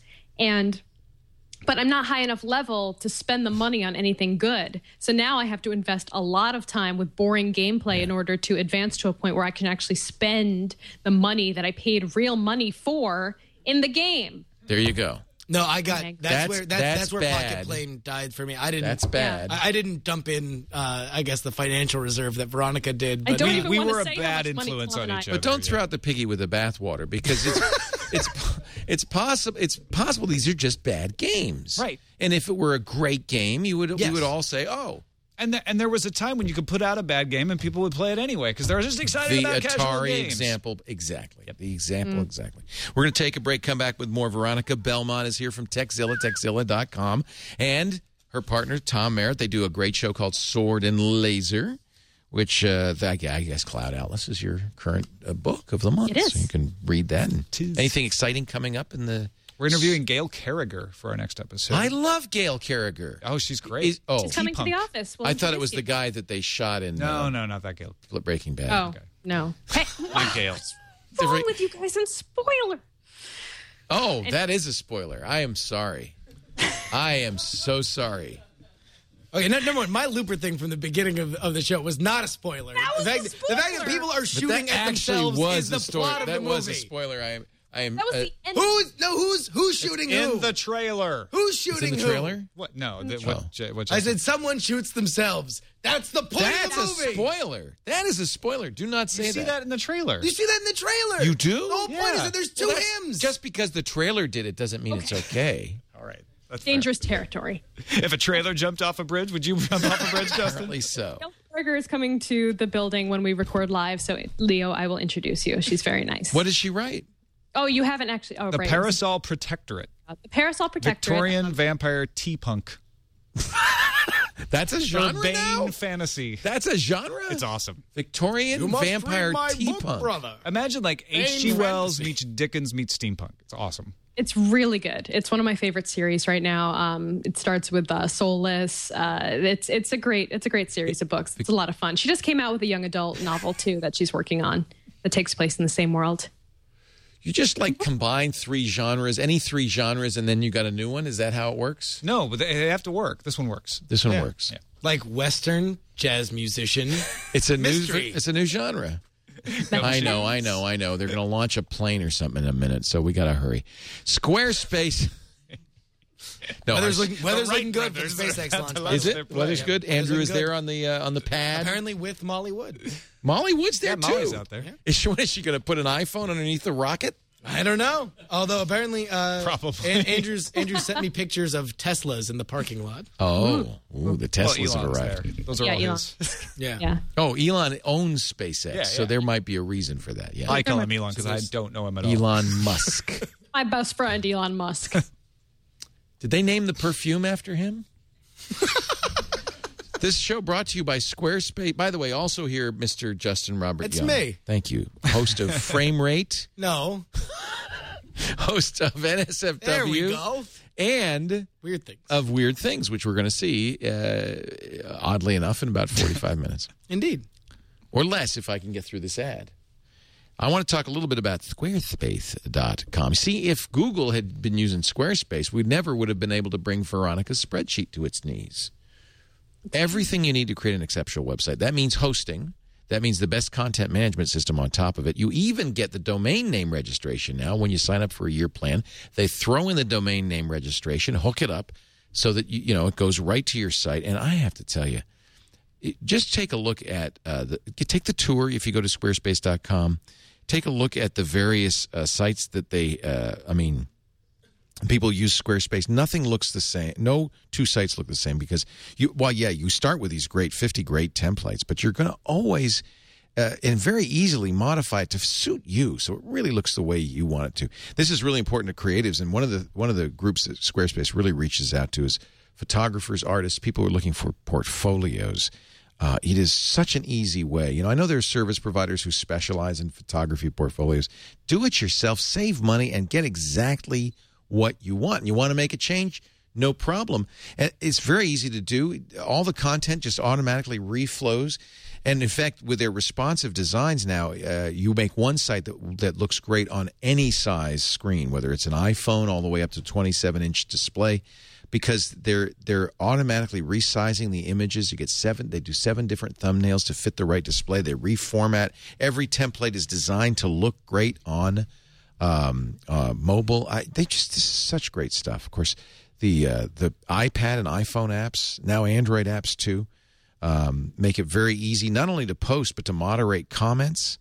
Speaker 5: but I'm not high enough level to spend the money on anything good. So now I have to invest a lot of time with boring gameplay in order to advance to a point where I can actually spend the money that I paid real money for in the game.
Speaker 1: There you go.
Speaker 6: No, I got that's where
Speaker 1: bad.
Speaker 6: Pocket Plane died for me. I didn't.
Speaker 1: That's bad.
Speaker 6: I didn't dump in. I guess the financial reserve that Veronica did.
Speaker 5: I
Speaker 6: But
Speaker 5: don't even
Speaker 7: we
Speaker 5: want
Speaker 7: were
Speaker 5: to
Speaker 7: a
Speaker 5: say
Speaker 7: bad
Speaker 5: how much money
Speaker 7: influence
Speaker 5: Tom
Speaker 7: on
Speaker 5: and
Speaker 7: each
Speaker 5: I-
Speaker 7: other.
Speaker 1: But don't throw out the piggy with the bathwater because it's possible these are just bad games.
Speaker 7: Right.
Speaker 1: And if it were a great game, we would all say, oh.
Speaker 7: And there was a time when you could put out a bad game and people would play it anyway because they were just excited
Speaker 1: The
Speaker 7: about casual
Speaker 1: Atari
Speaker 7: games.
Speaker 1: example, exactly. Yep. The example, exactly. We're going to take a break, come back with more. Veronica Belmont is here from Techzilla, techzilla.com, and her partner, Tom Merritt. They do a great show called Sword and Laser, which I guess Cloud Atlas is your current book of the month.
Speaker 5: It is.
Speaker 1: So you can read that. And anything exciting coming up in the...
Speaker 7: We're interviewing Gail Carriger for our next episode.
Speaker 1: I love Gail Carriger.
Speaker 7: Oh, she's great.
Speaker 5: She's coming to the office. We'll
Speaker 1: I thought it was
Speaker 5: introduce
Speaker 1: the
Speaker 5: you.
Speaker 1: guy that they shot in
Speaker 7: No, not that Gail.
Speaker 1: Breaking Bad.
Speaker 5: Oh, no. Hey,
Speaker 7: Not Gail.
Speaker 5: what's wrong with you guys? And spoiler.
Speaker 1: Oh, that is a spoiler. I am sorry. I am so sorry.
Speaker 6: okay, number one, my Looper thing from the beginning of the show was not a spoiler.
Speaker 5: That was
Speaker 6: the
Speaker 5: a
Speaker 6: fact that
Speaker 5: spoiler.
Speaker 6: people are
Speaker 1: But
Speaker 6: shooting
Speaker 1: that
Speaker 6: at
Speaker 1: actually
Speaker 6: themselves
Speaker 1: was
Speaker 6: is the
Speaker 1: a story.
Speaker 6: plot of
Speaker 1: That
Speaker 6: the movie.
Speaker 1: was a spoiler. I am.
Speaker 5: That was the end.
Speaker 6: Who's shooting who?
Speaker 7: In the trailer.
Speaker 6: Who's
Speaker 1: It's
Speaker 6: shooting
Speaker 1: in the
Speaker 6: who?
Speaker 1: trailer.
Speaker 7: What? No. What
Speaker 6: I said someone shoots themselves. That's the point
Speaker 1: That's
Speaker 6: of
Speaker 1: a
Speaker 6: the movie.
Speaker 1: spoiler. That is a spoiler. Do not say
Speaker 7: you see that in the trailer.
Speaker 6: You see that in the trailer.
Speaker 1: You do?
Speaker 6: The whole point is that there's two
Speaker 1: Well,
Speaker 6: hymns.
Speaker 1: Just because the trailer did it doesn't mean it's okay.
Speaker 7: All right. That's
Speaker 5: dangerous territory.
Speaker 7: If a trailer jumped off a bridge, would you jump off a bridge, Justin?
Speaker 1: Apparently so.
Speaker 5: Berger is coming to the building when we record live. So, Leo, I will introduce you. She's very nice.
Speaker 1: What does she write?
Speaker 5: Oh, you haven't actually. Oh,
Speaker 7: The
Speaker 5: right.
Speaker 7: Parasol Protectorate.
Speaker 5: The Parasol Protectorate.
Speaker 7: Victorian vampire T-punk.
Speaker 1: That's a genre
Speaker 7: Urbane
Speaker 1: now?
Speaker 7: fantasy.
Speaker 1: That's a genre?
Speaker 7: It's awesome.
Speaker 1: Victorian vampire T-punk.
Speaker 6: brother.
Speaker 7: Imagine like H.G. Wells meets Dickens meets steampunk. It's awesome.
Speaker 5: It's really good. It's one of my favorite series right now. It starts with Soulless. It's a great series of books. It's a lot of fun. She just came out with a young adult novel too that she's working on that takes place in the same world.
Speaker 1: You just like combine three genres, any three genres, and then you got a new one? Is that how it works?
Speaker 7: No, but they have to work. This one works.
Speaker 1: This one works.
Speaker 7: Yeah.
Speaker 6: Like Western jazz musician.
Speaker 1: It's a
Speaker 6: Mystery.
Speaker 1: it's a new genre. I know. They're going to launch a plane or something in a minute, so we got to hurry. Squarespace. No,
Speaker 6: Weather's looking good for
Speaker 7: brothers
Speaker 6: the SpaceX launch.
Speaker 1: is it? Weather's good. Andrew is
Speaker 6: good.
Speaker 1: there on the pad.
Speaker 6: Apparently with Molly Wood.
Speaker 1: Molly Wood's there too.
Speaker 7: Molly's out there.
Speaker 1: Is she going to put an iPhone underneath the rocket?
Speaker 6: I don't know. Although apparently,
Speaker 7: Probably.
Speaker 6: Andrew sent me pictures of Teslas in the parking lot.
Speaker 1: Oh, the Teslas have
Speaker 7: Elon's
Speaker 1: arrived.
Speaker 7: there. Those are
Speaker 5: Yeah,
Speaker 7: all
Speaker 5: Elon.
Speaker 7: his.
Speaker 5: Yeah.
Speaker 1: Oh, Elon owns SpaceX, so
Speaker 7: yeah.
Speaker 1: there might be a reason for that. Yeah,
Speaker 7: I call him Elon because I don't know him at all.
Speaker 1: Elon Musk.
Speaker 5: My best friend, Elon Musk.
Speaker 1: Did they name the perfume after him? This show brought to you by Squarespace. By the way, also here, Mr. Justin Robert
Speaker 6: It's
Speaker 1: Young.
Speaker 6: me.
Speaker 1: Thank you. Host of Frame Rate,
Speaker 6: No.
Speaker 1: host of NSFW.
Speaker 6: There we go.
Speaker 1: And
Speaker 6: Weird things.
Speaker 1: of Weird Things, which we're going to see, oddly enough, in about 45 minutes.
Speaker 6: Indeed.
Speaker 1: Or less if I can get through this ad. I want to talk a little bit about Squarespace.com. See, if Google had been using Squarespace, we never would have been able to bring Veronica's spreadsheet to its knees. Everything you need to create an exceptional website. That means hosting. That means the best content management system on top of it. You even get the domain name registration now when you sign up for a year plan. They throw in the domain name registration, hook it up so that it goes right to your site. And I have to tell you, just take a look at take the tour if you go to squarespace.com. Take a look at the various sites that people use Squarespace. Nothing looks the same. No two sites look the same because you start with these 50 great templates, but you're going to always and very easily modify it to suit you, so it really looks the way you want it to. This is really important to creatives, and one of the groups that Squarespace really reaches out to is photographers, artists, people who are looking for portfolios. It is such an easy way. I know there are service providers who specialize in photography portfolios. Do it yourself, save money, and get exactly what you want. You want to make a change? No problem. And it's very easy to do. All the content just automatically reflows. And in fact, with their responsive designs now, you make one site that looks great on any size screen, whether it's an iPhone all the way up to 27-inch display, because they're automatically resizing the images. You get they do 7 different thumbnails to fit the right display. They reformat. Every template is designed to look great on mobile. This is such great stuff. Of course, the iPad and iPhone apps, now Android apps too, make it very easy not only to post but to moderate comments,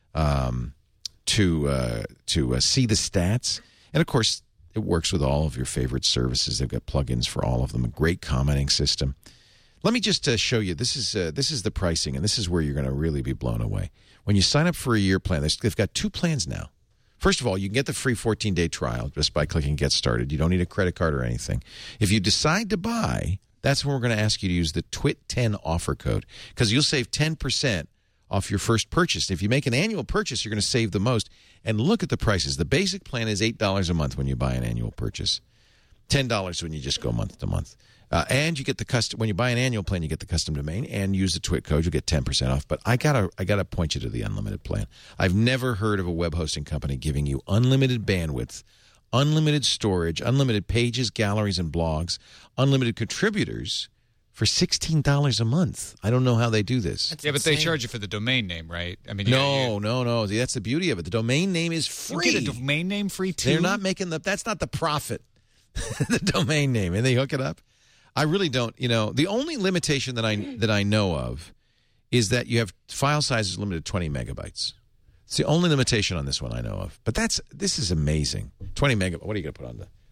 Speaker 1: to see the stats, and of course it works with all of your favorite services. They've got plugins for all of them. A great commenting system. Let me just show you. This is the pricing, and this is where you're going to really be blown away. When you sign up for a year plan, they've got 2 plans now. First of all, you can get the free 14-day trial just by clicking Get Started. You don't need a credit card or anything. If you decide to buy, that's when we're going to ask you to use the TWIT10 offer code, because you'll save 10% off your first purchase. If you make an annual purchase, you're going to save the most. And look at the prices. The basic plan is $8 a month when you buy an annual purchase, $10 when you just go month to month. And you get the custom. When you buy an annual plan, you get the custom domain and use the TWIT code. You'll get 10% off. But I gotta point you to the unlimited plan. I've never heard of a web hosting company giving you unlimited bandwidth, unlimited storage, unlimited pages, galleries, and blogs, unlimited contributors for $16 a month. I don't know how they do this.
Speaker 6: That's
Speaker 7: But they
Speaker 6: insane.
Speaker 7: charge you for the domain name, right? I mean,
Speaker 1: No. See, that's the beauty of it. The domain name is free.
Speaker 7: You get a domain name free too.
Speaker 1: They're not making that's not the profit. The domain name, and they hook it up. I really don't. The only limitation that I know of is that you have file sizes limited to 20 megabytes. It's the only limitation on this one I know of. But this is amazing. 20 megabytes. What are you going to put on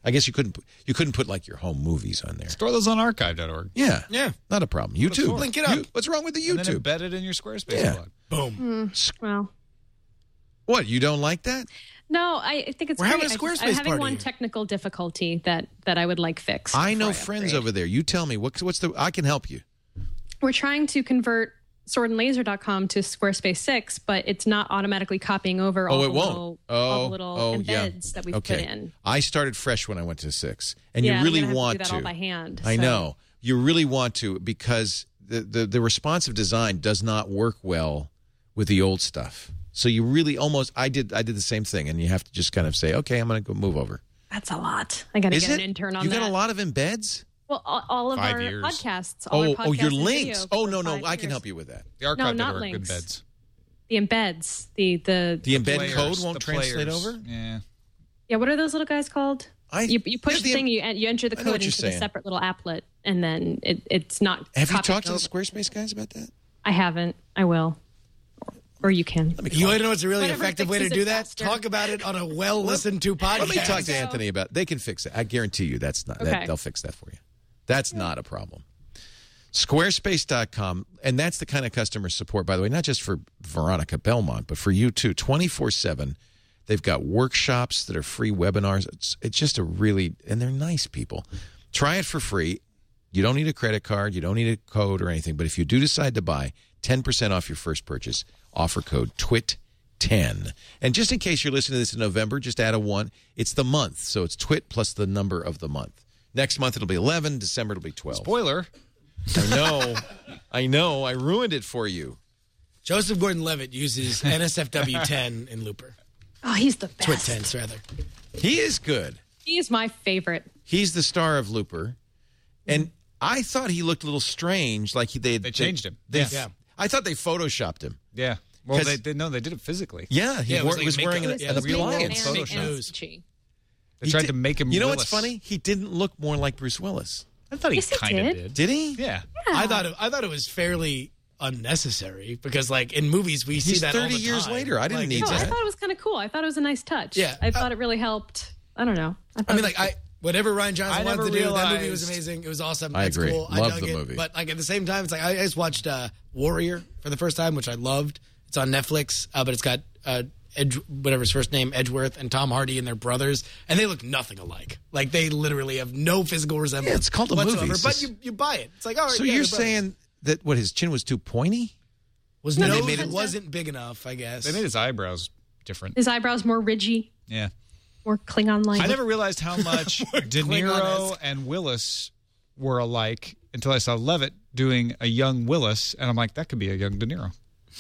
Speaker 1: I guess you couldn't put like your home movies on there.
Speaker 7: Store those on archive.org.
Speaker 1: Yeah.
Speaker 6: Yeah.
Speaker 1: Not a problem. YouTube.
Speaker 6: Link it up.
Speaker 1: What's wrong with the YouTube?
Speaker 7: And then embed it in your Squarespace blog.
Speaker 6: Boom.
Speaker 5: Well,
Speaker 1: What, you don't like that?
Speaker 5: no, I think it's
Speaker 6: We're
Speaker 5: great.
Speaker 6: having a Squarespace
Speaker 5: I'm having
Speaker 6: party
Speaker 5: one
Speaker 6: here.
Speaker 5: technical difficulty that I would like fixed.
Speaker 1: I know
Speaker 5: before
Speaker 1: friends
Speaker 5: upgrade.
Speaker 1: over there. You tell me what's the I can help you.
Speaker 5: We're trying to convert swordandlaser.com to Squarespace 6, but it's not automatically copying over all the little embeds that we've put in.
Speaker 1: I started fresh when I went to 6, and
Speaker 5: Yeah,
Speaker 1: you really
Speaker 5: I'm gonna have
Speaker 1: want
Speaker 5: to do that all by hand.
Speaker 1: I
Speaker 5: so-
Speaker 1: know you really want to because the responsive design does not work well with the old stuff. So you really I did the same thing, and you have to just kind of say, okay, I'm going to go move over.
Speaker 5: That's a lot. I got to
Speaker 1: Is
Speaker 5: get
Speaker 1: it?
Speaker 5: an intern on
Speaker 1: You
Speaker 5: that.
Speaker 1: got a lot of embeds.
Speaker 5: Well, all of
Speaker 7: 5
Speaker 5: our
Speaker 7: years.
Speaker 5: podcasts. All our
Speaker 1: Oh,
Speaker 5: podcasts
Speaker 1: your
Speaker 5: and
Speaker 1: links.
Speaker 5: video
Speaker 1: Oh
Speaker 5: for
Speaker 1: no,
Speaker 5: 5
Speaker 1: I can
Speaker 5: years.
Speaker 1: help you with that.
Speaker 7: The archive.org
Speaker 5: not links.
Speaker 7: embeds.
Speaker 5: The embeds. The
Speaker 1: The embed
Speaker 7: Players,
Speaker 1: code won't
Speaker 7: the
Speaker 1: translate
Speaker 7: players.
Speaker 1: over.
Speaker 7: Yeah.
Speaker 5: Yeah, what are those little guys called? You push the thing, you enter the
Speaker 1: I know what
Speaker 5: code
Speaker 1: you're
Speaker 5: into the
Speaker 1: saying.
Speaker 5: separate little applet, and then it's not.
Speaker 1: Have you
Speaker 5: copied
Speaker 1: talked to the
Speaker 5: over.
Speaker 1: Squarespace guys about that?
Speaker 5: I haven't. I will. Or you can.
Speaker 6: You want to know what's a really
Speaker 5: Whatever
Speaker 6: effective way to
Speaker 5: fixes
Speaker 6: do
Speaker 5: it
Speaker 6: that?
Speaker 5: faster.
Speaker 6: Talk about it on a well-listened-to podcast.
Speaker 1: Let me talk to Anthony about it. They can fix it. I guarantee you that's not
Speaker 5: Okay.
Speaker 1: they'll fix that for you. That's not a problem. Squarespace.com, and that's the kind of customer support, by the way, not just for Veronica Belmont, but for you too, 24/7. They've got workshops that are free webinars. It's just a really, and they're nice people. Try it for free. You don't need a credit card. You don't need a code or anything. But if you do decide to buy, 10% off your first purchase. Offer code TWIT10. And just in case you're listening to this in November, just add a 1. It's the month. So it's TWIT plus the number of the month. Next month it'll be 11. December it'll be 12.
Speaker 7: Spoiler.
Speaker 1: I know. I ruined it for you.
Speaker 6: Joseph Gordon-Levitt uses NSFW 10 in Looper.
Speaker 5: Oh, he's the best.
Speaker 6: Twit 10s, rather.
Speaker 1: He is good.
Speaker 5: He's my favorite.
Speaker 1: He's the star of Looper. And I thought he looked a little strange. Like they
Speaker 7: changed him.
Speaker 6: Yeah.
Speaker 1: I thought they photoshopped him.
Speaker 7: Yeah. Well,
Speaker 1: 'Cause-
Speaker 7: they did it physically.
Speaker 1: Yeah, he
Speaker 6: Yeah, it was
Speaker 1: was
Speaker 6: like
Speaker 1: wearing
Speaker 6: makeup.
Speaker 1: an
Speaker 6: Yeah, real
Speaker 1: appliance.
Speaker 6: world
Speaker 5: Aaron
Speaker 6: Photoshop.
Speaker 5: Anstich.
Speaker 7: They tried to make him
Speaker 1: You know
Speaker 7: Willis.
Speaker 1: what's funny? He didn't look more like Bruce Willis.
Speaker 7: I thought he
Speaker 5: Yes, he
Speaker 7: kind of
Speaker 5: did.
Speaker 7: did.
Speaker 1: Did he?
Speaker 7: Yeah.
Speaker 6: I thought it was fairly unnecessary because, like, in movies we see
Speaker 1: He's
Speaker 6: that
Speaker 1: 30
Speaker 6: all the
Speaker 1: years
Speaker 6: time.
Speaker 1: later. I didn't need
Speaker 5: No, I
Speaker 1: that.
Speaker 5: thought it was kind of cool. I thought it was a nice touch.
Speaker 6: Yeah.
Speaker 5: I thought it really helped. I don't know.
Speaker 6: Whatever Ryan Johnson
Speaker 7: I
Speaker 6: wanted
Speaker 7: never
Speaker 6: to do, that movie was
Speaker 7: realized-
Speaker 6: amazing. It was awesome.
Speaker 1: I
Speaker 6: That's
Speaker 1: agree.
Speaker 6: cool.
Speaker 1: Love
Speaker 6: I dug
Speaker 1: the
Speaker 6: it.
Speaker 1: movie.
Speaker 6: But like at the same time, it's like I just watched Warrior for the first time, which I loved. It's on Netflix, but it's got whatever his first name, Edgeworth, and Tom Hardy and their brothers, and they look nothing alike. Like they literally have no physical resemblance.
Speaker 1: Yeah, it's called a movie.
Speaker 6: whatsoever.
Speaker 1: It's
Speaker 6: But
Speaker 1: just-
Speaker 6: you buy it. It's like, all right.
Speaker 1: So
Speaker 6: yeah,
Speaker 1: you're
Speaker 6: they're brothers.
Speaker 1: saying that his chin was too pointy?
Speaker 6: was
Speaker 5: No,
Speaker 6: no,
Speaker 5: they made
Speaker 6: it
Speaker 5: it-
Speaker 6: wasn't big enough, I guess.
Speaker 7: They made his eyebrows different.
Speaker 5: His eyebrows more ridgy,
Speaker 7: Yeah.
Speaker 5: more Klingon-like.
Speaker 7: I never realized how much De Niro
Speaker 6: Klingon-esque.
Speaker 7: and Willis were alike until I saw Levitt doing a young Willis, and I'm like, that could be a young De Niro.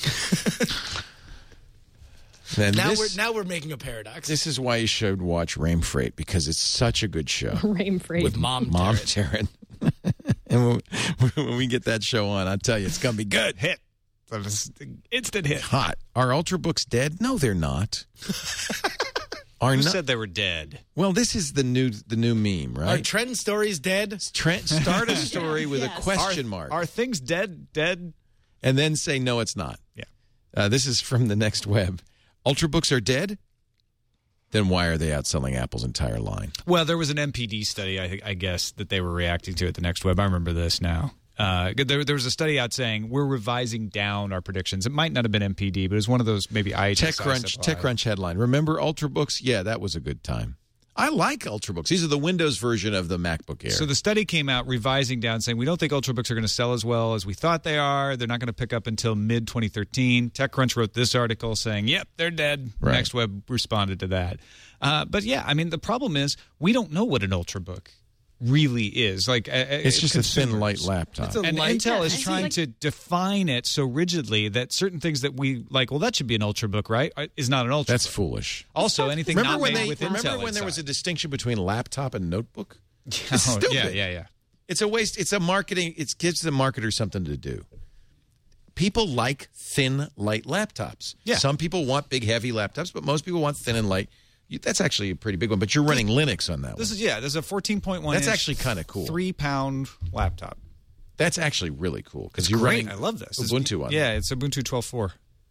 Speaker 1: And
Speaker 6: now we're making a paradox.
Speaker 1: this is why you should watch Rain Freight, because it's such a good show.
Speaker 5: Rain Freight.
Speaker 6: with Mom
Speaker 1: Taryn. And when we get that show on, I'll tell you, it's going to be good.
Speaker 7: Hit. Instant hit.
Speaker 1: Hot. Are Ultrabooks dead? No, they're not. Are
Speaker 7: Who
Speaker 1: not.
Speaker 7: said they were dead?
Speaker 1: Well, this is the new meme,
Speaker 6: Are
Speaker 1: right?
Speaker 6: trend stories dead?
Speaker 1: Start a story with
Speaker 5: Yes.
Speaker 1: a question mark,
Speaker 7: Are things dead?
Speaker 1: and then say no, it's not.
Speaker 7: Yeah.
Speaker 1: This is from the Next Web. Ultrabooks are dead? Then why are they outselling Apple's entire line?
Speaker 7: Well, there was an MPD study, I guess, that they were reacting to at the Next Web. I remember this now. There was a study out saying we're revising down our predictions. It might not have been MPD, but it was one of those maybe IHS.
Speaker 1: TechCrunch headline. Remember Ultrabooks? Yeah, that was a good time. I like Ultrabooks. These are the Windows version of the MacBook Air.
Speaker 7: So the study came out revising down, saying we don't think Ultrabooks are going to sell as well as we thought they are. They're not going to pick up until mid-2013. TechCrunch wrote this article saying, yep, they're dead.
Speaker 1: Right.
Speaker 7: Next Web responded to that. But yeah, I mean, the problem is we don't know what an Ultrabook really is. Like
Speaker 1: it's just a thin, light laptop.
Speaker 6: It's a
Speaker 7: And
Speaker 6: light-
Speaker 7: Intel
Speaker 5: Yeah,
Speaker 7: is
Speaker 5: I see,
Speaker 7: trying
Speaker 5: like-
Speaker 7: to define it so rigidly that certain things that we like, well, that should be an Ultrabook, right? Is not an Ultrabook.
Speaker 1: That's foolish.
Speaker 7: Also, anything
Speaker 1: Remember
Speaker 7: not
Speaker 1: when
Speaker 7: made with Intel
Speaker 1: there was a
Speaker 7: inside.
Speaker 1: distinction between laptop and notebook?
Speaker 7: Oh,
Speaker 1: It's stupid.
Speaker 7: Yeah.
Speaker 1: It's a waste. It's a marketing. It gives the marketer something to do. People like thin, light laptops.
Speaker 7: Yeah.
Speaker 1: Some people want big, heavy laptops, but most people want thin and light. That's actually a pretty big one, but you're running Linux on that
Speaker 7: This
Speaker 1: one.
Speaker 7: is there's a 14.1.
Speaker 1: That's
Speaker 7: inch,
Speaker 1: actually kind of cool.
Speaker 7: 3-pound laptop.
Speaker 1: That's actually really cool because
Speaker 7: It's
Speaker 1: you're
Speaker 7: great.
Speaker 1: running
Speaker 7: I love this.
Speaker 1: Ubuntu on it.
Speaker 7: Yeah, it's Ubuntu 12.4.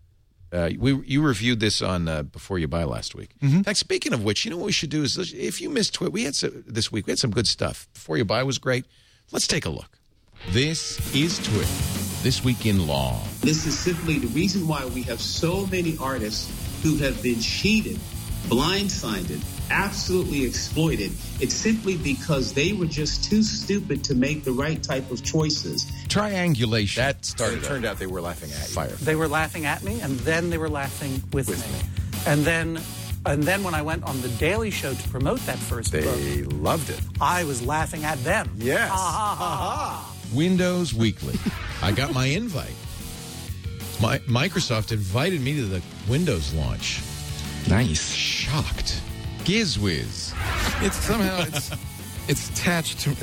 Speaker 1: You reviewed this on Before You Buy last week.
Speaker 7: Mm-hmm.
Speaker 1: In fact, speaking of which, you know what we should do is, if you missed Twit, this week we had some good stuff. Before You Buy was great. Let's take a look.
Speaker 4: This is Twit, This Week in Law.
Speaker 9: This is simply the reason why we have so many artists who have been cheated, blindsided, absolutely exploited. It's simply because they were just too stupid to make the right type of choices.
Speaker 1: Triangulation.
Speaker 10: That started. It turned out they were laughing at you.
Speaker 1: Fire.
Speaker 11: They were laughing at me, and then they were laughing with me. And then when I went on The Daily Show to promote that first book,
Speaker 10: They loved it.
Speaker 11: I was laughing at them.
Speaker 10: Yes.
Speaker 11: Ha, ha, ha, ha.
Speaker 1: Windows Weekly. I got my invite. Microsoft invited me to the Windows launch.
Speaker 10: Nice.
Speaker 1: Shocked.
Speaker 4: GizWiz.
Speaker 10: It's somehow it's attached to.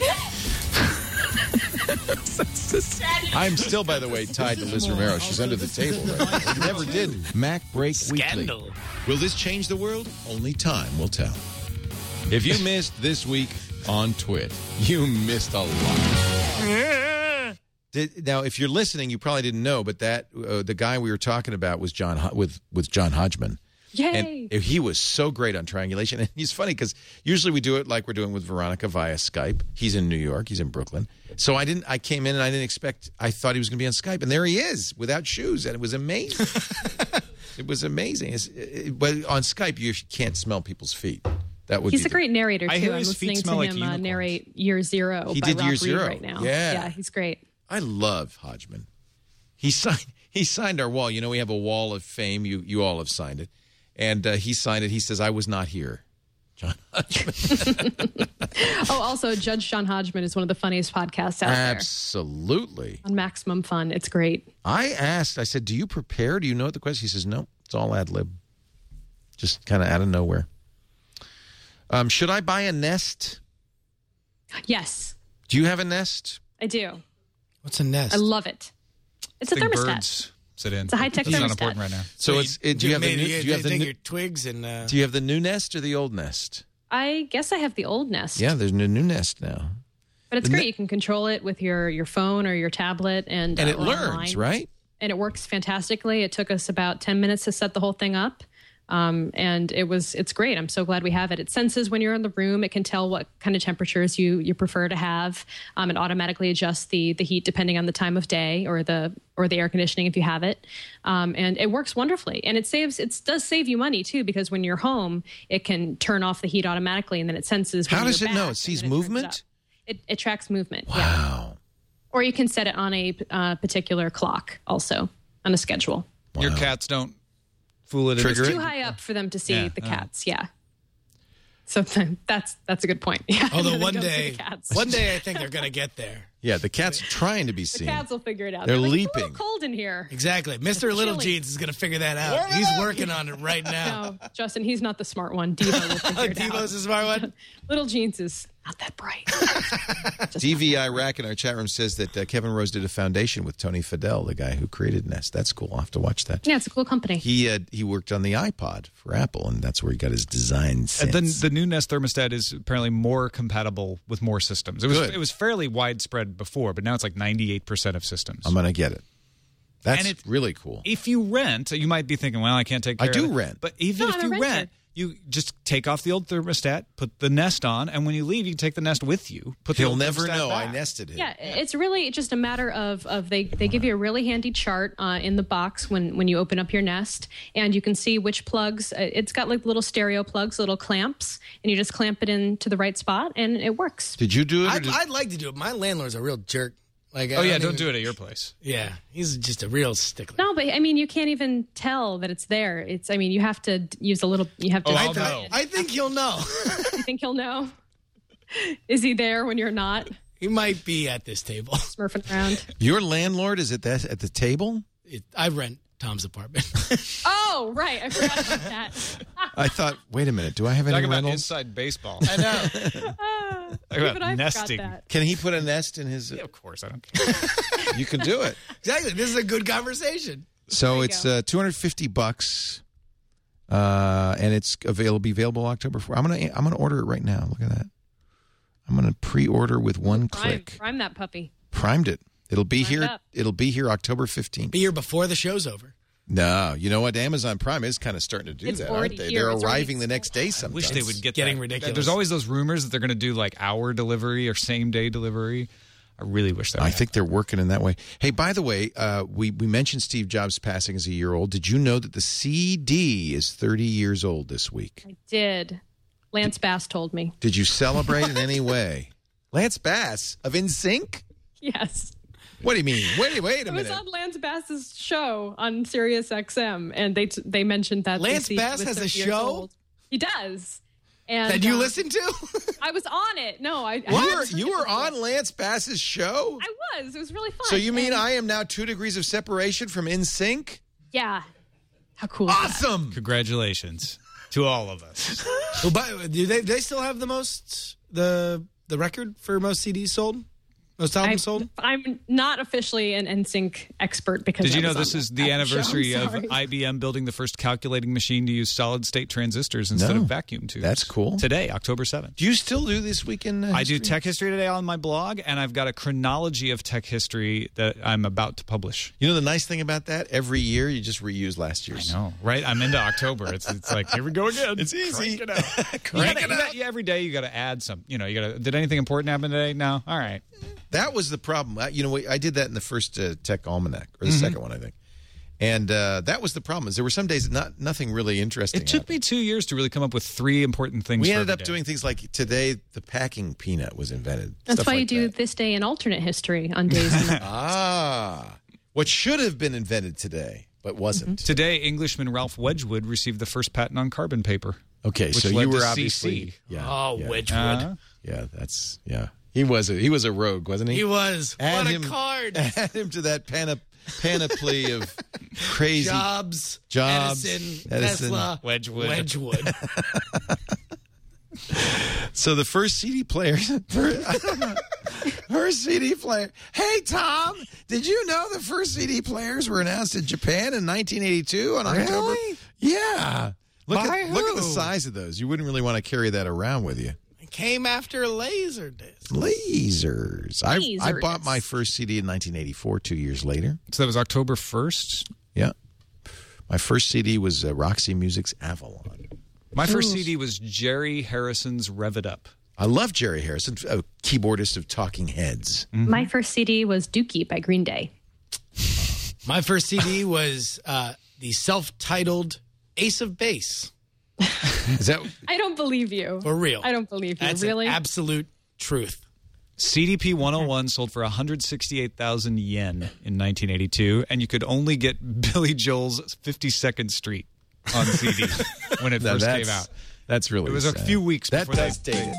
Speaker 1: I'm still, by the way, tied to Liz Romero. She's under the table right now. Never did. Mac Break
Speaker 6: Scandal.
Speaker 1: Weekly. Will this change the world? Only time will tell. If you missed This Week on Twit, you missed a lot. Now, if you're listening, you probably didn't know, but that the guy we were talking about was John Hodgman.
Speaker 5: Yay!
Speaker 1: And he was so great on triangulation. And he's funny because usually we do it like we're doing with Veronica via Skype. He's in New York. He's in Brooklyn. So I came in and I didn't expect, I thought he was going to be on Skype. And there he is without shoes. And it was amazing. It was amazing. But on Skype, you can't smell people's feet.
Speaker 5: He's a great narrator, too.
Speaker 7: I hear
Speaker 5: I'm
Speaker 7: his feet
Speaker 5: listening
Speaker 7: smell
Speaker 5: to
Speaker 7: like
Speaker 5: him
Speaker 7: unicorns.
Speaker 5: narrate Year Zero
Speaker 1: He
Speaker 5: by
Speaker 1: did
Speaker 5: Rob
Speaker 1: Year
Speaker 5: Reed
Speaker 1: Zero.
Speaker 5: right now.
Speaker 1: Yeah.
Speaker 5: He's great.
Speaker 1: I love Hodgman. He signed our wall. You know, we have a wall of fame. You all have signed it. And he signed it. He says, I was not here. John Hodgman.
Speaker 5: Also, Judge John Hodgman is one of the funniest podcasts out there.
Speaker 1: Absolutely.
Speaker 5: On Maximum Fun. It's great.
Speaker 1: I said, do you prepare? Do you know what the question? He says, no, it's all ad lib. Just kind of out of nowhere. Should I buy a Nest?
Speaker 5: Yes.
Speaker 1: Do you have a Nest?
Speaker 5: I do.
Speaker 6: What's a Nest?
Speaker 5: I love it. It's a
Speaker 7: Big
Speaker 5: thermostat.
Speaker 7: birds sit in.
Speaker 5: It's a high-tech
Speaker 7: It's not
Speaker 5: thermostat.
Speaker 7: important right now.
Speaker 1: So do you have the new?
Speaker 6: Do
Speaker 1: Do you have the
Speaker 6: your
Speaker 1: new?
Speaker 6: twigs and?
Speaker 1: Do you have the new Nest or the old Nest?
Speaker 5: I guess I have the old Nest.
Speaker 1: Yeah, there's a new Nest now,
Speaker 5: But it's great. You can control it with your phone or your tablet. And
Speaker 1: it
Speaker 5: or
Speaker 1: learns,
Speaker 5: online.
Speaker 1: right?
Speaker 5: And it works fantastically. It took us about 10 minutes to set the whole thing up. And it's great. I'm so glad we have it. It senses when you're in the room. It can tell what kind of temperatures you prefer to have. It automatically adjusts the heat depending on the time of day or the air conditioning if you have it. And it works wonderfully. And it does save you money too, because when you're home, it can turn off the heat automatically and then it senses.
Speaker 1: How
Speaker 5: when
Speaker 1: does
Speaker 5: you're
Speaker 1: it know?
Speaker 5: back,
Speaker 1: It sees
Speaker 5: and then
Speaker 1: movement?
Speaker 5: turns it up. It tracks movement.
Speaker 1: Wow.
Speaker 5: Yeah. Or you can set it on a particular clock also on a schedule.
Speaker 1: Wow.
Speaker 7: Your cats don't fool it.
Speaker 1: Trigger
Speaker 5: It's
Speaker 1: it?
Speaker 5: too high up for them to see
Speaker 7: Yeah.
Speaker 5: the cats. Yeah. So that's a good point. Yeah.
Speaker 6: Although
Speaker 5: They
Speaker 6: one
Speaker 5: don't see
Speaker 6: day,
Speaker 5: the cats.
Speaker 6: I think they're going to get there.
Speaker 1: Yeah, the cat's trying to be
Speaker 5: The
Speaker 1: seen.
Speaker 5: cats will figure it out.
Speaker 1: They're
Speaker 5: like,
Speaker 1: leaping.
Speaker 5: It's a little cold in here.
Speaker 6: Exactly. Mr. Little
Speaker 5: chilly.
Speaker 6: Jeans is going to figure that out. He's working on it right now.
Speaker 5: No, Justin, he's not the smart one. Devo will figure it out.
Speaker 6: Devo's the smart one.
Speaker 5: Little Jeans is not that bright.
Speaker 1: DV Iraq in our chat room says that Kevin Rose did a foundation with Tony Fadell, the guy who created Nest. That's cool. I'll have to watch that.
Speaker 5: Yeah, it's a cool company.
Speaker 1: He worked on the iPod for Apple, and that's where he got his design sense.
Speaker 7: Then the new Nest thermostat is apparently more compatible with more systems.
Speaker 1: Good.
Speaker 7: It was fairly widespread before, but now it's like 98% of systems.
Speaker 1: I'm going to get it. That's
Speaker 7: And
Speaker 1: really cool.
Speaker 7: If you rent, you might be thinking, well, I can't take care
Speaker 1: I
Speaker 7: of
Speaker 1: do
Speaker 7: it.
Speaker 1: rent.
Speaker 7: But even
Speaker 5: No,
Speaker 7: if
Speaker 5: I'm
Speaker 7: you
Speaker 5: a
Speaker 7: rent,
Speaker 5: renter.
Speaker 7: you just take off the old thermostat, put the Nest on, and when you leave, you take the Nest with you. Put the
Speaker 1: He'll
Speaker 7: old
Speaker 1: never
Speaker 7: thermostat
Speaker 1: know
Speaker 7: back.
Speaker 1: I nested it.
Speaker 5: Yeah, it's really just a matter of they give you a really handy chart in the box when you open up your Nest, and you can see which plugs. It's got like little stereo plugs, little clamps, and you just clamp it into the right spot, and it works.
Speaker 1: Did you do it?
Speaker 6: I'd like to do it. My landlord's a real jerk. Like,
Speaker 7: Oh, yeah, don't do it at your place.
Speaker 6: Yeah, he's just a real stickler.
Speaker 5: No, but I mean, you can't even tell that it's there. You have to use a little. You have to.
Speaker 7: I'll know.
Speaker 6: I think he'll know.
Speaker 5: You think he'll know? Is he there when you're not
Speaker 6: He might be at this table.
Speaker 5: smurfing around?
Speaker 1: Your landlord is at the table?
Speaker 6: I rent Tom's apartment.
Speaker 5: Oh, right. I forgot about that.
Speaker 1: I thought, wait a minute, do I have any
Speaker 7: Talk about
Speaker 1: rentals?
Speaker 7: inside baseball.
Speaker 6: I know.
Speaker 7: Talk about
Speaker 5: Even I
Speaker 7: nesting.
Speaker 5: forgot that.
Speaker 1: Can he put a nest in his?
Speaker 7: Yeah, of course, I don't care.
Speaker 1: You can do it.
Speaker 6: Exactly. This is a good conversation.
Speaker 1: So
Speaker 5: you
Speaker 1: it's
Speaker 5: go.
Speaker 1: $250, and it's available October 4th. I'm gonna order it right now. Look at that. I'm gonna pre-order with one click.
Speaker 5: Prime that puppy.
Speaker 1: Primed it. It'll be
Speaker 5: Primed
Speaker 1: here.
Speaker 5: up.
Speaker 1: It'll be here October 15th.
Speaker 6: Be here before the show's over.
Speaker 1: No, you know what? Amazon Prime is kind of starting to do
Speaker 5: It's
Speaker 1: that,
Speaker 5: already
Speaker 1: aren't they?
Speaker 5: here.
Speaker 1: They're
Speaker 5: It's already
Speaker 1: arriving the next day
Speaker 7: I
Speaker 1: sometimes.
Speaker 7: wish they would get
Speaker 6: getting
Speaker 7: that.
Speaker 6: ridiculous.
Speaker 7: There's always those rumors that they're going to do like hour delivery or same day delivery. I really wish that.
Speaker 1: I think they're working in that way. Hey, by the way, we mentioned Steve Jobs passing as a year old. Did you know that the CD is 30 years old this week?
Speaker 5: I did. Lance Bass told me.
Speaker 1: Did you celebrate in any way? Lance Bass of NSYNC?
Speaker 5: Yes.
Speaker 1: What do you mean? Wait a
Speaker 5: It was
Speaker 1: minute.
Speaker 5: on Lance Bass's show on Sirius XM, and they mentioned that
Speaker 6: Lance
Speaker 5: the CD
Speaker 6: Bass
Speaker 5: was
Speaker 6: has a
Speaker 5: 30 years
Speaker 6: show?
Speaker 5: old. He does. And
Speaker 6: That you listen to?
Speaker 5: I was on it. No, I
Speaker 1: You were on Lance Bass's show?
Speaker 5: I was. It was really fun.
Speaker 1: So you mean
Speaker 5: And-
Speaker 1: I am now 2 degrees of separation from NSYNC?
Speaker 5: Yeah. How cool is that?
Speaker 1: Awesome!
Speaker 7: Congratulations to all of us.
Speaker 6: Well, but do they still have the record for most CDs sold? Most albums sold?
Speaker 5: I'm not officially an NSYNC expert because
Speaker 7: Did you
Speaker 5: I
Speaker 7: know
Speaker 5: was
Speaker 7: this
Speaker 5: on
Speaker 7: is
Speaker 5: that
Speaker 7: the anniversary
Speaker 5: show.
Speaker 7: of
Speaker 5: Sorry.
Speaker 7: IBM building the first calculating machine to use solid-state transistors instead
Speaker 1: No.
Speaker 7: of vacuum tubes?
Speaker 1: That's cool.
Speaker 7: Today, October 7th.
Speaker 1: Do you still do This Week in
Speaker 7: I do
Speaker 1: History?
Speaker 7: Tech History Today on my blog, and I've got a chronology of tech history that I'm about to publish.
Speaker 1: You know the nice thing about that? Every year you just reuse last year's.
Speaker 7: I know, right? I'm into October. It's like, here we go again.
Speaker 1: It's easy.
Speaker 7: Crank it out. Every day you got to add some. You got to. Did anything important happen today? No. All right.
Speaker 1: That was the problem. I did that in the first Tech Almanac, or the second one, I think. And that was the problem. Is there were some days nothing really interesting.
Speaker 7: It took me 2 years to really come up with 3 important things.
Speaker 1: We
Speaker 7: for
Speaker 1: ended
Speaker 7: every
Speaker 1: up
Speaker 7: day.
Speaker 1: doing things like today, the packing peanut was invented.
Speaker 5: That's
Speaker 1: Stuff
Speaker 5: why you
Speaker 1: like
Speaker 5: do
Speaker 1: that.
Speaker 5: this day in alternate history on days.
Speaker 1: What should have been invented today, but wasn't.
Speaker 7: Today, Englishman Ralph Wedgwood received the first patent on carbon paper.
Speaker 1: Okay,
Speaker 7: which
Speaker 1: so
Speaker 7: led
Speaker 1: you were
Speaker 7: to
Speaker 1: obviously
Speaker 7: CC.
Speaker 6: Wedgwood.
Speaker 1: Yeah. He was a rogue, wasn't he?
Speaker 6: He was.
Speaker 1: Add
Speaker 6: What
Speaker 1: him-
Speaker 6: a card.
Speaker 1: Add him to that panoply of crazy
Speaker 6: Jobs,
Speaker 1: Edison,
Speaker 6: Tesla,
Speaker 7: Wedgwood.
Speaker 1: So the first CD player, first CD player. Hey Tom, did you know the first CD players were announced in Japan in 1982 on October? Yeah. Look at the size of those. You wouldn't really want to carry that around with you.
Speaker 6: It came after Laserdisc.
Speaker 1: Lasers. I bought my first CD in 1984, 2 years later.
Speaker 7: So that was October 1st?
Speaker 1: Yeah. My first CD was Roxy Music's Avalon.
Speaker 7: My first CD was Jerry Harrison's Rev It Up.
Speaker 1: I love Jerry Harrison, a keyboardist of Talking Heads.
Speaker 5: My first CD was Dookie by Green Day.
Speaker 6: My first CD was the self-titled Ace of Base.
Speaker 1: Is that?
Speaker 5: I don't believe you.
Speaker 6: For real.
Speaker 5: I don't believe you.
Speaker 6: That's
Speaker 5: really?
Speaker 6: an absolute truth.
Speaker 7: CDP 101 sold for 168,000 yen in 1982, and you could only get Billy Joel's 52nd Street on CD when it first came out.
Speaker 1: That's really
Speaker 7: It was a
Speaker 1: sad.
Speaker 7: few weeks
Speaker 1: That
Speaker 7: before
Speaker 1: does date it.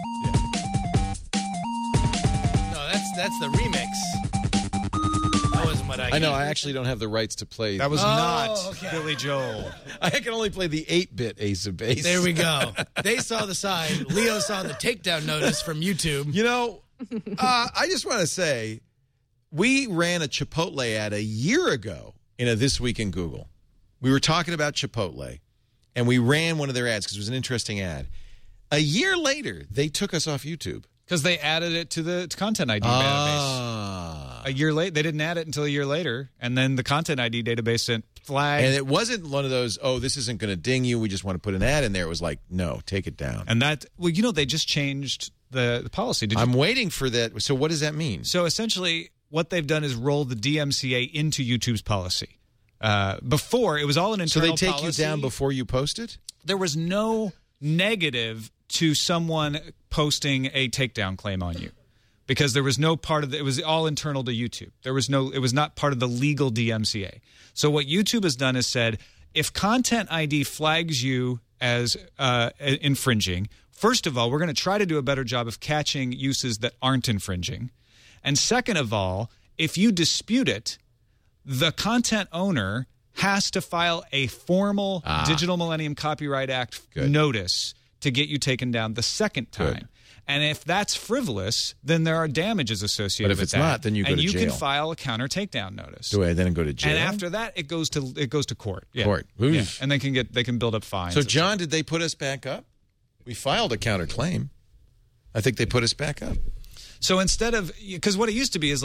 Speaker 6: No, that's the remix. That wasn't what
Speaker 1: I know. I actually don't have the rights to play.
Speaker 7: That was not Billy Joel.
Speaker 1: I can only play the 8-bit Ace of Base.
Speaker 6: There we go. They saw the sign. Leo saw the takedown notice from YouTube.
Speaker 1: You know, I just want to say, we ran a Chipotle ad a year ago in a This Week in Google. We were talking about Chipotle, and we ran one of their ads because it was an interesting ad. A year later, they took us off YouTube.
Speaker 7: Because they added it to the Content ID database. A year late, they didn't add it until a year later, and then the Content ID database sent flag.
Speaker 1: And it wasn't one of those, this isn't going to ding you. We just want to put an ad in there. It was like, no, take it down.
Speaker 7: And that, they just changed the policy.
Speaker 1: I'm waiting for that. So what does that mean?
Speaker 7: So essentially, what they've done is roll the DMCA into YouTube's policy. Before, it was all an internal policy.
Speaker 1: So they take you down before you post it?
Speaker 7: There was no negative to someone posting a takedown claim on you because there was no part of it was all internal to YouTube. It was not part of the legal DMCA. So what YouTube has done is said, if Content ID flags you as infringing, first of all, we're going to try to do a better job of catching uses that aren't infringing. And second of all, if you dispute it, the content owner has to file a formal Digital Millennium Copyright Act notice to get you taken down the second time.
Speaker 1: Good.
Speaker 7: And if that's frivolous, then there are damages associated with that.
Speaker 1: But if it's not, then you go to jail.
Speaker 7: And you can file a counter takedown notice.
Speaker 1: Do I then go to jail?
Speaker 7: And after that, it goes to court. Yeah.
Speaker 1: Court.
Speaker 7: Yeah. And they can build up fines.
Speaker 1: So, John, did they put us back up? We filed a counterclaim. I think they put us back up.
Speaker 7: So instead of, because what it used to be is like,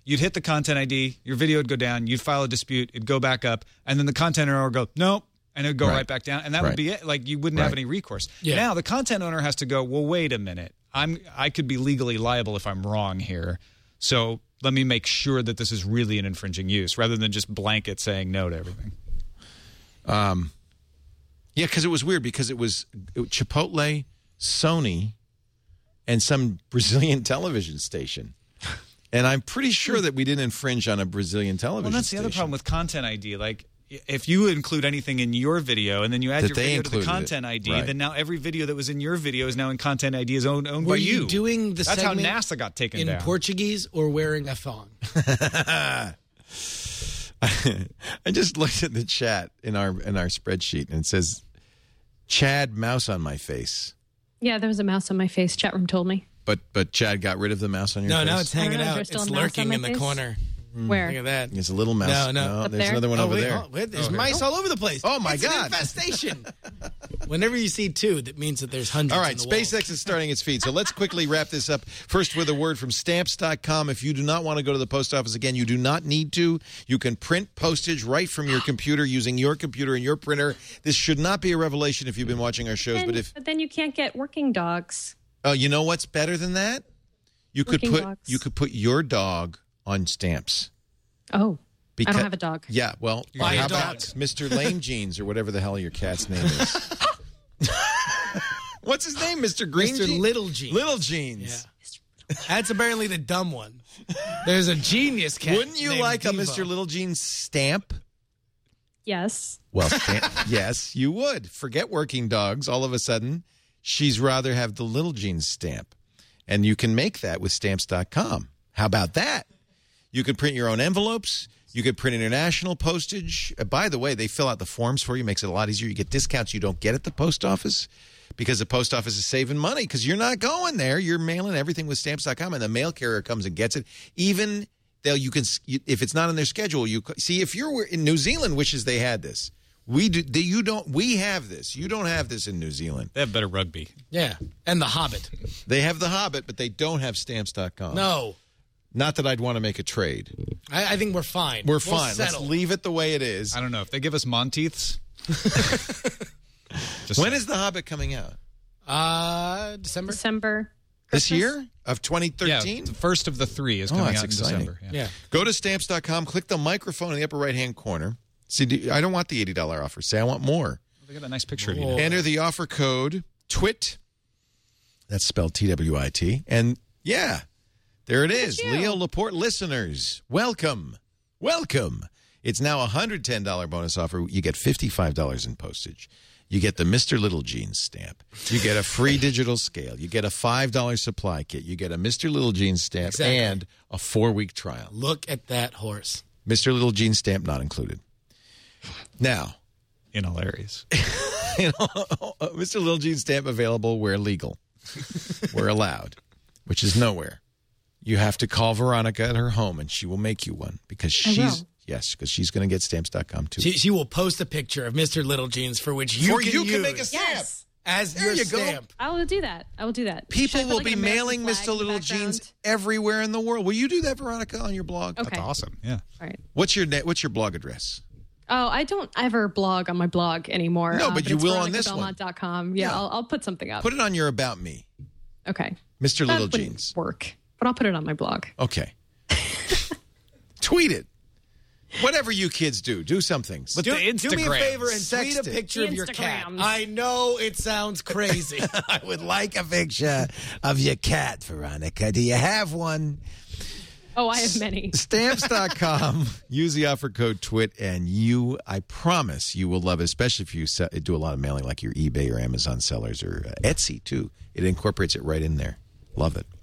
Speaker 7: you'd hit the content ID, your video would go down, you'd file a dispute, it'd go back up, and then the content owner would go, nope, and it would go right back down, and that would be it. Like, you wouldn't have any recourse. Yeah. Now, the content owner has to go, well, wait a minute. I could be legally liable if I'm wrong here, so let me make sure that this is really an infringing use, rather than just blanket saying no to everything.
Speaker 1: Yeah, because it was weird, because it was Chipotle, Sony, and some Brazilian television station. And I'm pretty sure that we didn't infringe on a Brazilian television station.
Speaker 7: Well, that's the other problem with Content ID. Like, if you include anything in your video and then you add your video to the Content ID, then now every video that was in your video is now in Content ID is owned by you.
Speaker 6: Were you doing the
Speaker 7: That's how
Speaker 6: segment
Speaker 7: NASA got taken down.
Speaker 6: in Portuguese or wearing a thong?
Speaker 1: I just looked at the chat in our spreadsheet, and it says, Chad, mouse on my face.
Speaker 5: Yeah, there was a mouse on my face. Chat room told me.
Speaker 1: But Chad got rid of the mouse on your face?
Speaker 6: No, it's hanging out. It's lurking in the corner.
Speaker 5: Where?
Speaker 6: Look at that.
Speaker 1: There's a little mouse.
Speaker 6: No.
Speaker 1: There's another one over there.
Speaker 6: There's mice all over the place.
Speaker 1: Oh, my God.
Speaker 6: It's an infestation. Whenever you see two, that means that there's hundreds.
Speaker 1: All right,
Speaker 6: in the
Speaker 1: SpaceX is starting its feed. So let's quickly wrap this up. First with a word from Stamps.com. If you do not want to go to the post office again, you do not need to. You can print postage right from your computer using your computer and your printer. This should not be a revelation if you've been watching our shows.
Speaker 5: But then you can't get working dogs.
Speaker 1: Oh, you know what's better than that? You could put your dog on stamps.
Speaker 5: Oh, I don't have a dog.
Speaker 1: Yeah, well, how about Mr. Lame Jeans or whatever the hell your cat's name is? What's his name, Mr. Green?
Speaker 6: Mr. Little Jeans.
Speaker 1: Little Jeans.
Speaker 6: Yeah. That's apparently the dumb one. There's a genius cat.
Speaker 1: Wouldn't you like a Mr. Little Jeans stamp?
Speaker 5: Yes.
Speaker 1: Well, yes, you would. Forget working dogs. All of a sudden, she's rather have the Little Jeans stamp. And you can make that with Stamps.com. How about that? You could print your own envelopes. You could print international postage. By the way, they fill out the forms for you. Makes it a lot easier. You get discounts you don't get at the post office because the post office is saving money because you're not going there. You're mailing everything with Stamps.com, and the mail carrier comes and gets it. Even if it's not on their schedule, see if you're in New Zealand wishes they had this. We have this. You don't have this in New Zealand.
Speaker 7: They have better rugby.
Speaker 6: Yeah, and The Hobbit.
Speaker 1: They have The Hobbit, but they don't have Stamps.com.
Speaker 6: No.
Speaker 1: Not that I'd want to make a trade.
Speaker 6: I think we're fine.
Speaker 1: We're fine. Let's leave it the way it is.
Speaker 7: I don't know. If they give us Monteiths.
Speaker 1: When is The Hobbit coming out?
Speaker 6: December.
Speaker 1: This year? Of 2013?
Speaker 7: Yeah, the first of the three is coming out in
Speaker 1: exciting.
Speaker 7: December.
Speaker 6: Yeah.
Speaker 1: Go to Stamps.com, click the microphone in the upper right-hand corner. See, I don't want the $80 offer. Say I want more.
Speaker 7: They got a nice picture of you.
Speaker 1: Enter the offer code TWIT. That's spelled T-W-I-T. And, yeah, there it is. Leo Laporte listeners, welcome. Welcome. It's now a $110 bonus offer. You get $55 in postage. You get the Mr. Little Jeans stamp. You get a free digital scale. You get a $5 supply kit. You get a Mr. Little Jeans stamp and a 4-week trial.
Speaker 6: Look at that horse.
Speaker 1: Mr. Little Jeans stamp not included. Now,
Speaker 7: in all areas.
Speaker 1: Mr. Little Jeans stamp available where legal. Where allowed, which is nowhere. You have to call Veronica at her home, and she will make you one because she's going to get Stamps.com too.
Speaker 6: She will post a picture of Mr. Little Jeans for which you can
Speaker 1: make a stamp.
Speaker 5: Yes.
Speaker 6: As your stamp.
Speaker 5: I will do that.
Speaker 1: People will be mailing Mr. Little Jeans everywhere in the world. Will you do that, Veronica, on your blog?
Speaker 5: Okay.
Speaker 7: That's awesome. Yeah.
Speaker 5: All right.
Speaker 1: What's your blog address?
Speaker 5: Oh, I don't ever blog on my blog anymore.
Speaker 1: No, but you will on this one.
Speaker 5: VeronicaBelmont.com. Yeah, I'll put something up.
Speaker 1: Put it on your About Me.
Speaker 5: Okay.
Speaker 1: Mr. Little Jeans.
Speaker 5: Work, but I'll put it on my blog.
Speaker 1: Okay. Tweet it. Whatever you kids do something.
Speaker 6: But do me a favor and tweet a picture of your cat. I know it sounds crazy.
Speaker 1: I would like a picture of your cat, Veronica. Do you have one?
Speaker 5: Oh, I have many.
Speaker 1: Stamps.com. Use the offer code TWIT, and I promise you will love it, especially if you do a lot of mailing like your eBay or Amazon sellers or Etsy, too. It incorporates it right in there. Love it.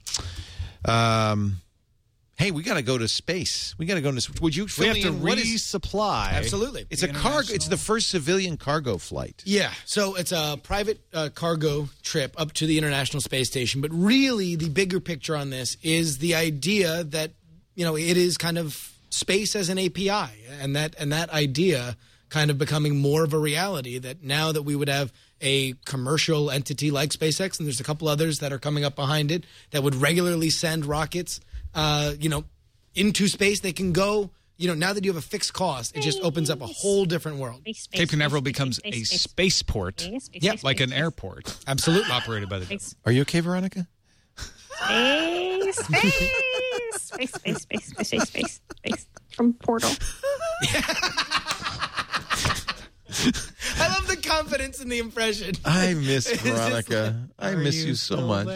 Speaker 1: Hey, we got to go to space. We got to go into. Would you?
Speaker 7: We have to resupply.
Speaker 6: Absolutely.
Speaker 1: It's a cargo. It's the first civilian cargo flight.
Speaker 6: Yeah. So it's a private cargo trip up to the International Space Station. But really, the bigger picture on this is the idea that it is kind of space as an API, and that idea kind of becoming more of a reality. That now that we would have a commercial entity like SpaceX, and there's a couple others that are coming up behind it that would regularly send rockets. into space. They can go, now that you have a fixed cost, it just opens up a whole different world.
Speaker 7: Cape Canaveral becomes a spaceport, like an airport.
Speaker 6: Absolutely.
Speaker 7: Operated by the...
Speaker 1: Are you okay, Veronica?
Speaker 5: Space. From Portal.
Speaker 6: I love the confidence in the impression.
Speaker 1: I miss Veronica. I miss you so much.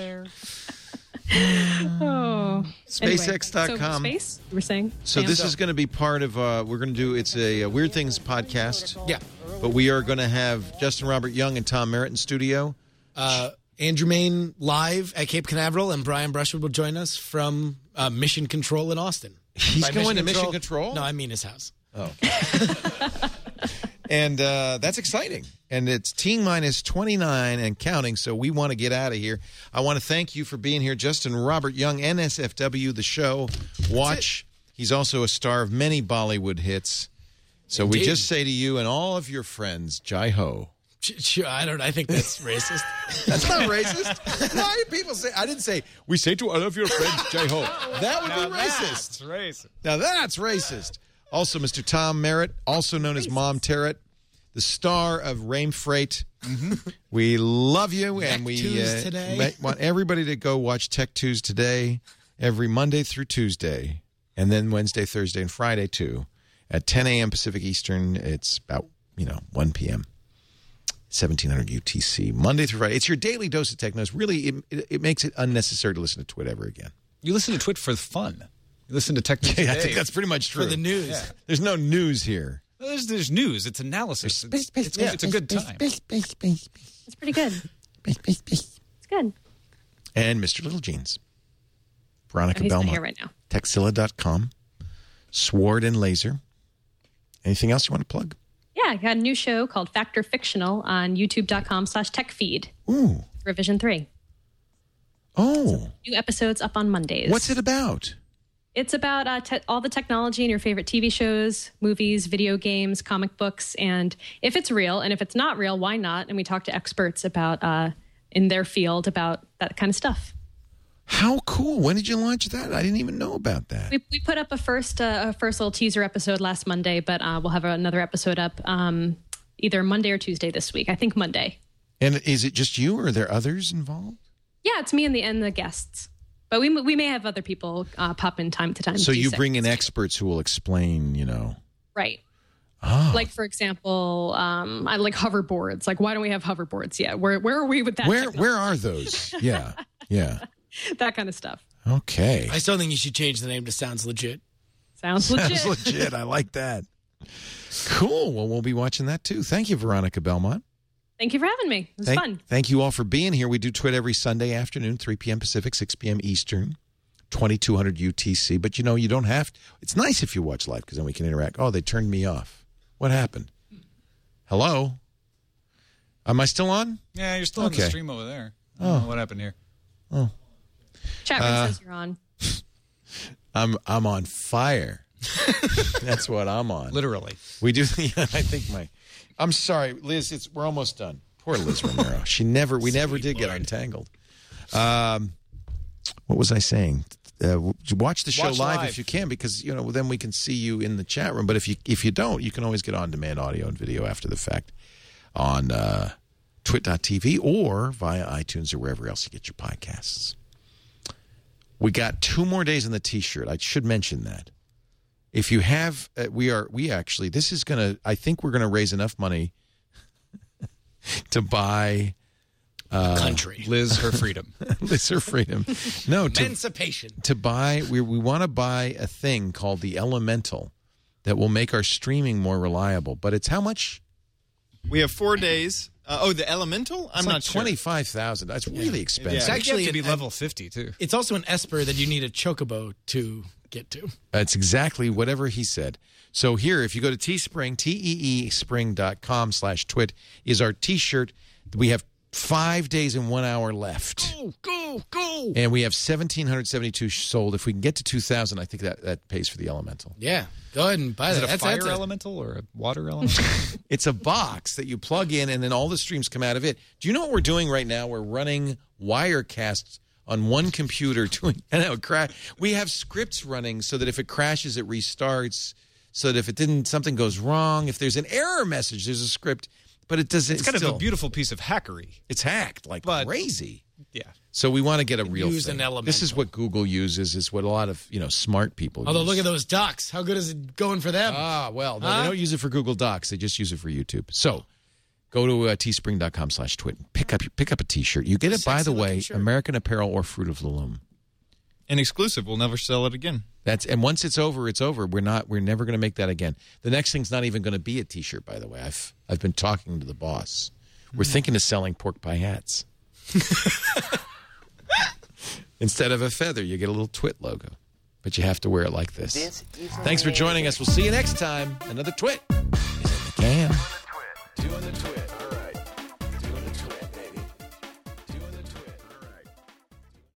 Speaker 1: SpaceX.com.
Speaker 5: So space, you were saying?
Speaker 1: So this is going to be part of, we're going to do, it's a Weird Things podcast.
Speaker 6: Yeah.
Speaker 1: But we are going to have Justin Robert Young and Tom Merritt in studio.
Speaker 6: Andrew Main live at Cape Canaveral, and Brian Brushwood will join us from Mission Control in Austin.
Speaker 1: He's going to Mission Control?
Speaker 6: No, I mean his house.
Speaker 1: Oh. And that's exciting. And it's T-minus 29 and counting, so we want to get out of here. I want to thank you for being here, Justin Robert Young, NSFW, the show. Watch. He's also a star of many Bollywood hits. So we just say to you and all of your friends, Jai Ho.
Speaker 6: I think that's racist.
Speaker 1: That's not racist. Why do people say? I didn't say, we say to all of your friends, Jai Ho. That would be racist.
Speaker 7: That's racist.
Speaker 1: Now that's racist. Also, Mr. Tom Merritt, also known as Mom Terrett, the star of Rain Freight. Mm-hmm. We love you, and we want everybody to go watch Tech Tues today, every Monday through Tuesday, and then Wednesday, Thursday, and Friday, too, at 10 a.m. Pacific Eastern. It's about, 1 p.m., 1700 UTC, Monday through Friday. It's your daily dose of tech news. Really, it makes it unnecessary to listen to Twit ever again.
Speaker 7: You listen to Twit for fun. You listen to Tech News
Speaker 1: today. I think that's pretty much true.
Speaker 6: For the news.
Speaker 1: Yeah. There's no news here.
Speaker 7: Well, there's news. It's analysis. It's a good time.
Speaker 5: It's pretty good. It's good.
Speaker 1: And Mr. Little Jeans. Veronica
Speaker 5: He's
Speaker 1: Belmont.
Speaker 5: not here right now.
Speaker 1: Texilla.com. Sword and Laser. Anything else you want to plug?
Speaker 5: Yeah, I got a new show called Factor Fictional on youtube.com/techfeed.
Speaker 1: Ooh.
Speaker 5: Revision 3.
Speaker 1: Oh.
Speaker 5: So new episodes up on Mondays.
Speaker 1: What's it about?
Speaker 5: It's about all the technology in your favorite TV shows, movies, video games, comic books, and if it's real, and if it's not real, why not? And we talk to experts about in their field about that kind of stuff.
Speaker 1: How cool. When did you launch that? I didn't even know about that.
Speaker 5: We put up a first little teaser episode last Monday, but we'll have another episode up either Monday or Tuesday this week. I think Monday.
Speaker 1: And is it just you, or are there others involved?
Speaker 5: Yeah, it's me and the guests. But we may have other people pop in time to time.
Speaker 1: So you bring in experts who will explain,
Speaker 5: Right.
Speaker 1: Oh.
Speaker 5: Like, for example, I like hoverboards. Like, why don't we have hoverboards yet? Where are we with that?
Speaker 1: Where are those? Yeah. Yeah.
Speaker 5: That kind of stuff.
Speaker 1: Okay.
Speaker 6: I still think you should change the name to Sounds Legit.
Speaker 5: Sounds legit.
Speaker 1: Sounds legit. I like that. Cool. Well, we'll be watching that too. Thank you, Veronica Belmont.
Speaker 5: Thank you for having me. It was fun.
Speaker 1: Thank you all for being here. We do Twit every Sunday afternoon, 3 p.m. Pacific, 6 p.m. Eastern, 2200 UTC. But, you don't have to. It's nice if you watch live because then we can interact. Oh, they turned me off. What happened? Hello? Am I still on?
Speaker 7: Yeah, you're still on the stream over there. I don't know what happened here.
Speaker 1: Oh.
Speaker 5: Chat room says you're on.
Speaker 1: I'm on fire. That's what I'm on.
Speaker 7: Literally.
Speaker 1: We do. I think I'm sorry, Liz. We're almost done. Poor Liz Romero. We never did get untangled. What was I saying? Watch the show live if you can, because then we can see you in the chat room. But if you don't, you can always get on-demand audio and video after the fact on twit.tv or via iTunes or wherever else you get your podcasts. We got 2 more days on the T-shirt. I should mention that. If you have, I think we're going to raise enough money to buy
Speaker 6: country.
Speaker 7: Liz her freedom.
Speaker 1: Liz her freedom. No,
Speaker 6: emancipation.
Speaker 1: To buy, we want to buy a thing called the Elemental that will make our streaming more reliable. But it's how much?
Speaker 8: We have 4 days. The Elemental? I'm not sure.
Speaker 1: $25,000. That's really expensive.
Speaker 7: It's actually to be level 50 too.
Speaker 6: It's also an Esper that you need a chocobo to get to.
Speaker 1: That's exactly whatever he said. So here, if you go to Teespring, teespring.com/twit is our T-shirt. We have 5 days and 1 hour left.
Speaker 6: Go.
Speaker 1: And we have 1,772 sold. If we can get to 2,000, I think that pays for the Elemental.
Speaker 6: Yeah. Go ahead and buy that.
Speaker 7: Is it a fire elemental or a water elemental?
Speaker 1: It's a box that you plug in, and then all the streams come out of it. Do you know what we're doing right now? We're running Wirecasts on one computer doing. I know, we have scripts running so that if it crashes, it restarts. So that if something goes wrong, if there's an error message, there's a script, but it doesn't.
Speaker 7: It's kind of a beautiful piece of hackery.
Speaker 1: It's hacked like crazy.
Speaker 7: Yeah.
Speaker 1: So we want to get a real
Speaker 6: use
Speaker 1: thing.
Speaker 6: an elemental.
Speaker 1: This is what Google uses. Is what a lot of smart people.
Speaker 6: Although
Speaker 1: use.
Speaker 6: look at those docs. How good is it going for them?
Speaker 1: Well, no, they don't use it for Google Docs. They just use it for YouTube. So go to teespring.com/twit. Pick up a T-shirt. You get it, by the way, American Apparel or Fruit of the Loom.
Speaker 8: An exclusive. We'll never sell it again.
Speaker 1: And once it's over, it's over. We're never going to make that again. The next thing's not even going to be a T-shirt, by the way. I've been talking to the boss. We're thinking of selling pork pie hats. Instead of a feather, you get a little Twit logo. But you have to wear it like this. Thanks for joining us. We'll see you next time. Another Twit is in the can. 2 on the Twit.